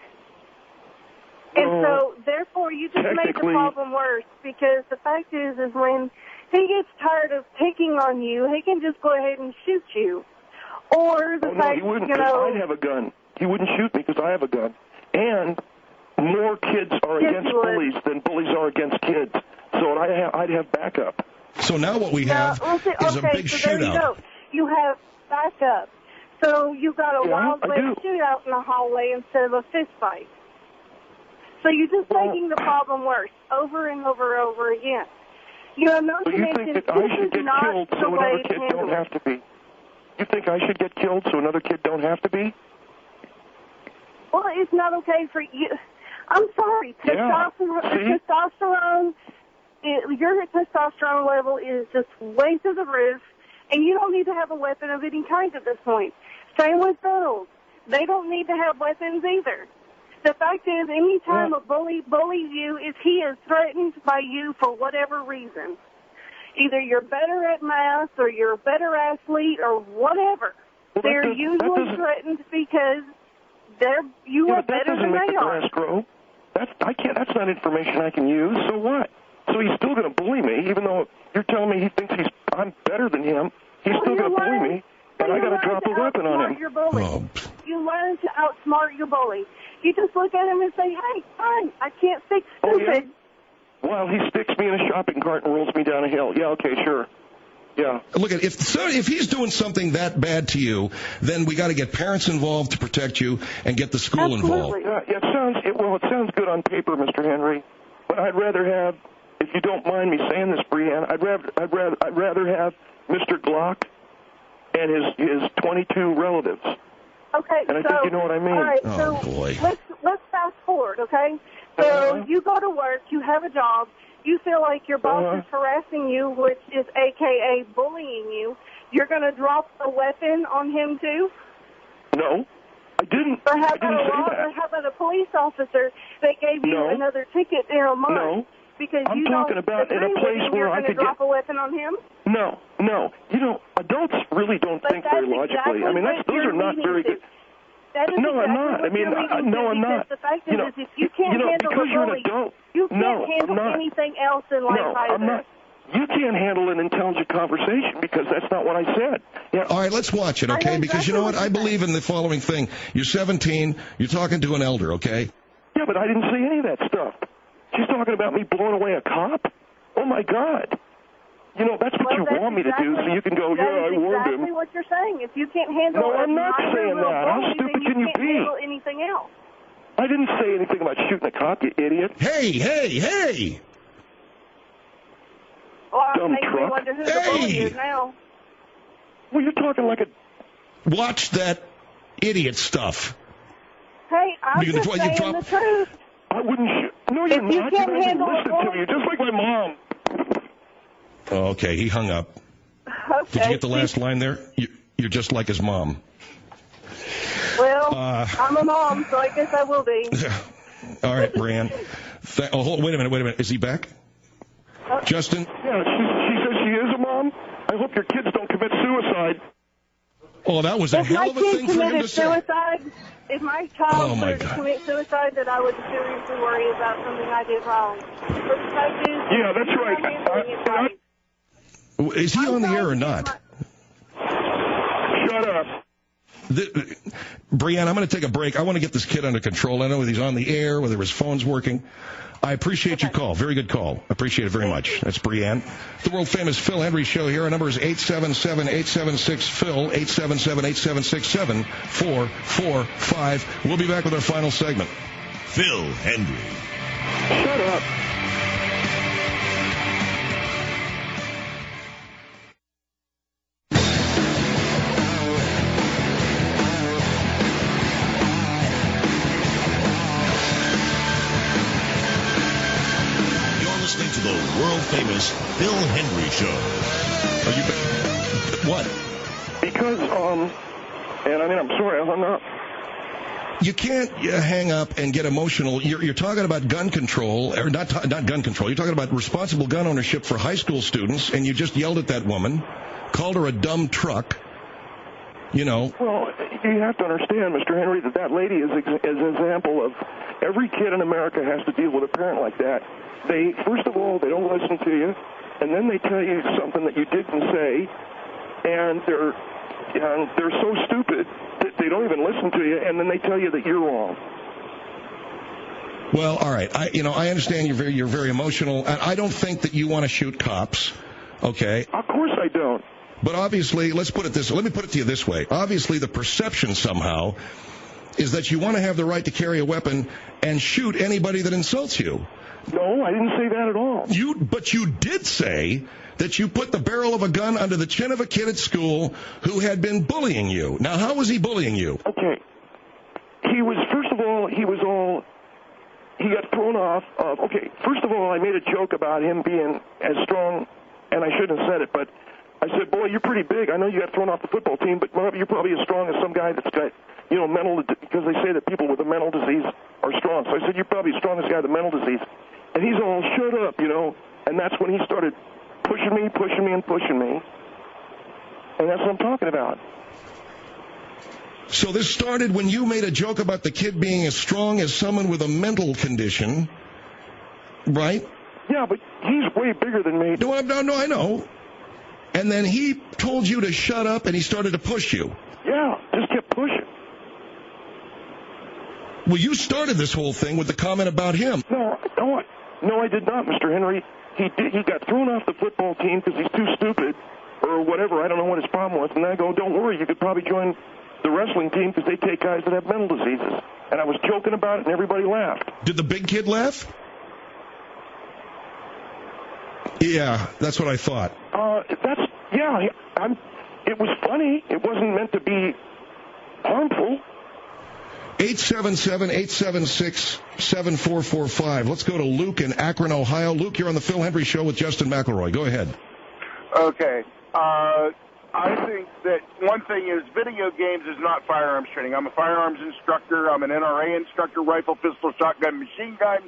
And so, therefore, you just make the problem worse because the fact is when he gets tired of picking on you, he can just go ahead and shoot you. Or the fact, he wouldn't, because I'd have a gun. He wouldn't shoot me because I have a gun. And more kids are against bullies than bullies are against kids. So I'd have backup. So now what we have is a big shootout. There you go. You have backup. So you got a wild west shootout in the hallway instead of a fist fight. So you're just making the problem worse over and over and over again. Not so you think that I should get killed so another kid don't have to be? You think I should get killed so another kid don't have to be? Well, it's not okay for you. I'm sorry. Testosterone, your testosterone level is just way through the roof, and you don't need to have a weapon of any kind at this point. Same with girls. They don't need to have weapons either. The fact is, any time a bully bullies you, if he is threatened by you for whatever reason, either you're better at math or you're a better athlete or whatever, they're usually threatened because you are better than they are. Grow. That's not information I can use. So what? So he's still going to bully me, even though you're telling me he thinks I'm better than him. He's still going to bully me, and I got to drop a weapon on him. You learn to outsmart your bully. You just look at him and say, "Hey, fine, I can't fix stupid." Well, he sticks me in a shopping cart and rolls me down a hill. Yeah, okay, sure. Yeah. Look, if he's doing something that bad to you, then we got to get parents involved to protect you and get the school involved. It sounds good on paper, Mr. Henry, but I'd rather have, if you don't mind me saying this, Breanne, I'd rather have Mr. Glock and his 22 relatives. Okay, and I think you know what I mean. All right, boy. Let's fast forward, okay? So you go to work, you have a job, you feel like your boss is harassing you, which is AKA bullying you. You're going to drop a weapon on him too? No, I didn't. Or how about a police officer that gave you another ticket in a month? No. Because I'm talking about in a place where I could drop a weapon on him? No. Adults really don't think very logically. I mean, those are not very good. No, I'm not. I mean, no, I'm not. The fact is, if you can't handle because you're an adult. You can't handle anything else in life either. I'm not. You can't handle an intelligent conversation because that's not what I said. Yeah. All right, let's watch it, okay? Because you know what? I believe in the following thing. You're 17. You're talking to an elder, okay? Yeah, but I didn't say any of that stuff. She's talking about me blowing away a cop? Oh, my God. That's what you want me to do, so you can go, I warned him. That's exactly what you're saying. If you can't handle No, I'm not saying that. How stupid can you be? Handle anything else. I didn't say anything about shooting a cop, you idiot. Hey! Well, dumb truck. Me wonder who the bully is now. Well, you're talking like a... Watch that idiot stuff. Hey, I'm just saying the truth. I wouldn't shoot. No, you're not. You can't handle listen to me. You're just like my mom. Oh, okay, he hung up. Okay. Did you get the last line there? You're just like his mom. Well, I'm a mom, so I guess I will be. All right, Breanne. Wait a minute. Is he back? Justin? Yeah, she says she is a mom. I hope your kids don't commit suicide. Oh, that was a hell of a thing for him to say. If my child were to commit suicide, that I would seriously worry about something I did wrong. But the fact is, yeah, that's right. Is he on the air or not? Shut up. Breanne, I'm going to take a break. I want to get this kid under control. I know whether he's on the air, whether his phone's working. I appreciate your call. Very good call. I appreciate it very much. That's Breanne. The world-famous Phil Hendry Show here. Our number is 877-876-PHIL, 877-876-7445. We'll be back with our final segment. Phil Hendry. Shut up. To the world-famous Phil Hendry Show. Are you... What? Because, and I mean, I'm sorry, I hung up. You can't hang up and get emotional. You're talking about gun control, or not gun control. You're talking about responsible gun ownership for high school students, and you just yelled at that woman, called her a dumb truck. You know. Well, you have to understand, Mr. Henry, that lady is an example of every kid in America has to deal with a parent like that. They, first of all, they don't listen to you, and then they tell you something that you didn't say, and they're so stupid that they don't even listen to you, and then they tell you that you're wrong. Well, all right. I understand you're very emotional. I don't think that you want to shoot cops. Okay. Of course I don't. But obviously, let me put it to you this way. Obviously, the perception somehow is that you want to have the right to carry a weapon and shoot anybody that insults you. No, I didn't say that at all. But you did say that you put the barrel of a gun under the chin of a kid at school who had been bullying you. Now, how was he bullying you? Okay. First of all, he got thrown off. Okay, first of all, I made a joke about him being as strong, and I shouldn't have said it, but I said, boy, you're pretty big. I know you got thrown off the football team, but you're probably as strong as some guy that's got, mental, because they say that people with a mental disease are strong. So I said, you're probably as strong as the guy with a mental disease. And he's all, shut up, and that's when he started pushing me. And that's what I'm talking about. So this started when you made a joke about the kid being as strong as someone with a mental condition, right? Yeah, but he's way bigger than me. No, I know. And then he told you to shut up, and he started to push you. Yeah, just kept pushing. Well, you started this whole thing with the comment about him. No, I did not, Mr. Henry. He got thrown off the football team because he's too stupid, or whatever. I don't know what his problem was. And I go, don't worry, you could probably join the wrestling team because they take guys that have mental diseases. And I was joking about it, and everybody laughed. Did the big kid laugh? Yeah, that's what I thought. It was funny. It wasn't meant to be harmful. 877-876-7445. Let's go to Luke in Akron, Ohio. Luke, you're on the Phil Hendry Show with Justin McElroy. Go ahead. Okay. I think that one thing is video games is not firearms training. I'm a firearms instructor. I'm an NRA instructor, rifle, pistol, shotgun, machine gun.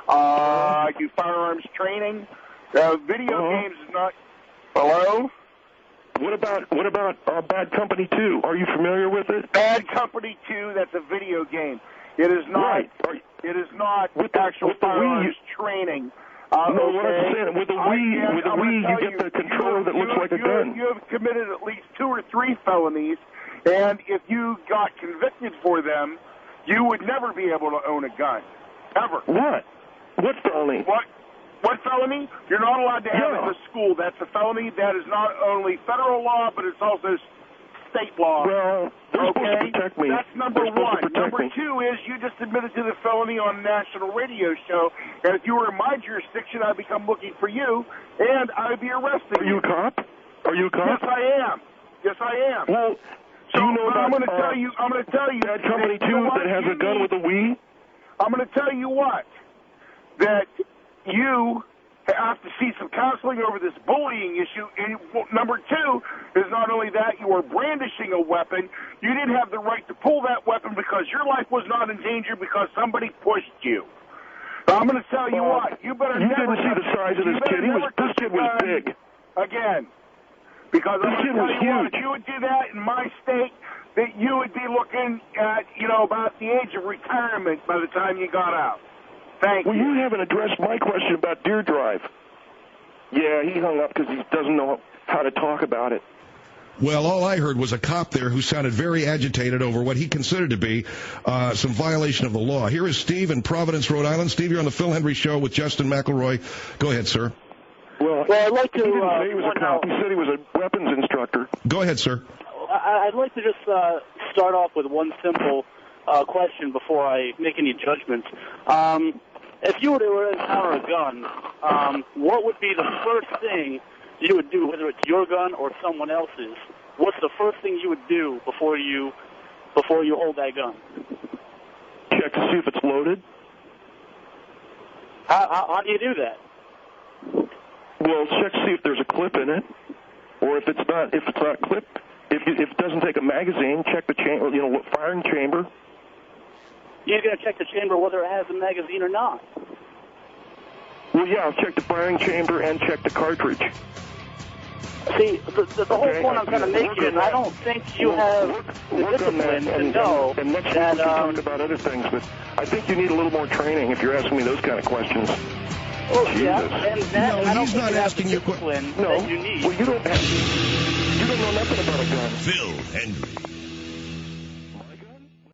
I do firearms training. Video games is not... Hello? What about Bad Company 2? Are you familiar with it? Bad Company 2, that's a video game. It is not. Right. It is not actual firearms training. No, what I'm saying, with the Wii, you get the controller that looks like a gun. You have committed at least 2 or 3 felonies, and if you got convicted for them, you would never be able to own a gun, ever. What? What felony? What felony? You're not allowed to have it in the school. That's a felony. That is not only federal law, but it's also state law. Well, they're supposed to protect me. That's number one. Number 2 is you just admitted to the felony on a national radio show, and if you were in my jurisdiction, I'd become looking for you, and I'd be arresting you. Are you a cop? Are you a cop? Yes, I am. Yes, I am. Well, so do you know about, I'm going to tell you. Bad Company 2 that has a gun with a Wii? I'm going to tell you what. That you have to see some counseling over this bullying issue. And number 2 is not only that, you are brandishing a weapon. You didn't have the right to pull that weapon because your life was not in danger because somebody pushed you. So I'm going to tell you what. You better never... You didn't see the size of this kid. This kid was big. Again. Because this kid was huge. If you would do that in my state, that you would be looking at, about the age of retirement by the time you got out. Thank you. Well, you haven't addressed my question about Deer Drive. Yeah, he hung up because he doesn't know how to talk about it. Well, all I heard was a cop there who sounded very agitated over what he considered to be some violation of the law. Here is Steve in Providence, Rhode Island. Steve, you're on the Phil Hendry Show with Justin McElroy. Go ahead, sir. Well, I'd like to... He didn't say he was a cop. He said he was a weapons instructor. Go ahead, sir. I'd like to just start off with one simple question before I make any judgments. If you were to encounter a gun, what would be the first thing you would do, whether it's your gun or someone else's? What's the first thing you would do before you hold that gun? Check to see if it's loaded. How do you do that? Well, check to see if there's a clip in it, or if it's not clipped, if it doesn't take a magazine, check the chamber, firing chamber. You're going to check the chamber whether it has a magazine or not. Well, yeah, I'll check the firing chamber and check the cartridge. See, the whole point I'm trying to make is I don't think you have the discipline to know and next week we can talk about other things, but I think you need a little more training if you're asking me those kind of questions. Oh, Jesus. yeah, and that, No, I don't he's think not you have asking the you discipline No, that you need. well, you don't know nothing about a gun. Phil Hendrie.